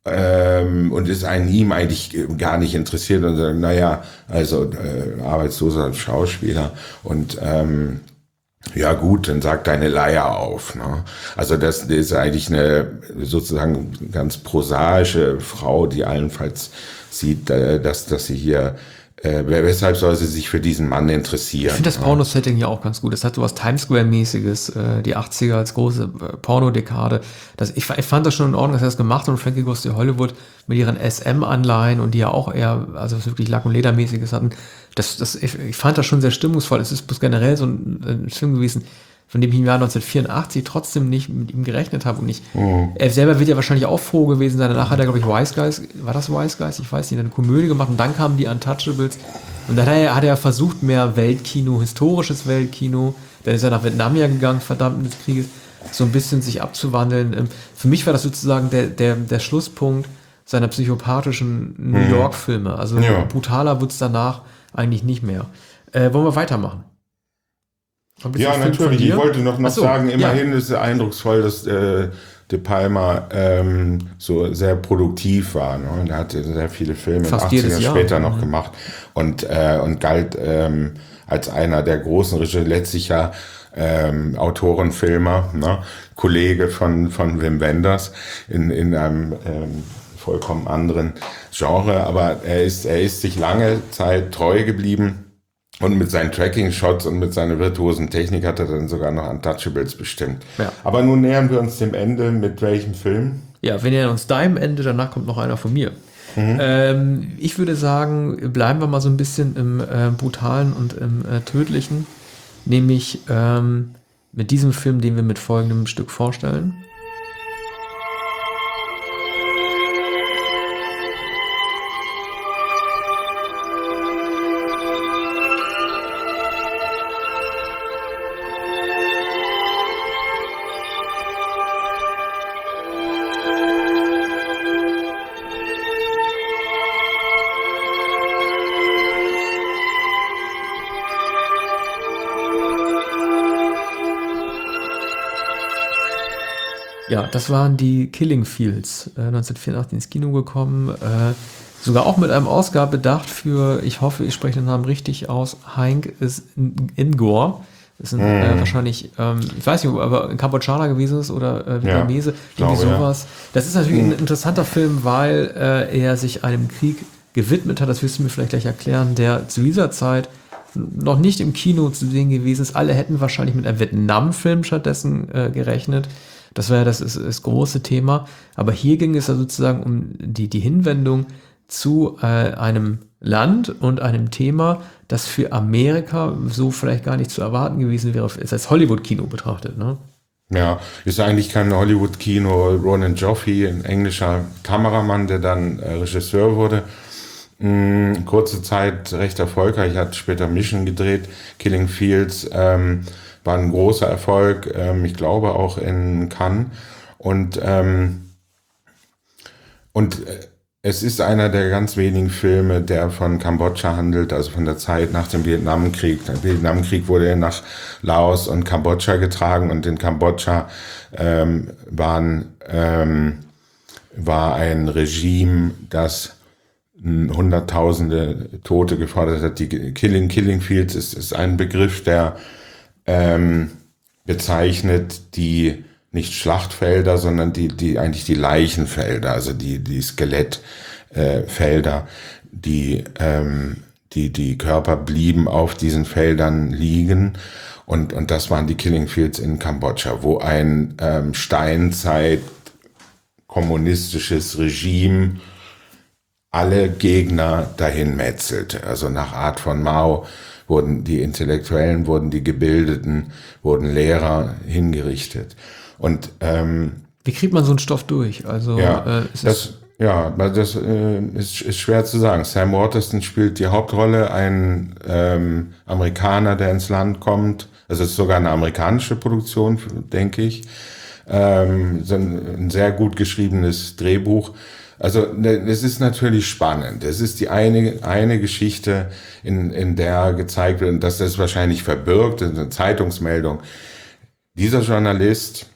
[SPEAKER 2] Ähm, und ist an ihm eigentlich gar nicht interessiert und sagt, naja, also äh, arbeitsloser Schauspieler und ähm, ja gut, dann sagt deine Leier auf. Ne? Also das ist eigentlich eine sozusagen ganz prosaische Frau, die allenfalls sieht, äh, dass, dass sie hier Äh, weshalb soll sie sich für diesen Mann interessieren?
[SPEAKER 1] Ich finde das Porno-Setting ja auch ganz gut. Das hat so was Times Square-mäßiges, äh, die achtziger als große äh, Pornodekade. Das, ich, ich fand das schon in Ordnung, dass er das gemacht hat und Frankie Goes to Hollywood mit ihren S M-Anleihen und die ja auch eher, also wirklich Lack- und Ledermäßiges hatten. Das, das, ich, ich fand das schon sehr stimmungsvoll. Es ist bloß generell so ein, ein Film gewesen, von dem ich im Jahr neunzehnhundertvierundachtzig trotzdem nicht mit ihm gerechnet habe. Und ich, mhm. er selber wird ja wahrscheinlich auch froh gewesen sein. Danach hat er, glaube ich, Wise Guys, war das Wise Guys? Ich weiß nicht, eine Komödie gemacht und dann kamen die Untouchables. Und dann hat er, hat er versucht, mehr Weltkino, historisches Weltkino. Dann ist er nach Vietnam ja gegangen, verdammt des Krieges, so ein bisschen sich abzuwandeln. Für mich war das sozusagen der, der, der Schlusspunkt seiner psychopathischen New mhm. York-Filme. Also ja. brutaler wird's danach eigentlich nicht mehr. Äh, wollen wir weitermachen?
[SPEAKER 2] Ja, natürlich. Ich wollte noch, noch so, sagen, immerhin ja. ist es eindrucksvoll, dass äh, De Palma ähm, so sehr produktiv war. Ne? Und er hat sehr viele Filme
[SPEAKER 1] Fast
[SPEAKER 2] in den achtzigern später noch
[SPEAKER 1] ja.
[SPEAKER 2] gemacht und, äh, und galt ähm, als einer der großen Regisseure, letztlich ja ähm, Autorenfilmer, ne? Kollege von, von Wim Wenders in, in einem ähm, vollkommen anderen Genre. Aber er ist, er ist sich lange Zeit treu geblieben. Und mit seinen Tracking-Shots und mit seiner virtuosen Technik hat er dann sogar noch Untouchables bestimmt. Ja. Aber nun nähern wir uns dem Ende. Mit welchem Film?
[SPEAKER 1] Ja, wir nähern uns deinem Ende, danach kommt noch einer von mir. Mhm. Ähm, ich würde sagen, bleiben wir mal so ein bisschen im äh, Brutalen und im äh, Tödlichen. nämlich ähm, mit diesem Film, den wir mit folgendem Stück vorstellen. Ja, das waren die Killing Fields, äh, neunzehnhundertvierundachtzig ins Kino gekommen, äh, sogar auch mit einem Oscar bedacht für, ich hoffe, ich spreche den Namen richtig aus, Hank Ngor. Das sind mm. äh, wahrscheinlich, ähm, ich weiß nicht, aber ein Kambodschaner gewesen ist oder äh, Vietnamese, ja, irgendwie glaube, sowas. Ja. Das ist natürlich mm. ein interessanter Film, weil äh, er sich einem Krieg gewidmet hat, das wirst du mir vielleicht gleich erklären, der zu dieser Zeit noch nicht im Kino zu sehen gewesen ist. Alle hätten wahrscheinlich mit einem Vietnam-Film stattdessen äh, gerechnet. Das war ja das, ist, das große Thema. Aber hier ging es ja sozusagen um die, die Hinwendung zu äh, einem Land und einem Thema, das für Amerika so vielleicht gar nicht zu erwarten gewesen wäre, ist als Hollywood-Kino betrachtet, ne?
[SPEAKER 2] Ja, ist eigentlich kein Hollywood-Kino. Ronan Joffé, ein englischer Kameramann, der dann äh, Regisseur wurde. Mh, kurze Zeit recht erfolgreich, hat später Mission gedreht, Killing Fields, ähm, war ein großer Erfolg, ähm, ich glaube auch in Cannes. Und, ähm, und äh, es ist einer der ganz wenigen Filme, der von Kambodscha handelt, also von der Zeit nach dem Vietnamkrieg. Der Vietnamkrieg wurde nach Laos und Kambodscha getragen und in Kambodscha ähm, waren, ähm, war ein Regime, das Hunderttausende Tote gefordert hat. Die Killing, Killing Fields ist, ist ein Begriff, der ähm, bezeichnet die nicht Schlachtfelder, sondern die, die eigentlich die Leichenfelder, also die, die Skelettfelder, äh, die, ähm, die, die Körper blieben auf diesen Feldern liegen. Und, und das waren die Killing Fields in Kambodscha, wo ein ähm, Steinzeit kommunistisches Regime alle Gegner dahin metzelte. Also nach Art von Mao wurden die Intellektuellen, wurden die Gebildeten, wurden Lehrer hingerichtet. Und ähm,
[SPEAKER 1] wie kriegt man so einen Stoff durch? Also
[SPEAKER 2] ja,
[SPEAKER 1] äh, es
[SPEAKER 2] das,
[SPEAKER 1] ist
[SPEAKER 2] ja, das äh, ist, ist schwer zu sagen. Sam Waterston spielt die Hauptrolle, ein ähm, Amerikaner, der ins Land kommt. Also es ist sogar eine amerikanische Produktion, denke ich. Ähm, so ein, ein sehr gut geschriebenes Drehbuch. Also es ist natürlich spannend. Es ist die eine eine Geschichte, in in der gezeigt wird, und das ist wahrscheinlich verbirgt, eine Zeitungsmeldung. Dieser Journalist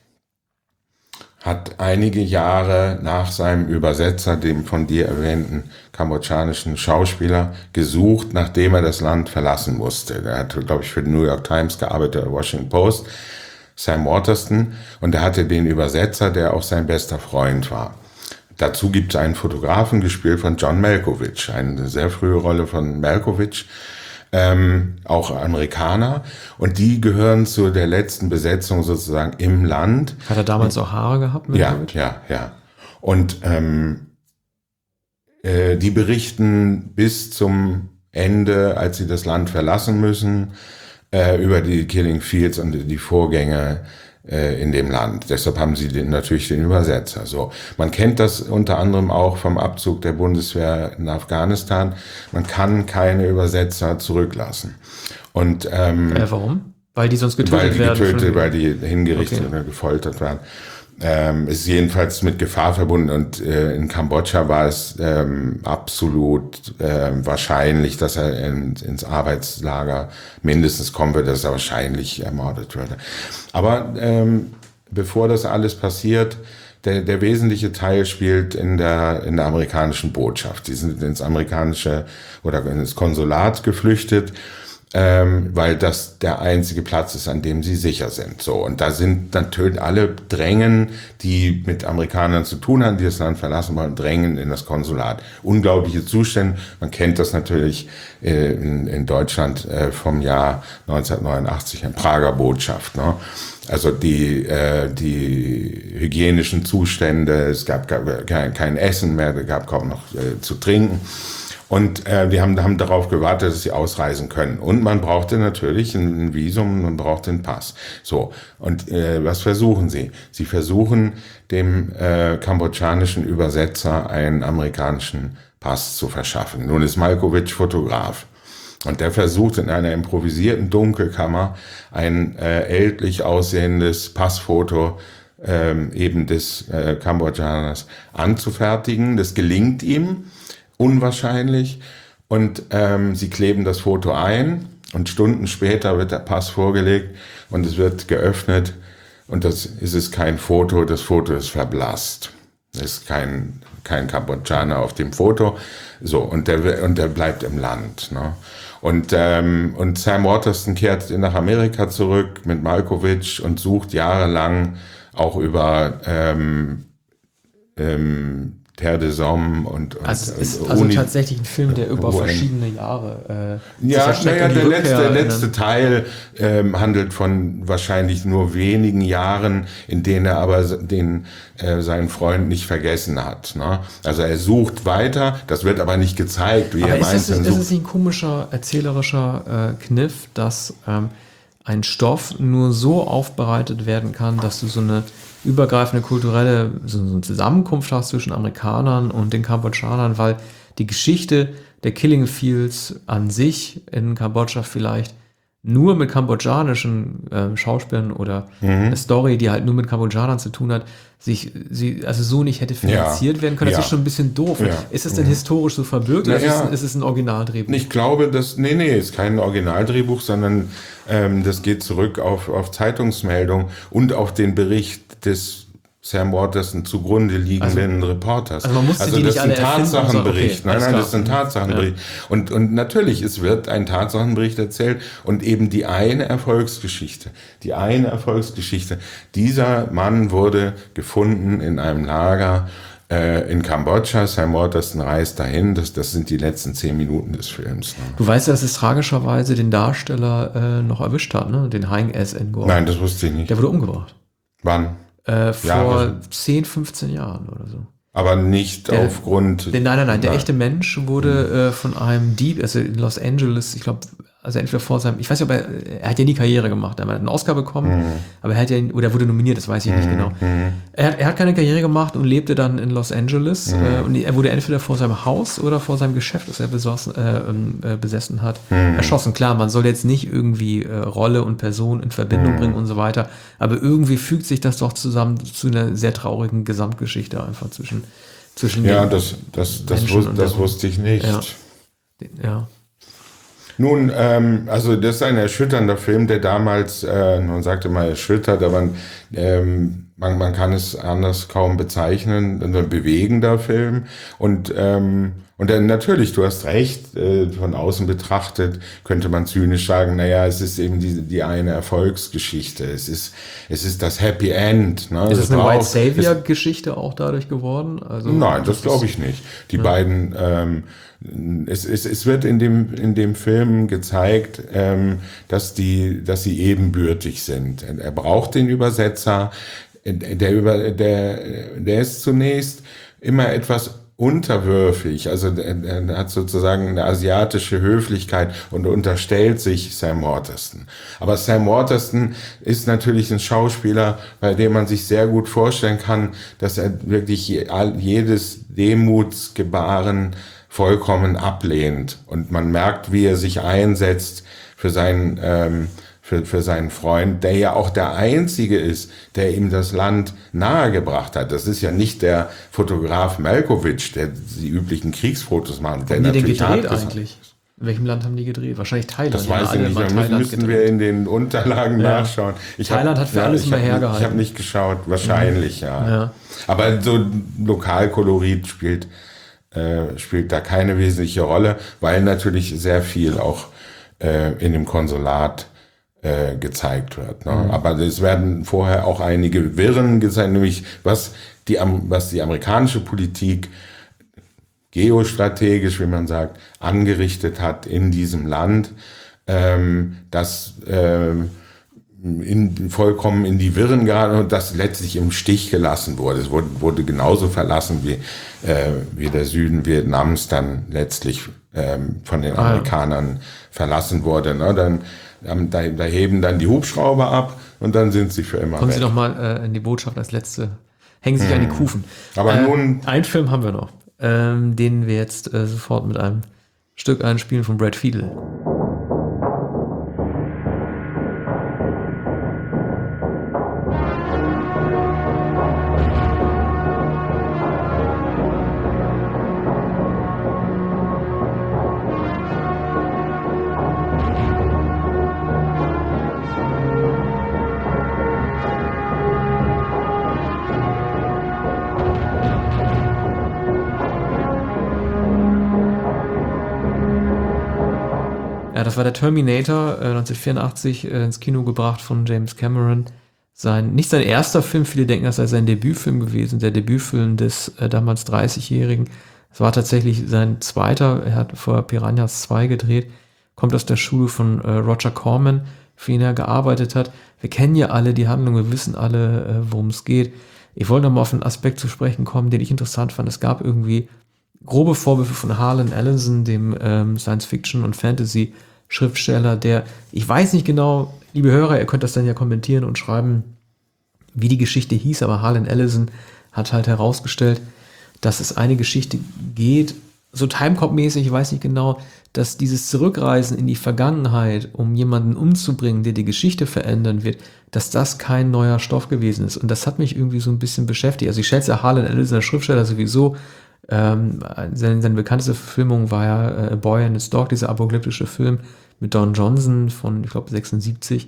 [SPEAKER 2] hat einige Jahre nach seinem Übersetzer, dem von dir erwähnten kambodschanischen Schauspieler, gesucht, nachdem er das Land verlassen musste. Er hat, glaube ich, für die New York Times gearbeitet, der Washington Post, Sam Waterston, und er hatte den Übersetzer, der auch sein bester Freund war. Dazu gibt es einen Fotografen, gespielt von John Malkovich, eine sehr frühe Rolle von Malkovich, ähm, auch Amerikaner. Und die gehören zu der letzten Besetzung sozusagen im Land.
[SPEAKER 1] Hat er damals auch Haare gehabt?
[SPEAKER 2] Malkovich? Ja, ja, ja. Und ähm, äh, die berichten bis zum Ende, als sie das Land verlassen müssen, äh, über die Killing Fields und die Vorgänge in dem Land. Deshalb haben sie den, natürlich den Übersetzer. So, man kennt das unter anderem auch vom Abzug der Bundeswehr in Afghanistan. Man kann keine Übersetzer zurücklassen. Und ähm,
[SPEAKER 1] äh, warum? Weil die sonst getötet
[SPEAKER 2] weil die
[SPEAKER 1] werden.
[SPEAKER 2] Getötet, weil die hingerichtet okay. oder gefoltert werden. Ähm, ist jedenfalls mit Gefahr verbunden, und äh, in Kambodscha war es ähm, absolut äh, wahrscheinlich, dass er in, ins Arbeitslager mindestens kommen würde, dass er wahrscheinlich ermordet würde. Aber ähm, bevor das alles passiert, der, der wesentliche Teil spielt in der, in der amerikanischen Botschaft. Die sind ins amerikanische oder ins Konsulat geflüchtet, ähm, weil das der einzige Platz ist, an dem sie sicher sind. So, und da sind natürlich alle drängen, die mit Amerikanern zu tun haben, die das Land verlassen wollen, drängen in das Konsulat. Unglaubliche Zustände. Man kennt das natürlich äh, in, in Deutschland äh, vom Jahr neunzehnhundertneunundachtzig, in Prager Botschaft. Ne? Also die äh, die hygienischen Zustände. Es gab kein, kein Essen mehr, es gab kaum noch äh, zu trinken. Und äh, die haben, haben darauf gewartet, dass sie ausreisen können. Und man brauchte natürlich ein Visum, man brauchte einen Pass. So, und äh, was versuchen sie? Sie versuchen, dem äh, kambodschanischen Übersetzer einen amerikanischen Pass zu verschaffen. Nun ist Malkovich Fotograf. Und der versucht in einer improvisierten Dunkelkammer ein äh, ältlich aussehendes Passfoto ähm, eben des äh, Kambodschaners anzufertigen. Das gelingt ihm. Unwahrscheinlich. Und ähm, sie kleben das Foto ein und Stunden später wird der Pass vorgelegt und es wird geöffnet und das ist es kein Foto, das Foto ist verblasst. Es ist kein, kein Kambodschaner auf dem Foto. So, und der, und der bleibt im Land. Ne? Und, ähm, und Sam Waterston kehrt nach Amerika zurück mit Malkovich und sucht jahrelang auch über ähm, ähm, Terre des Hommes und, und
[SPEAKER 1] also es ist also
[SPEAKER 2] Uni-
[SPEAKER 1] tatsächlich ein Film, der über
[SPEAKER 2] Uni-
[SPEAKER 1] verschiedene Jahre äh,
[SPEAKER 2] Ja,
[SPEAKER 1] sich erstreckt
[SPEAKER 2] naja,
[SPEAKER 1] und die
[SPEAKER 2] der letzte,
[SPEAKER 1] Rückkehr
[SPEAKER 2] der
[SPEAKER 1] in-
[SPEAKER 2] letzte Teil ähm, handelt von wahrscheinlich nur wenigen Jahren, in denen er aber den äh, seinen Freund nicht vergessen hat. Ne? Also er sucht weiter, das wird aber nicht gezeigt, wie
[SPEAKER 1] Aber
[SPEAKER 2] er im
[SPEAKER 1] ist es,
[SPEAKER 2] Einzelnen
[SPEAKER 1] ist
[SPEAKER 2] sucht.
[SPEAKER 1] es nicht ein komischer erzählerischer äh, Kniff, dass ähm, ein Stoff nur so aufbereitet werden kann, dass du so eine übergreifende kulturelle so so eine Zusammenkunft hast zwischen Amerikanern und den Kambodschanern, weil die Geschichte der Killing Fields an sich in Kambodscha vielleicht nur mit kambodschanischen äh, Schauspielern oder
[SPEAKER 2] Mhm.
[SPEAKER 1] eine Story, die halt nur mit Kambodschanern zu tun hat, sich sie also so nicht hätte finanziert
[SPEAKER 2] Ja.
[SPEAKER 1] werden können. Das
[SPEAKER 2] Ja.
[SPEAKER 1] ist schon ein bisschen doof.
[SPEAKER 2] Ja.
[SPEAKER 1] Ist es denn historisch so verbürgt oder
[SPEAKER 2] Naja.
[SPEAKER 1] ist es, ist es ein Originaldrehbuch?
[SPEAKER 2] Ich glaube, dass, nee, nee, ist kein Originaldrehbuch, sondern ähm, das geht zurück auf, auf Zeitungsmeldung und auf den Bericht des Sam Waterston zugrunde liegenden Reporters.
[SPEAKER 1] also man musste die
[SPEAKER 2] das
[SPEAKER 1] nicht
[SPEAKER 2] ist
[SPEAKER 1] alle
[SPEAKER 2] ein
[SPEAKER 1] erfinden und so,
[SPEAKER 2] Tatsachenbericht.
[SPEAKER 1] okay,
[SPEAKER 2] nein,
[SPEAKER 1] alles
[SPEAKER 2] nein,
[SPEAKER 1] klar.
[SPEAKER 2] das ist ein Tatsachenbericht. Und, und natürlich, es wird ein Tatsachenbericht erzählt und eben die eine Erfolgsgeschichte, die eine Erfolgsgeschichte. Dieser Mann wurde gefunden in einem Lager äh, in Kambodscha. Sam Waterston reist dahin. Das, das sind die letzten zehn Minuten des Films. Ne?
[SPEAKER 1] Du weißt ja, dass es tragischerweise den Darsteller äh, noch erwischt hat, ne? Den Haing S. Ngor.
[SPEAKER 2] Nein, das wusste ich nicht.
[SPEAKER 1] Der wurde umgebracht.
[SPEAKER 2] Wann?
[SPEAKER 1] Äh, vor
[SPEAKER 2] Jahre.
[SPEAKER 1] zehn, fünfzehn Jahren oder so.
[SPEAKER 2] Aber nicht
[SPEAKER 1] Der-
[SPEAKER 2] aufgrund...
[SPEAKER 1] Der, nein, nein, nein, der
[SPEAKER 2] Nein.
[SPEAKER 1] echte Mensch wurde äh, von einem Dieb, also in Los Angeles, ich glaube, also entweder vor seinem, ich weiß nicht, ob er, er hat ja nie Karriere gemacht, er hat einen Oscar bekommen, aber er hat ja, oder er wurde nominiert, das weiß ich nicht genau. Er hat, er hat keine Karriere gemacht und lebte dann in Los Angeles äh, und er wurde entweder vor seinem Haus oder vor seinem Geschäft, das er besossen, äh, ähm, äh, besessen hat, erschossen. Klar, man soll jetzt nicht irgendwie äh, Rolle und Person in Verbindung bringen und so weiter, aber irgendwie fügt sich das doch zusammen zu einer sehr traurigen Gesamtgeschichte einfach zwischen, zwischen
[SPEAKER 2] Ja,
[SPEAKER 1] den-
[SPEAKER 2] das, das, das,
[SPEAKER 1] Menschen
[SPEAKER 2] wus
[SPEAKER 1] und
[SPEAKER 2] das
[SPEAKER 1] der-
[SPEAKER 2] wusste ich nicht.
[SPEAKER 1] Ja. ja.
[SPEAKER 2] Nun, ähm, also das ist ein erschütternder Film, der damals, äh, man sagte mal erschüttert, aber ähm, man, man kann es anders kaum bezeichnen, ein bewegender Film. Und, ähm, und dann natürlich, du hast recht, äh, von außen betrachtet könnte man zynisch sagen, naja, es ist eben die, die eine Erfolgsgeschichte, es ist, es ist das Happy End. Ne?
[SPEAKER 1] Ist es eine
[SPEAKER 2] braucht-
[SPEAKER 1] White
[SPEAKER 2] es-
[SPEAKER 1] Savior-Geschichte auch dadurch geworden? Also,
[SPEAKER 2] Nein, das glaube ich nicht. Die beiden, ähm, es, es, es wird in dem in dem Film gezeigt, ähm, dass die, dass sie ebenbürtig sind. Er braucht den Übersetzer. Der über der der ist zunächst immer etwas unterwürfig, also er er hat sozusagen eine asiatische Höflichkeit und unterstellt sich Sam Waterston. Aber Sam Waterston ist natürlich ein Schauspieler, bei dem man sich sehr gut vorstellen kann, dass er wirklich je- all- jedes Demutsgebaren vollkommen ablehnt. Und man merkt, wie er sich einsetzt für seinen, ähm, für, für seinen Freund, der ja auch der Einzige ist, der ihm das Land nahegebracht hat. Das ist ja nicht der Fotograf Malkovich, der die üblichen Kriegsfotos macht. Der
[SPEAKER 1] haben die den
[SPEAKER 2] natürlich
[SPEAKER 1] gedreht
[SPEAKER 2] hart ist.
[SPEAKER 1] eigentlich? In welchem Land haben die gedreht? Wahrscheinlich Thailand.
[SPEAKER 2] Das
[SPEAKER 1] Die haben
[SPEAKER 2] weiß ich
[SPEAKER 1] alle
[SPEAKER 2] nicht,
[SPEAKER 1] mal
[SPEAKER 2] da müssen,
[SPEAKER 1] Thailand
[SPEAKER 2] müssen wir
[SPEAKER 1] gedreht.
[SPEAKER 2] in den Unterlagen
[SPEAKER 1] Ja.
[SPEAKER 2] nachschauen. Ich
[SPEAKER 1] Thailand hat für alles
[SPEAKER 2] ich
[SPEAKER 1] immer
[SPEAKER 2] hab nicht-
[SPEAKER 1] hergehalten.
[SPEAKER 2] Ich habe nicht geschaut, wahrscheinlich, ja.
[SPEAKER 1] Ja.
[SPEAKER 2] Aber so Lokalkolorit spielt, äh, spielt da keine wesentliche Rolle, weil natürlich sehr viel auch äh, in dem Konsulat äh, gezeigt wird. Ne?
[SPEAKER 1] Mhm.
[SPEAKER 2] Aber es werden vorher auch einige Wirren gezeigt, nämlich was die, Am- was die amerikanische Politik geostrategisch, wie man sagt, angerichtet hat in diesem Land, ähm, das ähm, in, vollkommen in die Wirren geraten und das letztlich im Stich gelassen wurde. Es wurde, wurde genauso verlassen wie, äh, wie der Süden Vietnams dann letztlich ähm, von den Amerikanern ah. verlassen wurde. Ne? Dann, ähm, da, da heben dann die Hubschrauber ab und dann sind sie für immer
[SPEAKER 1] Kommen
[SPEAKER 2] weg.
[SPEAKER 1] Sie doch mal äh, in die Botschaft als letzte, hängen sich hm. an die Kufen.
[SPEAKER 2] Aber
[SPEAKER 1] äh,
[SPEAKER 2] nun...
[SPEAKER 1] Einen Film haben wir noch, ähm, den wir jetzt äh, sofort mit einem Stück einspielen von Brad Fiedel. Ja, das war der Terminator, äh, neunzehnhundertvierundachtzig äh, ins Kino gebracht von James Cameron. Sein, nicht sein erster Film, viele denken, das sei sein Debütfilm gewesen, der Debütfilm des äh, damals dreißigjährigen. Es war tatsächlich sein zweiter, er hat vor Piranhas zwei gedreht, kommt aus der Schule von äh, Roger Corman, für ihn er gearbeitet hat. Wir kennen ja alle die Handlung, wir wissen alle, äh, worum es geht. Ich wollte noch mal auf einen Aspekt zu sprechen kommen, den ich interessant fand. Es gab irgendwie grobe Vorwürfe von Harlan Ellison, dem ähm, Science-Fiction- und Fantasy-Schriftsteller, der, ich weiß nicht genau, liebe Hörer, ihr könnt das dann ja kommentieren und schreiben, wie die Geschichte hieß, aber Harlan Ellison hat halt herausgestellt, dass es eine Geschichte geht, so Timecop-mäßig, ich weiß nicht genau, dass dieses Zurückreisen in die Vergangenheit, um jemanden umzubringen, der die Geschichte verändern wird, dass das kein neuer Stoff gewesen ist. Und das hat mich irgendwie so ein bisschen beschäftigt. Also ich schätze Harlan Ellison, der Schriftsteller, sowieso. Ähm, seine, seine bekannteste Verfilmung war ja äh, A Boy and His Dog, dieser apokalyptische Film mit Don Johnson von, ich glaube, sechsundsiebzig,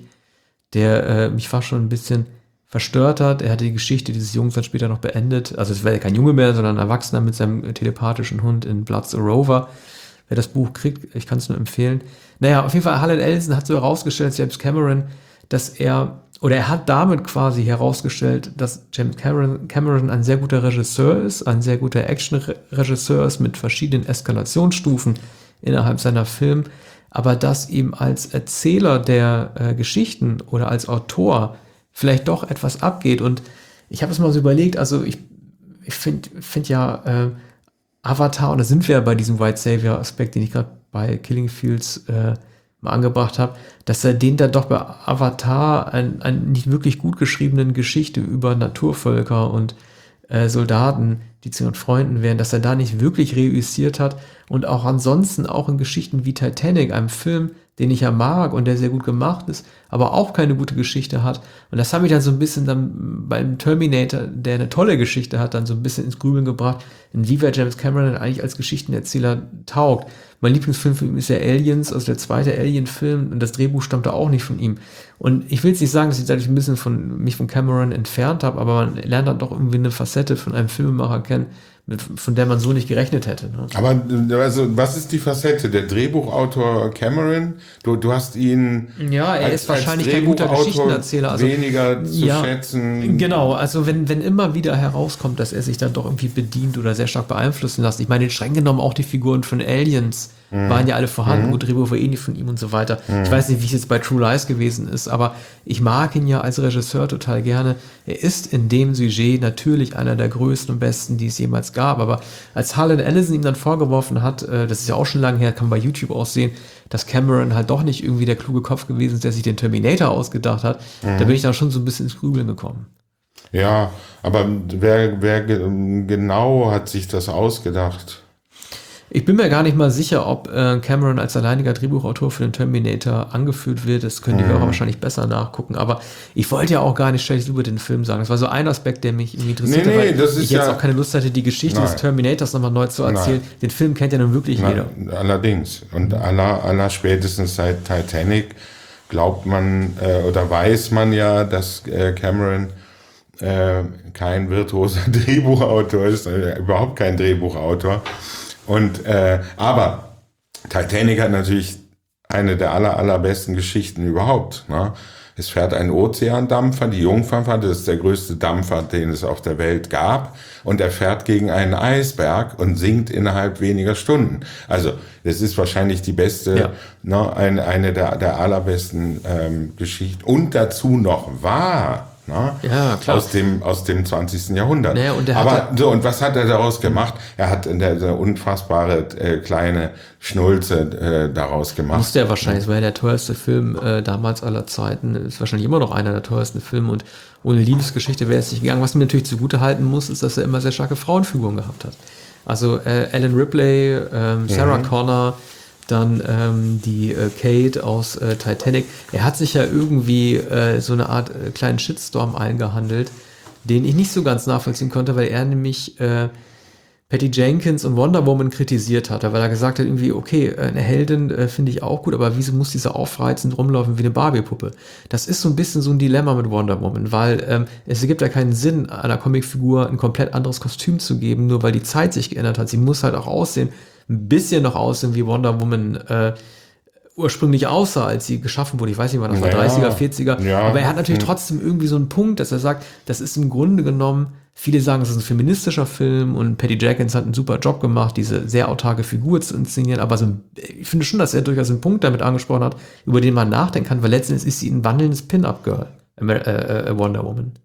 [SPEAKER 1] der äh, mich fast schon ein bisschen verstört hat. Er hatte die Geschichte dieses Jungs dann später noch beendet. Also es war ja kein Junge mehr, sondern ein Erwachsener mit seinem telepathischen Hund in Blood's a Rover. Wer das Buch kriegt, ich kann es nur empfehlen. Naja, auf jeden Fall, Harlan Ellison hat so herausgestellt, James Cameron, dass er, oder er hat damit quasi herausgestellt, dass James Cameron, Cameron ein sehr guter Regisseur ist, ein sehr guter Action-Regisseur ist mit verschiedenen Eskalationsstufen innerhalb seiner Filme, aber dass ihm als Erzähler der äh, Geschichten oder als Autor vielleicht doch etwas abgeht. Und ich habe es mal so überlegt, also ich, ich finde find ja äh, Avatar, und da sind wir ja bei diesem White Savior-Aspekt, den ich gerade bei Killing Fields äh, mal angebracht habe, dass er den da doch bei Avatar einen, einen nicht wirklich gut geschriebenen Geschichte über Naturvölker und äh, Soldaten, die zu ihren Freunden wären, dass er da nicht wirklich reüssiert hat und auch ansonsten auch in Geschichten wie Titanic, einem Film, den ich ja mag und der sehr gut gemacht ist, aber auch keine gute Geschichte hat. Und das hat mich dann so ein bisschen dann beim Terminator, der eine tolle Geschichte hat, dann so ein bisschen ins Grübeln gebracht, inwieweit James Cameron dann eigentlich als Geschichtenerzähler taugt. Mein Lieblingsfilm von ihm ist ja Aliens, also der zweite Alien-Film, und das Drehbuch stammte auch nicht von ihm. Und ich will jetzt nicht sagen, dass ich dadurch ein bisschen von, mich von Cameron entfernt habe, aber man lernt dann doch irgendwie eine Facette von einem Filmemacher kennen, mit, von der man so nicht gerechnet hätte. Ne?
[SPEAKER 2] Aber also, was ist die Facette? Der Drehbuchautor Cameron? Du, du hast ihn
[SPEAKER 1] ja, er als, ist wahrscheinlich kein guter Geschichtenerzähler. Also,
[SPEAKER 2] weniger zu ja, schätzen.
[SPEAKER 1] Genau, also wenn, wenn immer wieder herauskommt, dass er sich dann doch irgendwie bedient oder sehr stark beeinflussen lässt. Ich meine, streng genommen auch die Figuren von Aliens mhm. waren ja alle vorhanden. Mhm. Gut, Drehbuch war eh nicht von ihm und so weiter. Mhm. Ich weiß nicht, wie es jetzt bei True Lies gewesen ist, aber ich mag ihn ja als Regisseur total gerne. Er ist in dem Sujet natürlich einer der größten und besten, die es jemals gab. Aber als Harlan Ellison ihm dann vorgeworfen hat, äh, das ist ja auch schon lange her, kann man bei YouTube auch sehen, dass Cameron halt doch nicht irgendwie der kluge Kopf gewesen ist, der sich den Terminator ausgedacht hat, mhm. da bin ich dann schon so ein bisschen ins Grübeln gekommen.
[SPEAKER 2] Ja, aber wer, wer genau hat sich das ausgedacht?
[SPEAKER 1] Ich bin mir gar nicht mal sicher, ob äh, Cameron als alleiniger Drehbuchautor für den Terminator angeführt wird. Das können die Hörer mhm. wahrscheinlich besser nachgucken. Aber ich wollte ja auch gar nicht schlecht über den Film sagen. Das war so ein Aspekt, der mich irgendwie interessiert,
[SPEAKER 2] nee, nee,
[SPEAKER 1] weil
[SPEAKER 2] das ist
[SPEAKER 1] ich jetzt
[SPEAKER 2] ja,
[SPEAKER 1] auch keine Lust hatte, die Geschichte
[SPEAKER 2] nein.
[SPEAKER 1] des Terminators nochmal neu zu erzählen. Nein. Den Film kennt ja nun wirklich
[SPEAKER 2] Na,
[SPEAKER 1] jeder.
[SPEAKER 2] Allerdings. Und aller, aller spätestens seit Titanic glaubt man äh, oder weiß man ja, dass äh, Cameron äh, kein virtuoser Drehbuchautor ist, äh, überhaupt kein Drehbuchautor. Und äh, aber Titanic hat natürlich eine der aller allerbesten Geschichten überhaupt. Ne? Es fährt ein Ozeandampfer, die Jungfernfahrt, das ist der größte Dampfer, den es auf der Welt gab. Und er fährt gegen einen Eisberg und sinkt innerhalb weniger Stunden. Also das ist wahrscheinlich die beste, ja. ne, eine, eine der, der allerbesten ähm, Geschichten. Und dazu noch wahr. Na,
[SPEAKER 1] ja, klar.
[SPEAKER 2] Aus dem, aus dem zwanzigsten Jahrhundert.
[SPEAKER 1] Naja, und
[SPEAKER 2] Aber so, und was hat er daraus gemacht? Er hat eine, eine unfassbare äh, kleine Schnulze äh, daraus gemacht.
[SPEAKER 1] Musste er wahrscheinlich, das war ja der teuerste Film äh, damals aller Zeiten. Ist wahrscheinlich immer noch einer der teuersten Filme und ohne Liebesgeschichte wäre es nicht gegangen. Was mir natürlich zugute halten muss, ist, dass er immer sehr starke Frauenfiguren gehabt hat. Also äh, Ellen Ripley, ähm, Sarah mhm. Connor, dann ähm, die äh, Kate aus äh, Titanic. Er hat sich ja irgendwie äh, so eine Art äh, kleinen Shitstorm eingehandelt, den ich nicht so ganz nachvollziehen konnte, weil er nämlich äh, Patty Jenkins und Wonder Woman kritisiert hatte, weil er gesagt hat, irgendwie, okay, eine Heldin äh, finde ich auch gut, aber wieso muss diese aufreizend rumlaufen wie eine Barbie-Puppe? Das ist so ein bisschen so ein Dilemma mit Wonder Woman, weil ähm, es ergibt ja keinen Sinn, einer Comicfigur ein komplett anderes Kostüm zu geben, nur weil die Zeit sich geändert hat. Sie muss halt auch aussehen, ein bisschen noch aussehen, wie Wonder Woman äh, ursprünglich aussah, als sie geschaffen wurde. Ich weiß nicht, wann das war,
[SPEAKER 2] ja,
[SPEAKER 1] dreißiger, vierziger.
[SPEAKER 2] Ja.
[SPEAKER 1] Aber er hat natürlich trotzdem irgendwie so einen Punkt, dass er sagt, das ist im Grunde genommen, viele sagen, es ist ein feministischer Film und Patty Jenkins hat einen super Job gemacht, diese sehr autarke Figur zu inszenieren, aber so, ich finde schon, dass er durchaus einen Punkt damit angesprochen hat, über den man nachdenken kann, weil letztendlich ist sie ein wandelndes Pin-Up-Girl, äh, äh, Wonder Woman.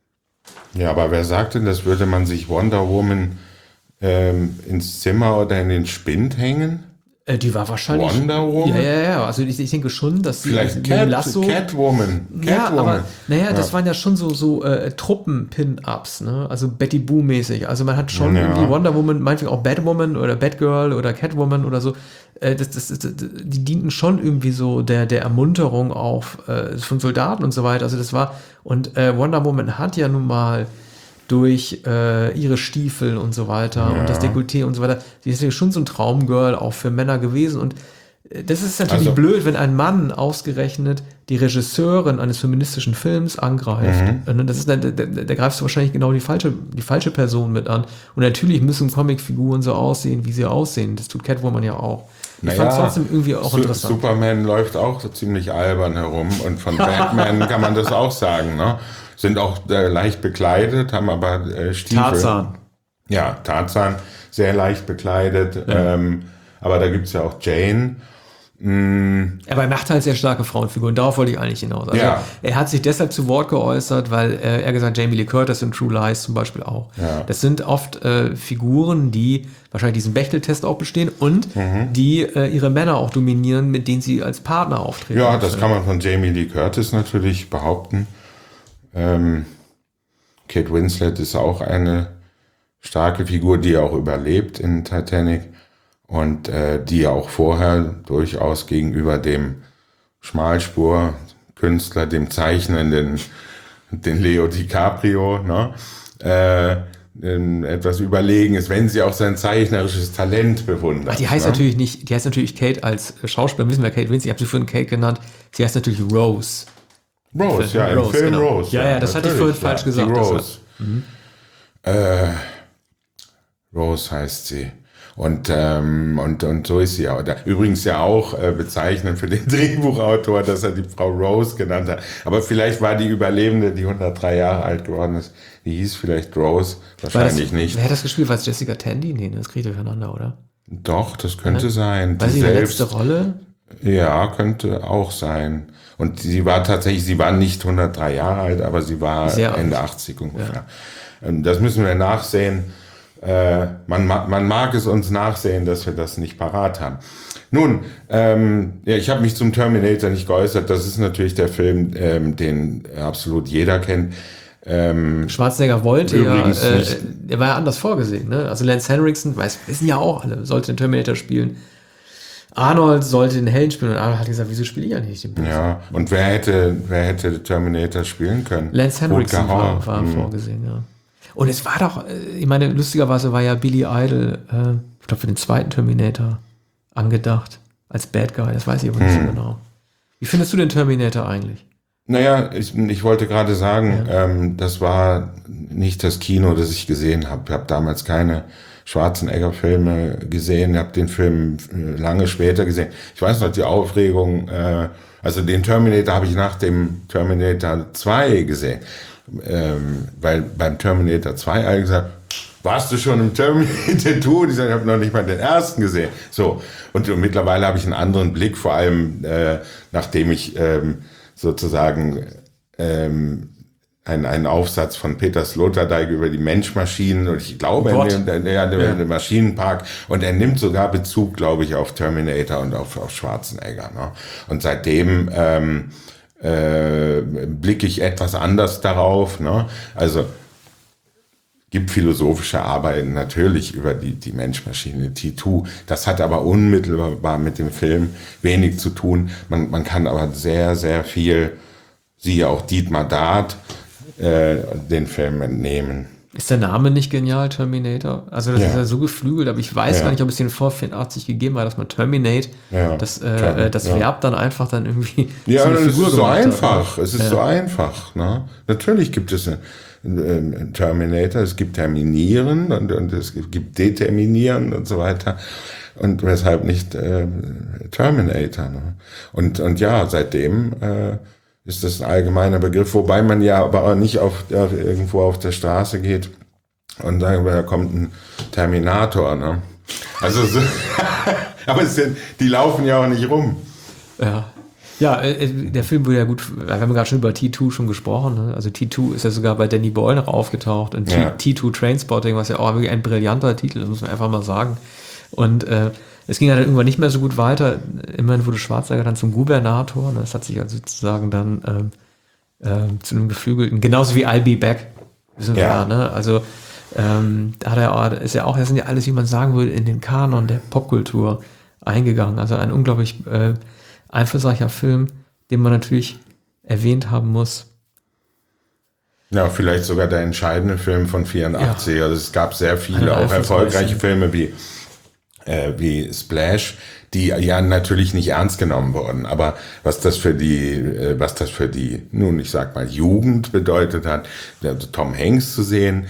[SPEAKER 2] Ja, aber wer sagt denn, das würde man sich Wonder Woman ähm, ins Zimmer oder in den Spind hängen?
[SPEAKER 1] Äh, die war wahrscheinlich...
[SPEAKER 2] Wonder Woman?
[SPEAKER 1] Ja, ja, ja. Also ich, ich denke schon, dass sie...
[SPEAKER 2] Vielleicht Cat, Lasso, Catwoman.
[SPEAKER 1] Ja,
[SPEAKER 2] Catwoman.
[SPEAKER 1] aber naja,
[SPEAKER 2] ja.
[SPEAKER 1] das waren ja schon so, so äh, Truppen-Pin-Ups, ne? Also Betty Boo-mäßig. Also man hat schon
[SPEAKER 2] ja.
[SPEAKER 1] irgendwie Wonder Woman, meinetwegen auch Batwoman oder Batgirl oder Catwoman oder so. Äh, das, das, das, die dienten schon irgendwie so der, der Ermunterung auch äh, von Soldaten und so weiter. Also das war... Und äh, Wonder Woman hat ja nun mal durch äh, ihre Stiefel und so weiter ja. und das Dekolleté und so weiter. Sie ist ja schon so ein Traumgirl auch für Männer gewesen und äh, das ist natürlich also, blöd, wenn ein Mann ausgerechnet die Regisseurin eines feministischen Films angreift. Mhm. Das ist, da, da, da greifst du wahrscheinlich genau die falsche, die falsche Person mit an. Und natürlich müssen Comicfiguren so aussehen, wie sie aussehen. Das tut Catwoman ja auch. Ich naja, fand es trotzdem irgendwie auch
[SPEAKER 2] Su-
[SPEAKER 1] interessant.
[SPEAKER 2] Superman läuft auch so ziemlich albern herum und von Batman kann man das auch sagen, ne? Sind auch äh, leicht bekleidet, haben aber äh, Stiefel.
[SPEAKER 1] Tarzan.
[SPEAKER 2] Ja, Tarzan, sehr leicht bekleidet. Ja. Ähm, aber da gibt's ja auch Jane. Mm.
[SPEAKER 1] Aber er macht halt sehr starke Frauenfiguren, darauf wollte ich eigentlich hinaus. Also
[SPEAKER 2] ja.
[SPEAKER 1] Er hat sich deshalb zu Wort geäußert, weil äh, er gesagt, Jamie Lee Curtis in True Lies zum Beispiel auch.
[SPEAKER 2] Ja.
[SPEAKER 1] Das sind oft äh, Figuren, die wahrscheinlich diesen Bechtel-Test auch bestehen und mhm. die äh, ihre Männer auch dominieren, mit denen sie als Partner auftreten.
[SPEAKER 2] Ja, das kann man von Jamie Lee Curtis natürlich behaupten. Ähm, Kate Winslet ist auch eine starke Figur, die auch überlebt in Titanic und äh, die auch vorher durchaus gegenüber dem Schmalspur-Künstler, dem Zeichnenden, den Leo DiCaprio, ne, äh, etwas überlegen ist, wenn sie auch sein zeichnerisches Talent bewundert.
[SPEAKER 1] Ach, die heißt
[SPEAKER 2] ne?
[SPEAKER 1] natürlich nicht, die heißt natürlich Kate als Schauspieler, wissen wir Kate Winslet, ich habe sie vorhin Kate genannt, sie heißt natürlich Rose.
[SPEAKER 2] Rose, ja, im
[SPEAKER 1] Rose,
[SPEAKER 2] Film
[SPEAKER 1] genau.
[SPEAKER 2] Rose.
[SPEAKER 1] Ja, ja, das hatte ich vorhin falsch
[SPEAKER 2] ja,
[SPEAKER 1] gesagt.
[SPEAKER 2] Die Rose.
[SPEAKER 1] Das war, mhm.
[SPEAKER 2] äh, Rose heißt sie. Und, ähm, und, und so ist sie auch. Übrigens ja auch äh, bezeichnend für den Drehbuchautor, dass er die Frau Rose genannt hat. Aber vielleicht war die Überlebende, die hundertdrei Jahre alt geworden ist, die hieß vielleicht Rose. Wahrscheinlich
[SPEAKER 1] das,
[SPEAKER 2] nicht.
[SPEAKER 1] Wer hat das gespielt? War es Jessica Tandy? Nee, das kriegt durcheinander, oder?
[SPEAKER 2] Doch, das könnte ja. sein.
[SPEAKER 1] War sie ihre letzte Rolle?
[SPEAKER 2] Ja, könnte auch sein. Und sie war tatsächlich, sie war nicht hundertdrei Jahre alt, aber sie war Sehr Ende alt. achtzig ungefähr. Ja. Das müssen wir nachsehen. Äh, man, man mag es uns nachsehen, dass wir das nicht parat haben. Nun, ähm, ja, ich habe mich zum Terminator nicht geäußert. Das ist natürlich der Film, ähm, den absolut jeder kennt. Ähm,
[SPEAKER 1] Schwarzenegger wollte ja, äh, der war ja anders vorgesehen. Ne? Also Lance Henriksen, weiß, wissen ja auch alle, sollte den Terminator spielen. Arnold sollte den Helden spielen und Arnold hat gesagt, wieso spiele ich ja nicht den Bösen?
[SPEAKER 2] Ja, und wer hätte, wer hätte Terminator spielen können?
[SPEAKER 1] Lance Henriksen war, war mhm. vorgesehen, ja. Und es war doch, ich meine, lustigerweise war ja Billy Idol, äh, ich glaube für den zweiten Terminator angedacht, als Bad Guy, das weiß ich aber nicht mhm. so genau. Wie findest du den Terminator eigentlich?
[SPEAKER 2] Naja, ich, ich wollte gerade sagen, ja. ähm, das war nicht das Kino, das ich gesehen habe. Ich habe damals keine Schwarzenegger-Filme gesehen, habe den Film lange später gesehen. Ich weiß noch, die Aufregung, äh, also den Terminator habe ich nach dem Terminator zwei gesehen. Ähm, weil beim Terminator zwei alle gesagt, warst du schon im Terminator zwei? Ich sage, ich habe noch nicht mal den ersten gesehen. So, und, und mittlerweile habe ich einen anderen Blick, vor allem äh, nachdem ich ähm, sozusagen ähm, einen, einen Aufsatz von Peter Sloterdijk über die Mensch-Maschinen, und ich glaube,
[SPEAKER 1] Oh
[SPEAKER 2] er nimmt, er, er,
[SPEAKER 1] ja.
[SPEAKER 2] den Maschinenpark, und er nimmt sogar Bezug, glaube ich, auf Terminator und auf, auf Schwarzenegger. Ne? Und seitdem ähm, äh, blicke ich etwas anders darauf. Ne? Also gibt philosophische Arbeiten natürlich über die, die Mensch-Maschine, T zwei. Das hat aber unmittelbar mit dem Film wenig zu tun. Man, man kann aber sehr, sehr viel, siehe auch Dietmar Dart, äh, den Film entnehmen.
[SPEAKER 1] Ist der Name nicht genial, Terminator? Also das
[SPEAKER 2] Ja.
[SPEAKER 1] ist ja so geflügelt, aber ich weiß
[SPEAKER 2] Ja.
[SPEAKER 1] gar nicht, ob es den vor vierundachtzig gegeben hat, dass man Terminate,
[SPEAKER 2] Ja.
[SPEAKER 1] das,
[SPEAKER 2] Klar.
[SPEAKER 1] äh, das
[SPEAKER 2] Ja.
[SPEAKER 1] Verb dann einfach dann irgendwie
[SPEAKER 2] Ja,
[SPEAKER 1] eine
[SPEAKER 2] es ist so
[SPEAKER 1] gemacht hat,
[SPEAKER 2] einfach.
[SPEAKER 1] ne?
[SPEAKER 2] Es ist
[SPEAKER 1] Ja.
[SPEAKER 2] so einfach. Ne? Natürlich gibt es einen, einen Terminator, es gibt Terminieren und, und es gibt Determinieren und so weiter. Und weshalb nicht äh, Terminator. Ne? Und, und ja, seitdem äh, ist das ein allgemeiner Begriff, wobei man ja aber auch nicht auf, auf irgendwo auf der Straße geht und sagen, da kommt ein Terminator. Ne? Also, so, aber es sind, die laufen ja auch nicht rum.
[SPEAKER 1] Ja. Ja, äh, der Film wurde ja gut, wir haben gerade schon über T zwei schon gesprochen, ne? Also T zwei ist ja sogar bei Danny Boyle noch aufgetaucht und
[SPEAKER 2] Ja.
[SPEAKER 1] T zwei Trainspotting, was ja auch wirklich ein brillanter Titel ist, muss man einfach mal sagen. Und äh, es ging ja dann irgendwann nicht mehr so gut weiter. Immerhin wurde Schwarzenegger dann zum Gubernator. Ne? Das hat sich also sozusagen dann ähm, ähm, zu einem geflügelten, genauso wie I'll Be Back, wissen wir
[SPEAKER 2] Ja.
[SPEAKER 1] ja, ne? Also ähm, da hat er auch, ist ja auch, das sind ja alles, wie man sagen würde, in den Kanon der Popkultur eingegangen. Also ein unglaublich äh, einflussreicher Film, den man natürlich erwähnt haben muss.
[SPEAKER 2] Ja, vielleicht sogar der entscheidende Film von vierundachtzig.
[SPEAKER 1] Ja.
[SPEAKER 2] Also es gab sehr
[SPEAKER 1] Einer
[SPEAKER 2] viele auch erfolgreiche
[SPEAKER 1] einflussreichsten.
[SPEAKER 2] Filme wie, äh, wie Splash, die ja natürlich nicht ernst genommen wurden. Aber was das für die, äh, was das für die, nun ich sag mal, Jugend bedeutet hat, also Tom Hanks zu sehen,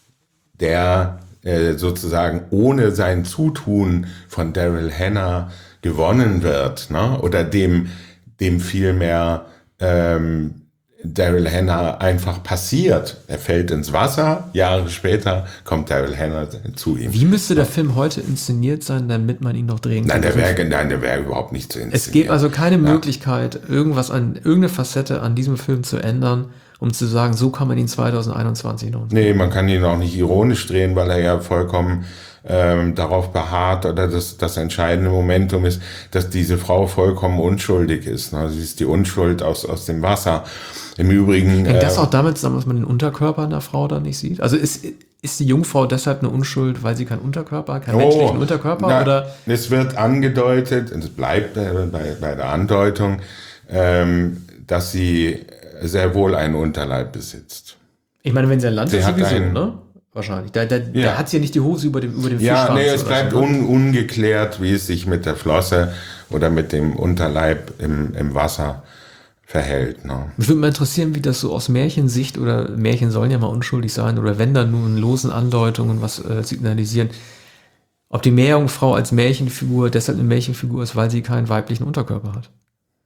[SPEAKER 2] der äh, sozusagen ohne sein Zutun von Daryl Hannah gewonnen wird, ne? Oder dem, dem vielmehr ähm, Daryl Hannah einfach passiert. Er fällt ins Wasser, Jahre später kommt Daryl Hannah zu ihm.
[SPEAKER 1] Wie müsste der Film heute inszeniert sein, damit man ihn noch drehen
[SPEAKER 2] Nein,
[SPEAKER 1] kann?
[SPEAKER 2] der wäre nein, der wäre überhaupt nicht zu inszenieren.
[SPEAKER 1] Es gibt also keine Möglichkeit, irgendwas an, irgendeine Facette an diesem Film zu ändern, um zu sagen, so kann man ihn zwanzig einundzwanzig noch.
[SPEAKER 2] Nee, man kann ihn auch nicht ironisch drehen, weil er ja vollkommen ähm, darauf beharrt, oder das, das entscheidende Momentum ist, dass diese Frau vollkommen unschuldig ist. Ne? Sie ist die Unschuld aus, aus dem Wasser. Im Übrigen...
[SPEAKER 1] Hängt das
[SPEAKER 2] äh,
[SPEAKER 1] auch damit zusammen, dass man den Unterkörper einer Frau da nicht sieht? Also ist, ist die Jungfrau deshalb eine Unschuld, weil sie keinen Unterkörper hat, keinen menschlichen Unterkörper?
[SPEAKER 2] na,
[SPEAKER 1] Oder?
[SPEAKER 2] Es wird angedeutet, und es bleibt äh, bei, bei der Andeutung, ähm, dass sie sehr wohl einen Unterleib besitzt.
[SPEAKER 1] Ich meine, wenn sie ein Land
[SPEAKER 2] Sie
[SPEAKER 1] ist,
[SPEAKER 2] hat
[SPEAKER 1] sowieso,
[SPEAKER 2] einen-
[SPEAKER 1] ne? Wahrscheinlich. Da, da,
[SPEAKER 2] Ja.
[SPEAKER 1] da hat sie ja nicht die Hose über dem, über dem
[SPEAKER 2] Ja,
[SPEAKER 1] Fischschwanz
[SPEAKER 2] nee, es
[SPEAKER 1] oder
[SPEAKER 2] bleibt
[SPEAKER 1] so, ne?
[SPEAKER 2] un, ungeklärt, wie es sich mit der Flosse oder mit dem Unterleib im, im Wasser verhält. Ne?
[SPEAKER 1] Mich würde mal interessieren, wie das so aus Märchensicht, oder Märchen sollen ja mal unschuldig sein, oder wenn dann nur in losen Andeutungen was äh, signalisieren, ob die Meerjungfrau als Märchenfigur deshalb eine Märchenfigur ist, weil sie keinen weiblichen Unterkörper hat.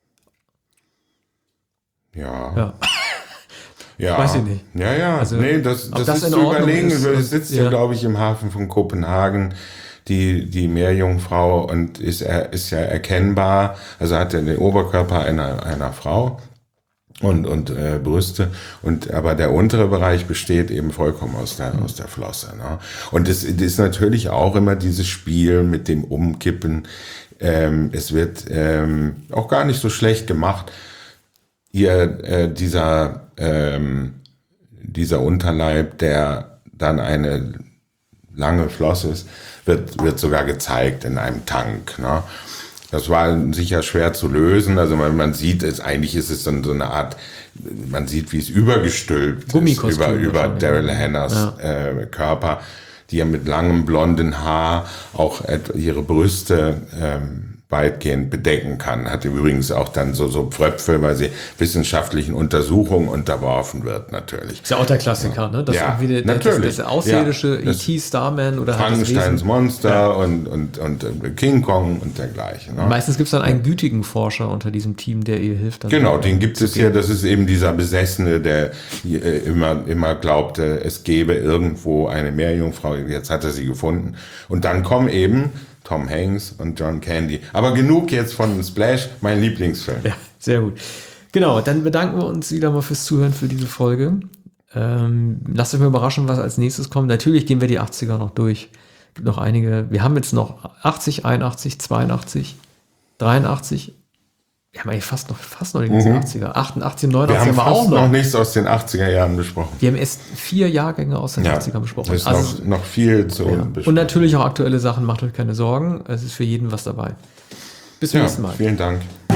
[SPEAKER 2] Ja.
[SPEAKER 1] Ja.
[SPEAKER 2] Ja.
[SPEAKER 1] Weiß ich nicht.
[SPEAKER 2] Ja, ja.
[SPEAKER 1] Also,
[SPEAKER 2] nee, das,
[SPEAKER 1] ob
[SPEAKER 2] das,
[SPEAKER 1] das
[SPEAKER 2] ist
[SPEAKER 1] in
[SPEAKER 2] zu
[SPEAKER 1] Ordnung
[SPEAKER 2] überlegen.
[SPEAKER 1] ist,
[SPEAKER 2] Es sitzt
[SPEAKER 1] ja.
[SPEAKER 2] ja, glaube ich, im Hafen von Kopenhagen, die, die Meerjungfrau, und ist, er- ist ja erkennbar, also hat er den Oberkörper einer, einer Frau und, und äh, Brüste, und aber der untere Bereich besteht eben vollkommen aus der, aus der Flosse. Ne? Und es, es ist natürlich auch immer dieses Spiel mit dem Umkippen. Ähm, es wird ähm, auch gar nicht so schlecht gemacht. Hier äh, dieser ähm, dieser Unterleib, der dann eine lange Flosse ist, wird wird sogar gezeigt in einem Tank. Ne? Das war sicher schwer zu lösen. Also man, man sieht es, eigentlich ist es dann so eine Art, man sieht, wie es übergestülpt ist
[SPEAKER 1] Gummikostüm
[SPEAKER 2] über über
[SPEAKER 1] wahrscheinlich.
[SPEAKER 2] Daryl Hannahs
[SPEAKER 1] Ja.
[SPEAKER 2] äh, Körper, die ja mit langem blonden Haar auch et- ihre Brüste ähm, weitgehend bedecken kann. Hat übrigens auch dann so, so Pfröpfe, weil sie wissenschaftlichen Untersuchungen unterworfen wird, natürlich.
[SPEAKER 1] Ist ja auch der Klassiker, ne? Das
[SPEAKER 2] Ja,
[SPEAKER 1] irgendwie der,
[SPEAKER 2] natürlich.
[SPEAKER 1] Das, das außerirdische
[SPEAKER 2] Ja,
[SPEAKER 1] E T Starman oder
[SPEAKER 2] Frankensteins Monster
[SPEAKER 1] Ja.
[SPEAKER 2] und, und, und King Kong und dergleichen. Ne?
[SPEAKER 1] Meistens gibt es dann einen gütigen Forscher unter diesem Team, der ihr hilft. Dann
[SPEAKER 2] Genau, den gibt es ja, das ist eben dieser Besessene, der äh, immer, immer glaubte, es gäbe irgendwo eine Meerjungfrau, jetzt hat er sie gefunden. Und dann kommen eben Tom Hanks und John Candy. Aber genug jetzt von Splash, mein Lieblingsfilm.
[SPEAKER 1] Ja, sehr gut. Genau, dann bedanken wir uns wieder mal fürs Zuhören für diese Folge. Ähm, lasst euch mal überraschen, was als nächstes kommt. Natürlich gehen wir die achtziger noch durch. Gibt noch einige. Wir haben jetzt noch achtzig, einundachtzig, zweiundachtzig, dreiundachtzig. Wir haben eigentlich fast noch, fast noch die ganzen
[SPEAKER 2] Mhm.
[SPEAKER 1] achtziger. achtundachtzig,
[SPEAKER 2] Wir
[SPEAKER 1] neunundachtzig
[SPEAKER 2] haben
[SPEAKER 1] haben wir auch
[SPEAKER 2] fast
[SPEAKER 1] noch.
[SPEAKER 2] noch nichts aus den achtziger Jahren besprochen.
[SPEAKER 1] Wir haben erst vier Jahrgänge aus den
[SPEAKER 2] Ja,
[SPEAKER 1] achtzigern besprochen.
[SPEAKER 2] es ist
[SPEAKER 1] Also,
[SPEAKER 2] noch, noch viel zu
[SPEAKER 1] ja.
[SPEAKER 2] besprechen.
[SPEAKER 1] Und natürlich auch aktuelle Sachen. Macht euch keine Sorgen. Es ist für jeden was dabei. Bis zum
[SPEAKER 2] Ja,
[SPEAKER 1] nächsten Mal.
[SPEAKER 2] vielen Dank.